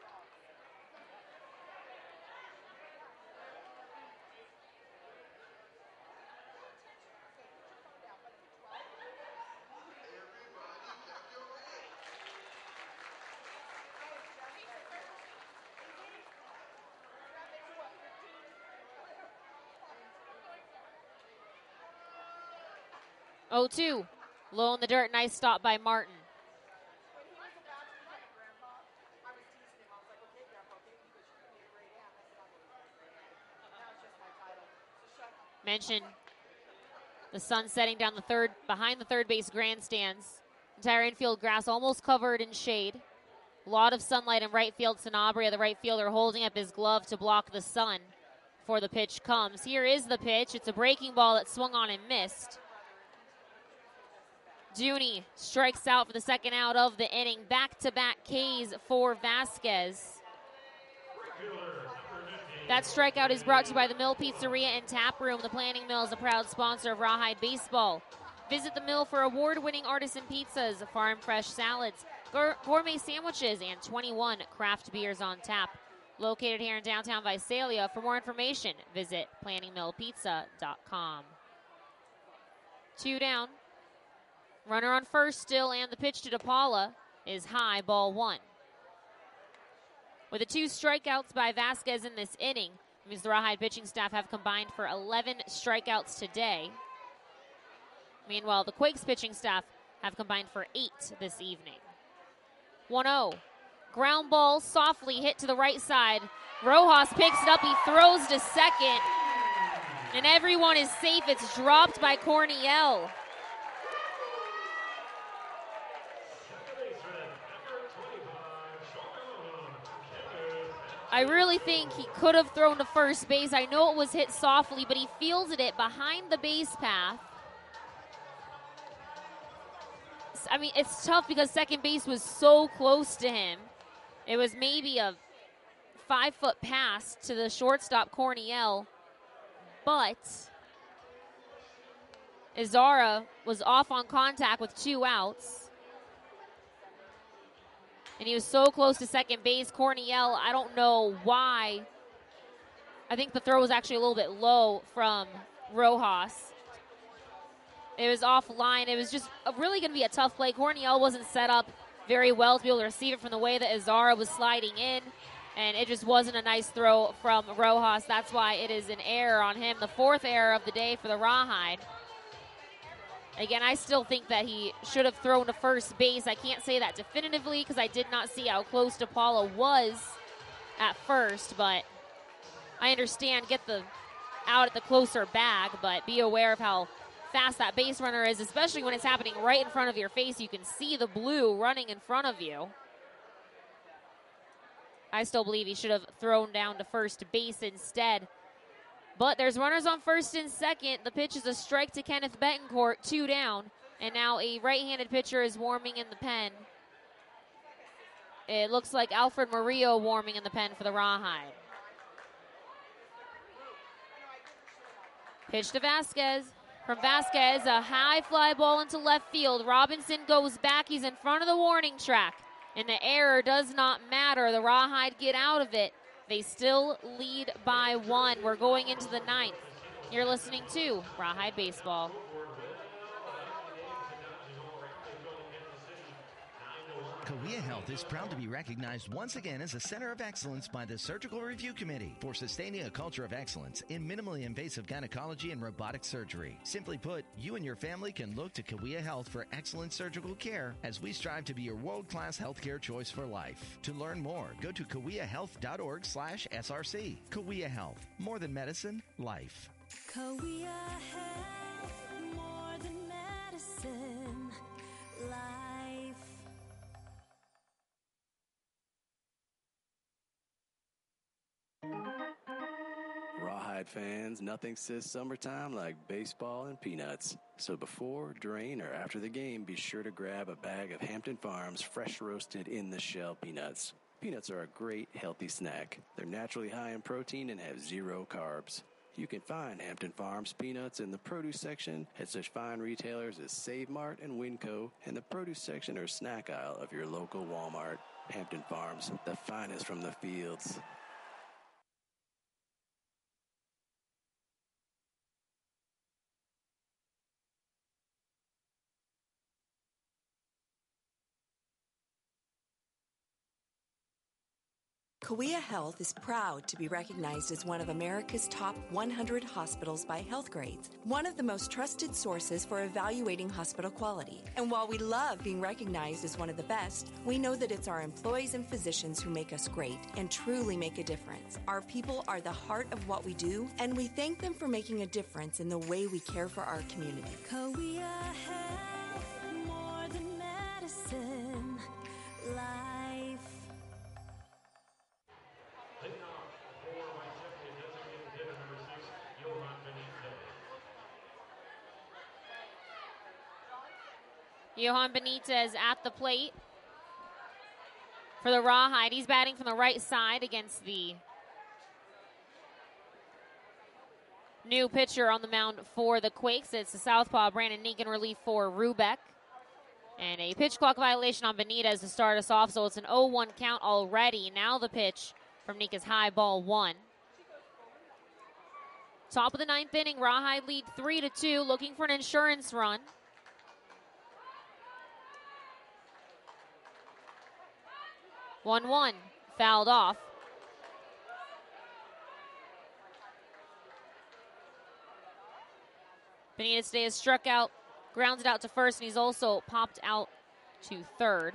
oh two, low in the dirt, nice stop by Martin. Mentioned the sun setting down the third, behind the third base grandstands. Entire infield grass almost covered in shade. A lot of sunlight in right field. Sanabria, the right fielder, holding up his glove to block the sun before the pitch comes. Here is the pitch. It's a breaking ball that swung on and missed. Dooney strikes out for the second out of the inning. Back-to-back Ks for Vasquez. That strikeout is brought to you by the Mill Pizzeria and Tap Room. The Planning Mill is a proud sponsor of Rawhide Baseball. Visit the Mill for award-winning artisan pizzas, farm-fresh salads, gourmet sandwiches, and twenty-one craft beers on tap. Located here in downtown Visalia. For more information, visit planning mill pizza dot com. Two down. Runner on first still, and the pitch to DePaula is high, ball one. With the two strikeouts by Vasquez in this inning, it means the Rawhide pitching staff have combined for eleven strikeouts today. Meanwhile, the Quakes pitching staff have combined for eight this evening. one oh. Ground ball softly hit to the right side. Rojas picks it up. He throws to second. And everyone is safe. It's dropped by Corniel. I really think he could have thrown to first base. I know it was hit softly, but he fielded it behind the base path. I mean, it's tough because second base was so close to him. It was maybe a five-foot pass to the shortstop, Corniel. But Izara was off on contact with two outs. And he was so close to second base. Corniel, I don't know why. I think the throw was actually a little bit low from Rojas. It was offline. It was just really going to be a tough play. Corniel wasn't set up very well to be able to receive it from the way that Izara was sliding in. and it just wasn't a nice throw from Rojas. That's why it is an error on him, the fourth error of the day for the Rawhide. Again, I still think that he should have thrown to first base. I can't say that definitively because I did not see how close DePaula was at first, but I understand get the out at the closer bag, but be aware of how fast that base runner is, especially when it's happening right in front of your face. You can see the blue running in front of you. I still believe he should have thrown down to first base instead. But there's runners on first and second. The pitch is a strike to Kenneth Betancourt, two down. And now a right-handed pitcher is warming in the pen. It looks like Alfred Murillo warming in the pen for the Rawhide. Pitch to Vasquez. From Vasquez, a high fly ball into left field. Robinson goes back. He's in front of the warning track. And the error does not matter. The Rawhide get out of it. They still lead by one. We're going into the ninth. You're listening to Rawhide Baseball. Cahuilla Health is proud to be recognized once again as a center of excellence by the Surgical Review Committee for sustaining a culture of excellence in minimally invasive gynecology and robotic surgery. Simply put, you and your family can look to Cahuilla Health for excellent surgical care as we strive to be your world-class healthcare choice for life. To learn more, go to cahuilla health dot org slash S R C. Cahuilla Health, more than medicine, life. Cahuilla Health, more than medicine, life. Rawhide fans, nothing says summertime like baseball and peanuts. So before, during, or after the game, be sure to grab a bag of Hampton Farms fresh roasted in the shell peanuts. Peanuts are a great healthy snack. They're naturally high in protein and have zero carbs. You can find Hampton Farms peanuts in the produce section at such fine retailers as Save Mart and Winco, and the produce section or snack aisle of your local Walmart. Hampton Farms, the finest from the fields. Cahuilla Health is proud to be recognized as one of America's top one hundred hospitals by Healthgrades, one of the most trusted sources for evaluating hospital quality. And while we love being recognized as one of the best, we know that it's our employees and physicians who make us great and truly make a difference. Our people are the heart of what we do, and we thank them for making a difference in the way we care for our community. Cahuilla Health, more than medicine, life. Johan Benitez at the plate for the Rawhide. He's batting from the right side against the new pitcher on the mound for the Quakes. It's the southpaw Brandon Neek in relief for Rubeck. And a pitch clock violation on Benitez to start us off, so it's an oh one count already. Now the pitch from Neek is high, ball one. Top of the ninth inning, Rawhide lead three to two, looking for an insurance run. one one, fouled off. Benitez today has struck out, grounded out to first, and he's also popped out to third.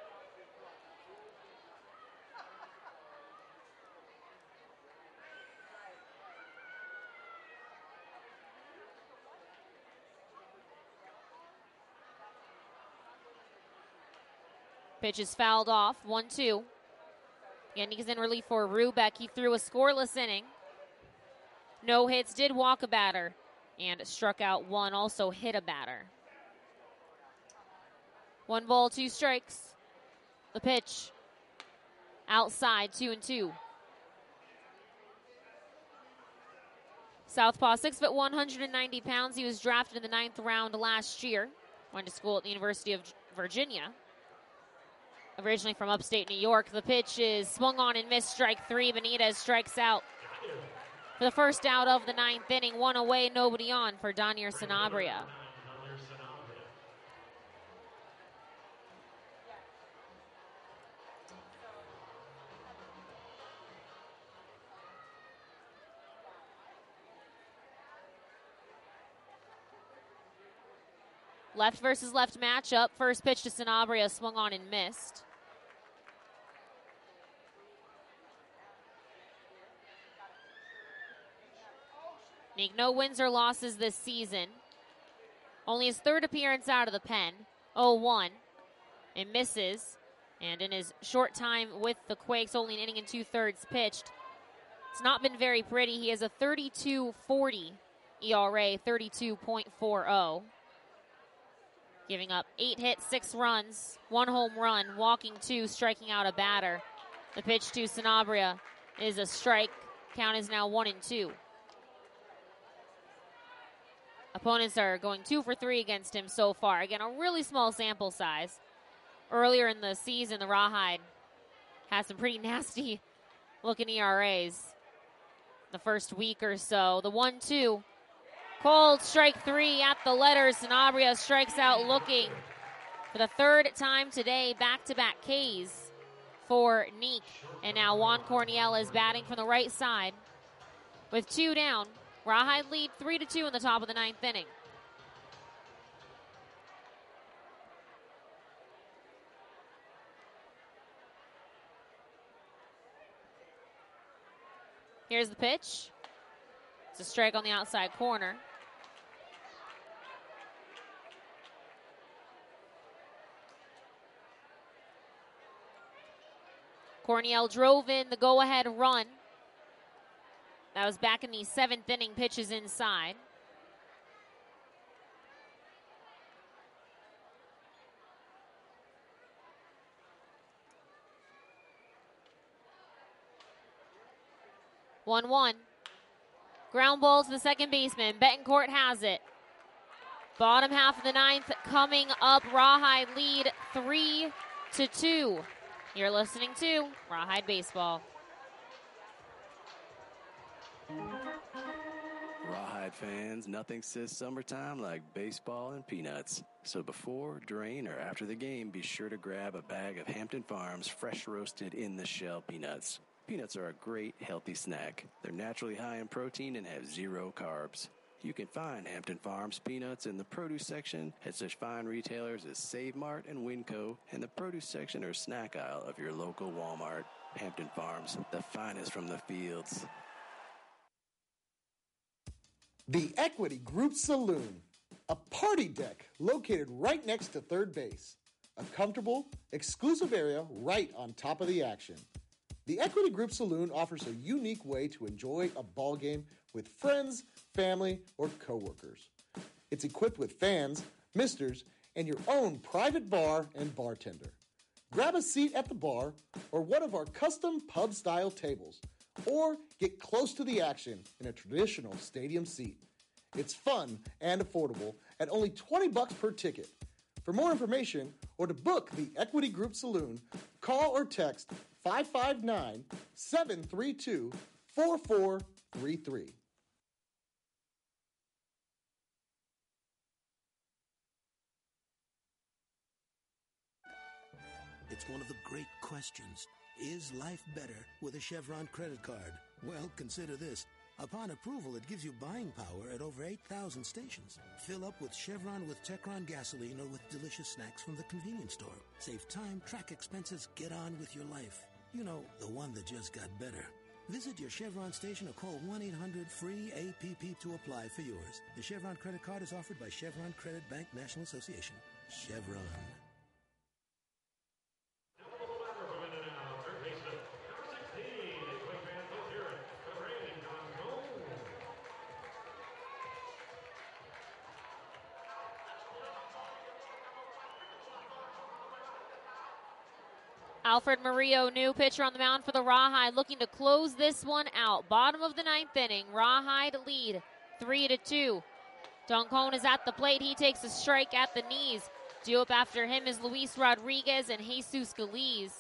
Pitch is fouled off, one two. Again, he's in relief for Rubeck. He threw a scoreless inning. No hits, did walk a batter, and struck out one, also hit a batter. One ball, two strikes. The pitch, outside, two and two. Southpaw, six foot one hundred ninety pounds. He was drafted in the ninth round last year. Went to school at the University of Virginia. Originally from upstate New York. The pitch is swung on and missed, strike three. Benitez strikes out for the first out of the ninth inning. One away, nobody on for Donier Sanabria. left versus left matchup. First pitch to Sanabria, swung on and missed. Nick, no wins or losses this season. Only his third appearance out of the pen. oh one. It misses. And in his short time with the Quakes, only an inning and two-thirds pitched, it's not been very pretty. He has a thirty-two forty E R A, thirty-two point four oh. Giving up eight hits, six runs, one home run, walking two, striking out a batter. The pitch to Sanabria is a strike. Count is now one and two. Opponents are going two for three against him so far. Again, a really small sample size. Earlier in the season, the Rawhide had some pretty nasty looking E R As the first week or so. The one two. Cold strike three at the letters. Sanabria strikes out looking for the third time today. Back-to-back Ks for Neek. And now Juan Corniel is batting from the right side with two down. Rawhide lead three to two in the top of the ninth inning. Here's the pitch. It's a strike on the outside corner. Corniel drove in the go-ahead run. That was back in the seventh inning, pitches inside. one one. Ground ball to the second baseman. Betancourt has it. Bottom half of the ninth coming up. Rawhide lead three to two. You're listening to Rawhide Baseball. Rawhide fans, nothing says summertime like baseball and peanuts. So before, during, or after the game, be sure to grab a bag of Hampton Farms fresh roasted in the shell peanuts. Peanuts are a great, healthy snack. They're naturally high in protein and have zero carbs. You can find Hampton Farms peanuts in the produce section at such fine retailers as Save Mart and Winco, and the produce section or snack aisle of your local Walmart. Hampton Farms, the finest from the fields. The Equity Group Saloon, a party deck located right next to third base. A comfortable, exclusive area right on top of the action. The Equity Group Saloon offers a unique way to enjoy a ball game with friends, family, or coworkers. It's equipped with fans, misters, and your own private bar and bartender. Grab a seat at the bar or one of our custom pub-style tables, or get close to the action in a traditional stadium seat. It's fun and affordable at only twenty bucks per ticket. For more information or to book the Equity Group Saloon, call or text five five nine, seven three two, four four three three. It's one of the great questions. Is life better with a Chevron credit card? Well, consider this. Upon approval, it gives you buying power at over eight thousand stations. Fill up with Chevron with Techron gasoline or with delicious snacks from the convenience store. Save time, track expenses, get on with your life. You know, the one that just got better. Visit your Chevron station or call one eight hundred free A P P to apply for yours. The Chevron credit card is offered by Chevron Credit Bank National Association. Chevron. Alfred Murillo, new pitcher on the mound for the Rawhide, looking to close this one out. Bottom of the ninth inning, Rawhide lead three to two. Doncone is at the plate. He takes a strike at the knees. Due up after him is Luis Rodriguez and Jesus Galiz.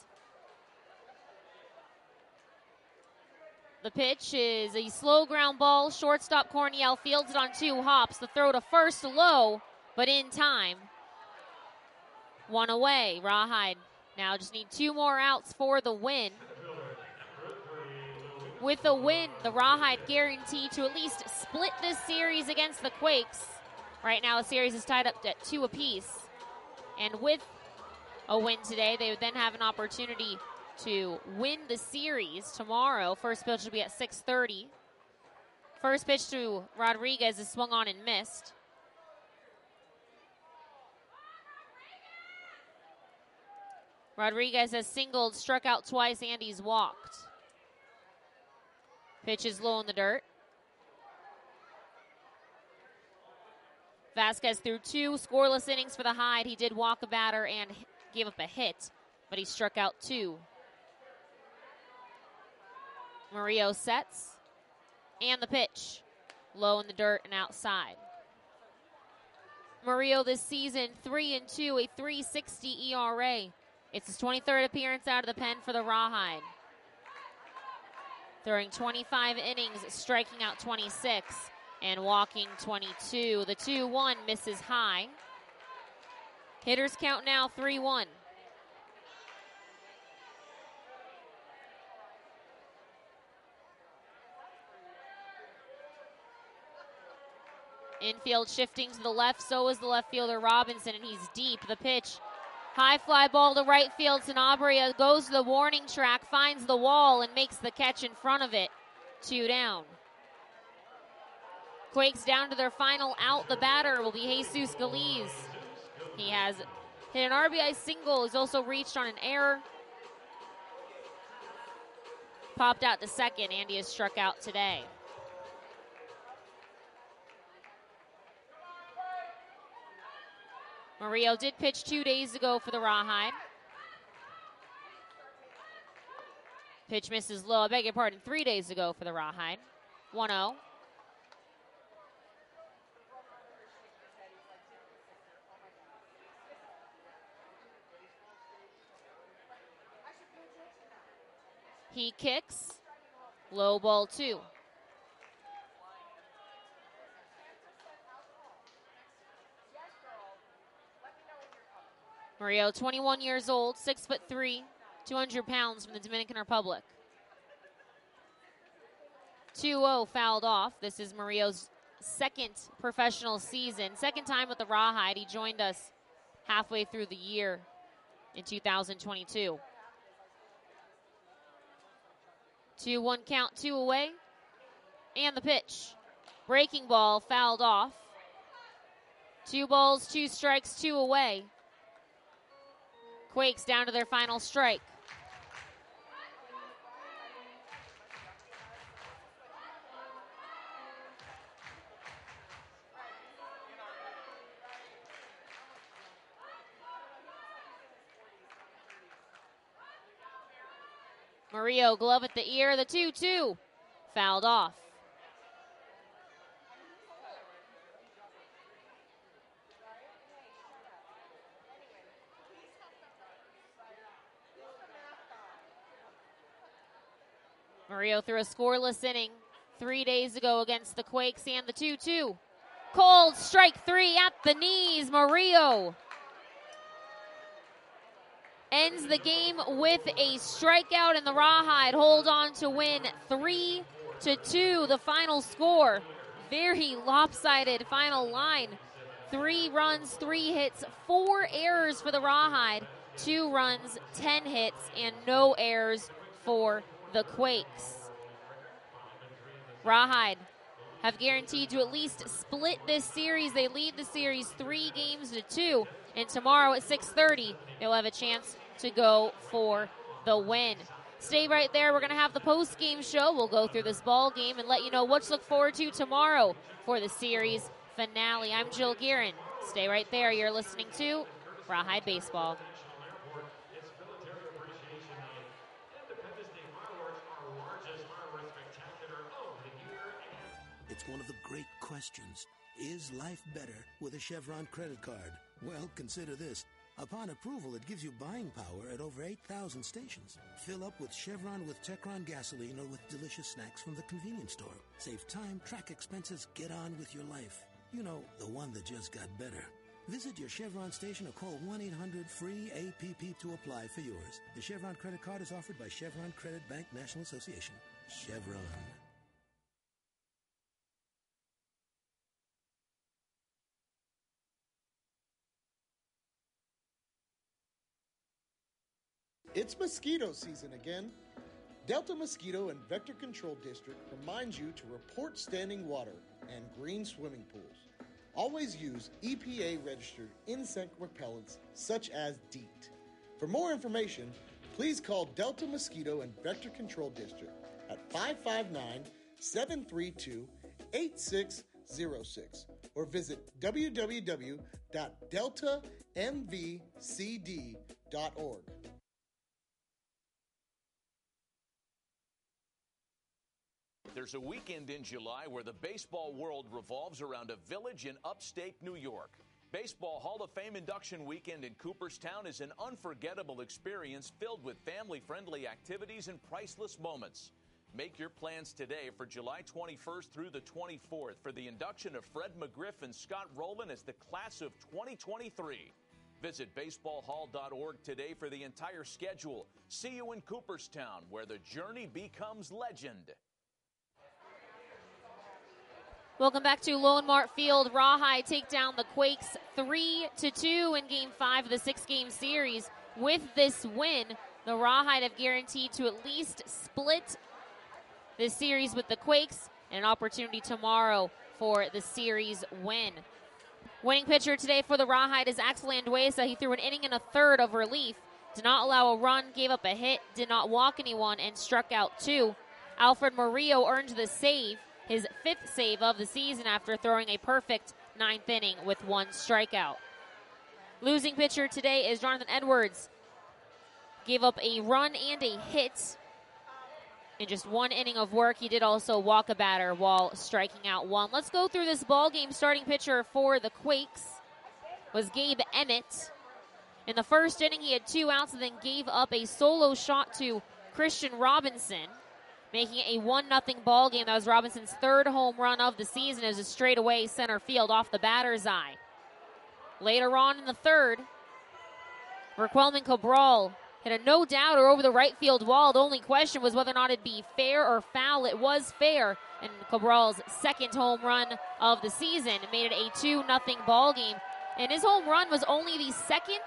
The pitch is a slow ground ball. Shortstop Corniel fields it on two hops. The throw to first low, but in time. One away. Rawhide now just need two more outs for the win. With the win, the Rawhide guarantee to at least split this series against the Quakes Right now, the series is tied up at two apiece. And with a win today, they would then have an opportunity to win the series tomorrow. First pitch will be at six thirty. First pitch to Rodriguez is swung on and missed. Rodriguez has singled, struck out twice, and he's walked. Pitch is low in the dirt. Vasquez threw two scoreless innings for the Hide. He did walk a batter and gave up a hit, but he struck out two. Murillo sets, and the pitch. Low in the dirt and outside. Murillo this season, three and two, a three sixty E R A. It's his twenty-third appearance out of the pen for the Rawhide. Throwing twenty-five innings, striking out twenty-six, and walking twenty-two. The two one misses high. Hitters count now three one. Infield shifting to the left, so is the left fielder Robinson, and he's deep. The pitch, high fly ball to right field. Sanabria goes to the warning track, finds the wall, and makes the catch in front of it. Two down. Quakes down to their final out. The batter will be Jesus Galiz. He has hit an R B I single. He's also reached on an error. Popped out to second, and he has struck out today. Murillo did pitch two days ago for the Rawhide. Pitch misses low. I beg your pardon, three days ago for the Rawhide. one oh. He kicks. Low ball two. Murillo, twenty-one years old, six foot three, two hundred pounds from the Dominican Republic. two oh fouled off. This is Murillo's second professional season, second time with the Rawhide. He joined us halfway through the year in two thousand twenty-two. two one count, two away. And the pitch. Breaking ball fouled off. Two balls, two strikes, two away. Quakes down to their final strike. Murillo, glove at the ear, the two two. Fouled off. Murillo threw a scoreless inning three days ago against the Quakes and the two two. Cold strike three at the knees. Murillo ends the game with a strikeout, and the Rawhide hold on to win three to two. The final score, very lopsided final line. Three runs, three hits, four errors for the Rawhide. Two runs, ten hits, and no errors for the Quakes. Rawhide have guaranteed to at least split this series. They lead the series three games to two. And tomorrow at six thirty, they'll have a chance to go for the win. Stay right there. We're going to have the post-game show. We'll go through this ball game and let you know what to look forward to tomorrow for the series finale. I'm Jill Guerin. Stay right there. You're listening to Rawhide Baseball. It's one of the great questions. Is life better with a Chevron credit card? Well, consider this. Upon approval, it gives you buying power at over eight thousand stations. Fill up with Chevron with Techron gasoline or with delicious snacks from the convenience store. Save time, track expenses, get on with your life. You know, the one that just got better. Visit your Chevron station or call one eight hundred free A P P to apply for yours. The Chevron credit card is offered by Chevron Credit Bank National Association. Chevron. It's mosquito season again. Delta Mosquito and Vector Control District reminds you to report standing water and green swimming pools. Always use E P A-registered insect repellents such as DEET. For more information, please call Delta Mosquito and Vector Control District at five five nine, seven three two, eight six zero six or visit w w w dot delta m v c d dot org. There's a weekend in July where the baseball world revolves around a village in upstate New York. Baseball Hall of Fame induction weekend in Cooperstown is an unforgettable experience filled with family-friendly activities and priceless moments. Make your plans today for July twenty-first through the twenty-fourth for the induction of Fred McGriff and Scott Rowland as the class of twenty twenty-three. Visit baseball hall dot org today for the entire schedule. See you in Cooperstown, where the journey becomes legend. Welcome back to Lone Mart Field. Rawhide take down the Quakes three to two in Game five of the six-game series. With this win, the Rawhide have guaranteed to at least split this series with the Quakes and an opportunity tomorrow for the series win. Winning pitcher today for the Rawhide is Axel Anduesa. He threw an inning and a third of relief, did not allow a run, gave up a hit, did not walk anyone, and struck out two. Alfred Murillo earned the save, his fifth save of the season after throwing a perfect ninth inning with one strikeout. Losing pitcher today is Jonathan Edwards. Gave up a run and a hit in just one inning of work. He did also walk a batter while striking out one. Let's go through this ball game. Starting pitcher for the Quakes was Gabe Emmett. In the first inning, he had two outs and then gave up a solo shot to Christian Robinson, making it a one nothing ball game. That was Robinson's third home run of the season. It was a straightaway center field off the batter's eye. Later on in the third, Raquelman Cabral hit a no-doubter over the right field wall. The only question was whether or not it'd be fair or foul. It was fair, and Cabral's second home run of the season made it a two nothing ball game. And his home run was only the second,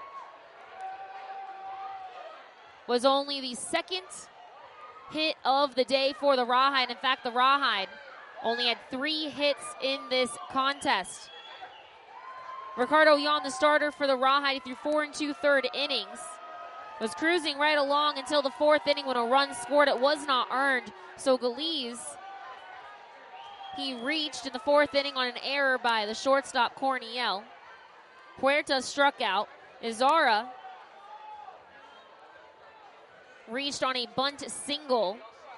was only the second hit of the day for the Rawhide. In fact, the Rawhide only had three hits in this contest. Ricardo Yon, the starter for the Rawhide, he threw four and two-third innings. Was cruising right along until the fourth inning when a run scored. It was not earned. So Galiz, he reached in the fourth inning on an error by the shortstop Corniel. Puerta struck out. Izara reached on a bunt single.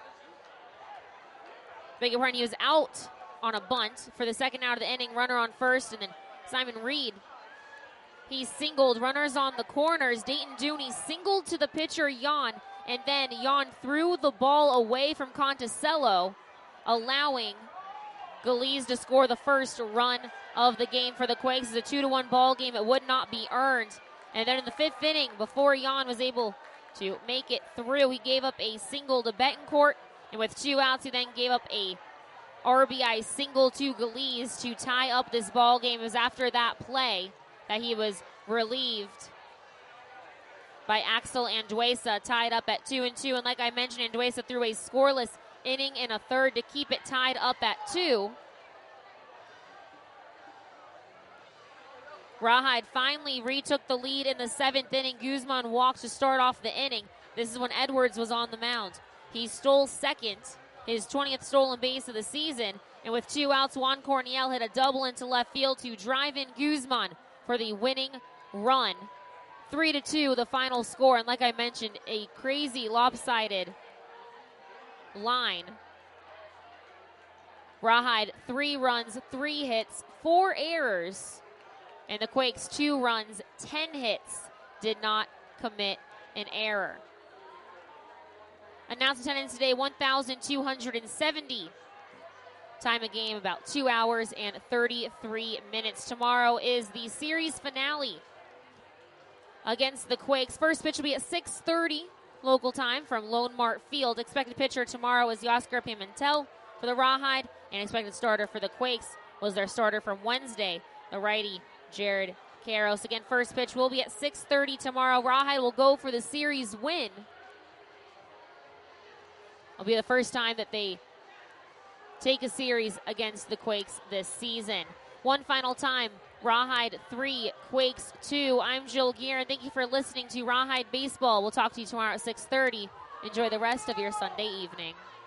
Beg your pardon, he was out on a bunt for the second out of the inning. Runner on first, and then Simon Reed, he singled. Runners on the corners. Dayton Dooney singled to the pitcher, Jan, and then Jan threw the ball away from Conticello, allowing Galiz to score the first run of the game for the Quakes. It's a two to one ball game. It would not be earned. And then in the fifth inning, before Jan was able to make it through, he gave up a single to Betancourt, and with two outs, he then gave up a R B I single to Galiz to tie up this ball game. It was after that play that he was relieved by Axel Anduesa, tied up at two and two. And like I mentioned, Anduesa threw a scoreless inning and a third to keep it tied up at two. Rawhide finally retook the lead in the seventh inning. Guzman walked to start off the inning. This is when Edwards was on the mound. He stole second, his twentieth stolen base of the season. And with two outs, Juan Corniel hit a double into left field to drive in Guzman for the winning run. Three to two, the final score. And like I mentioned, a crazy lopsided line. Rawhide, three runs, three hits, four errors. And the Quakes, two runs, ten hits, did not commit an error. Announced attendance today, one thousand two hundred seventy. Time of game, about two hours and thirty-three minutes. Tomorrow is the series finale against the Quakes. First pitch will be at six thirty local time from Lone Mart Field. Expected pitcher tomorrow is Oscar Pimentel for the Rawhide, and expected starter for the Quakes was their starter from Wednesday, the righty Jared Caros. Again, first pitch will be at six thirty tomorrow. Rawhide will go for the series win. It'll be the first time that they take a series against the Quakes this season. One final time, Rawhide three, Quakes two. I'm Jill Gear, and thank you for listening to Rawhide Baseball. We'll talk to you tomorrow at six thirty. Enjoy the rest of your Sunday evening.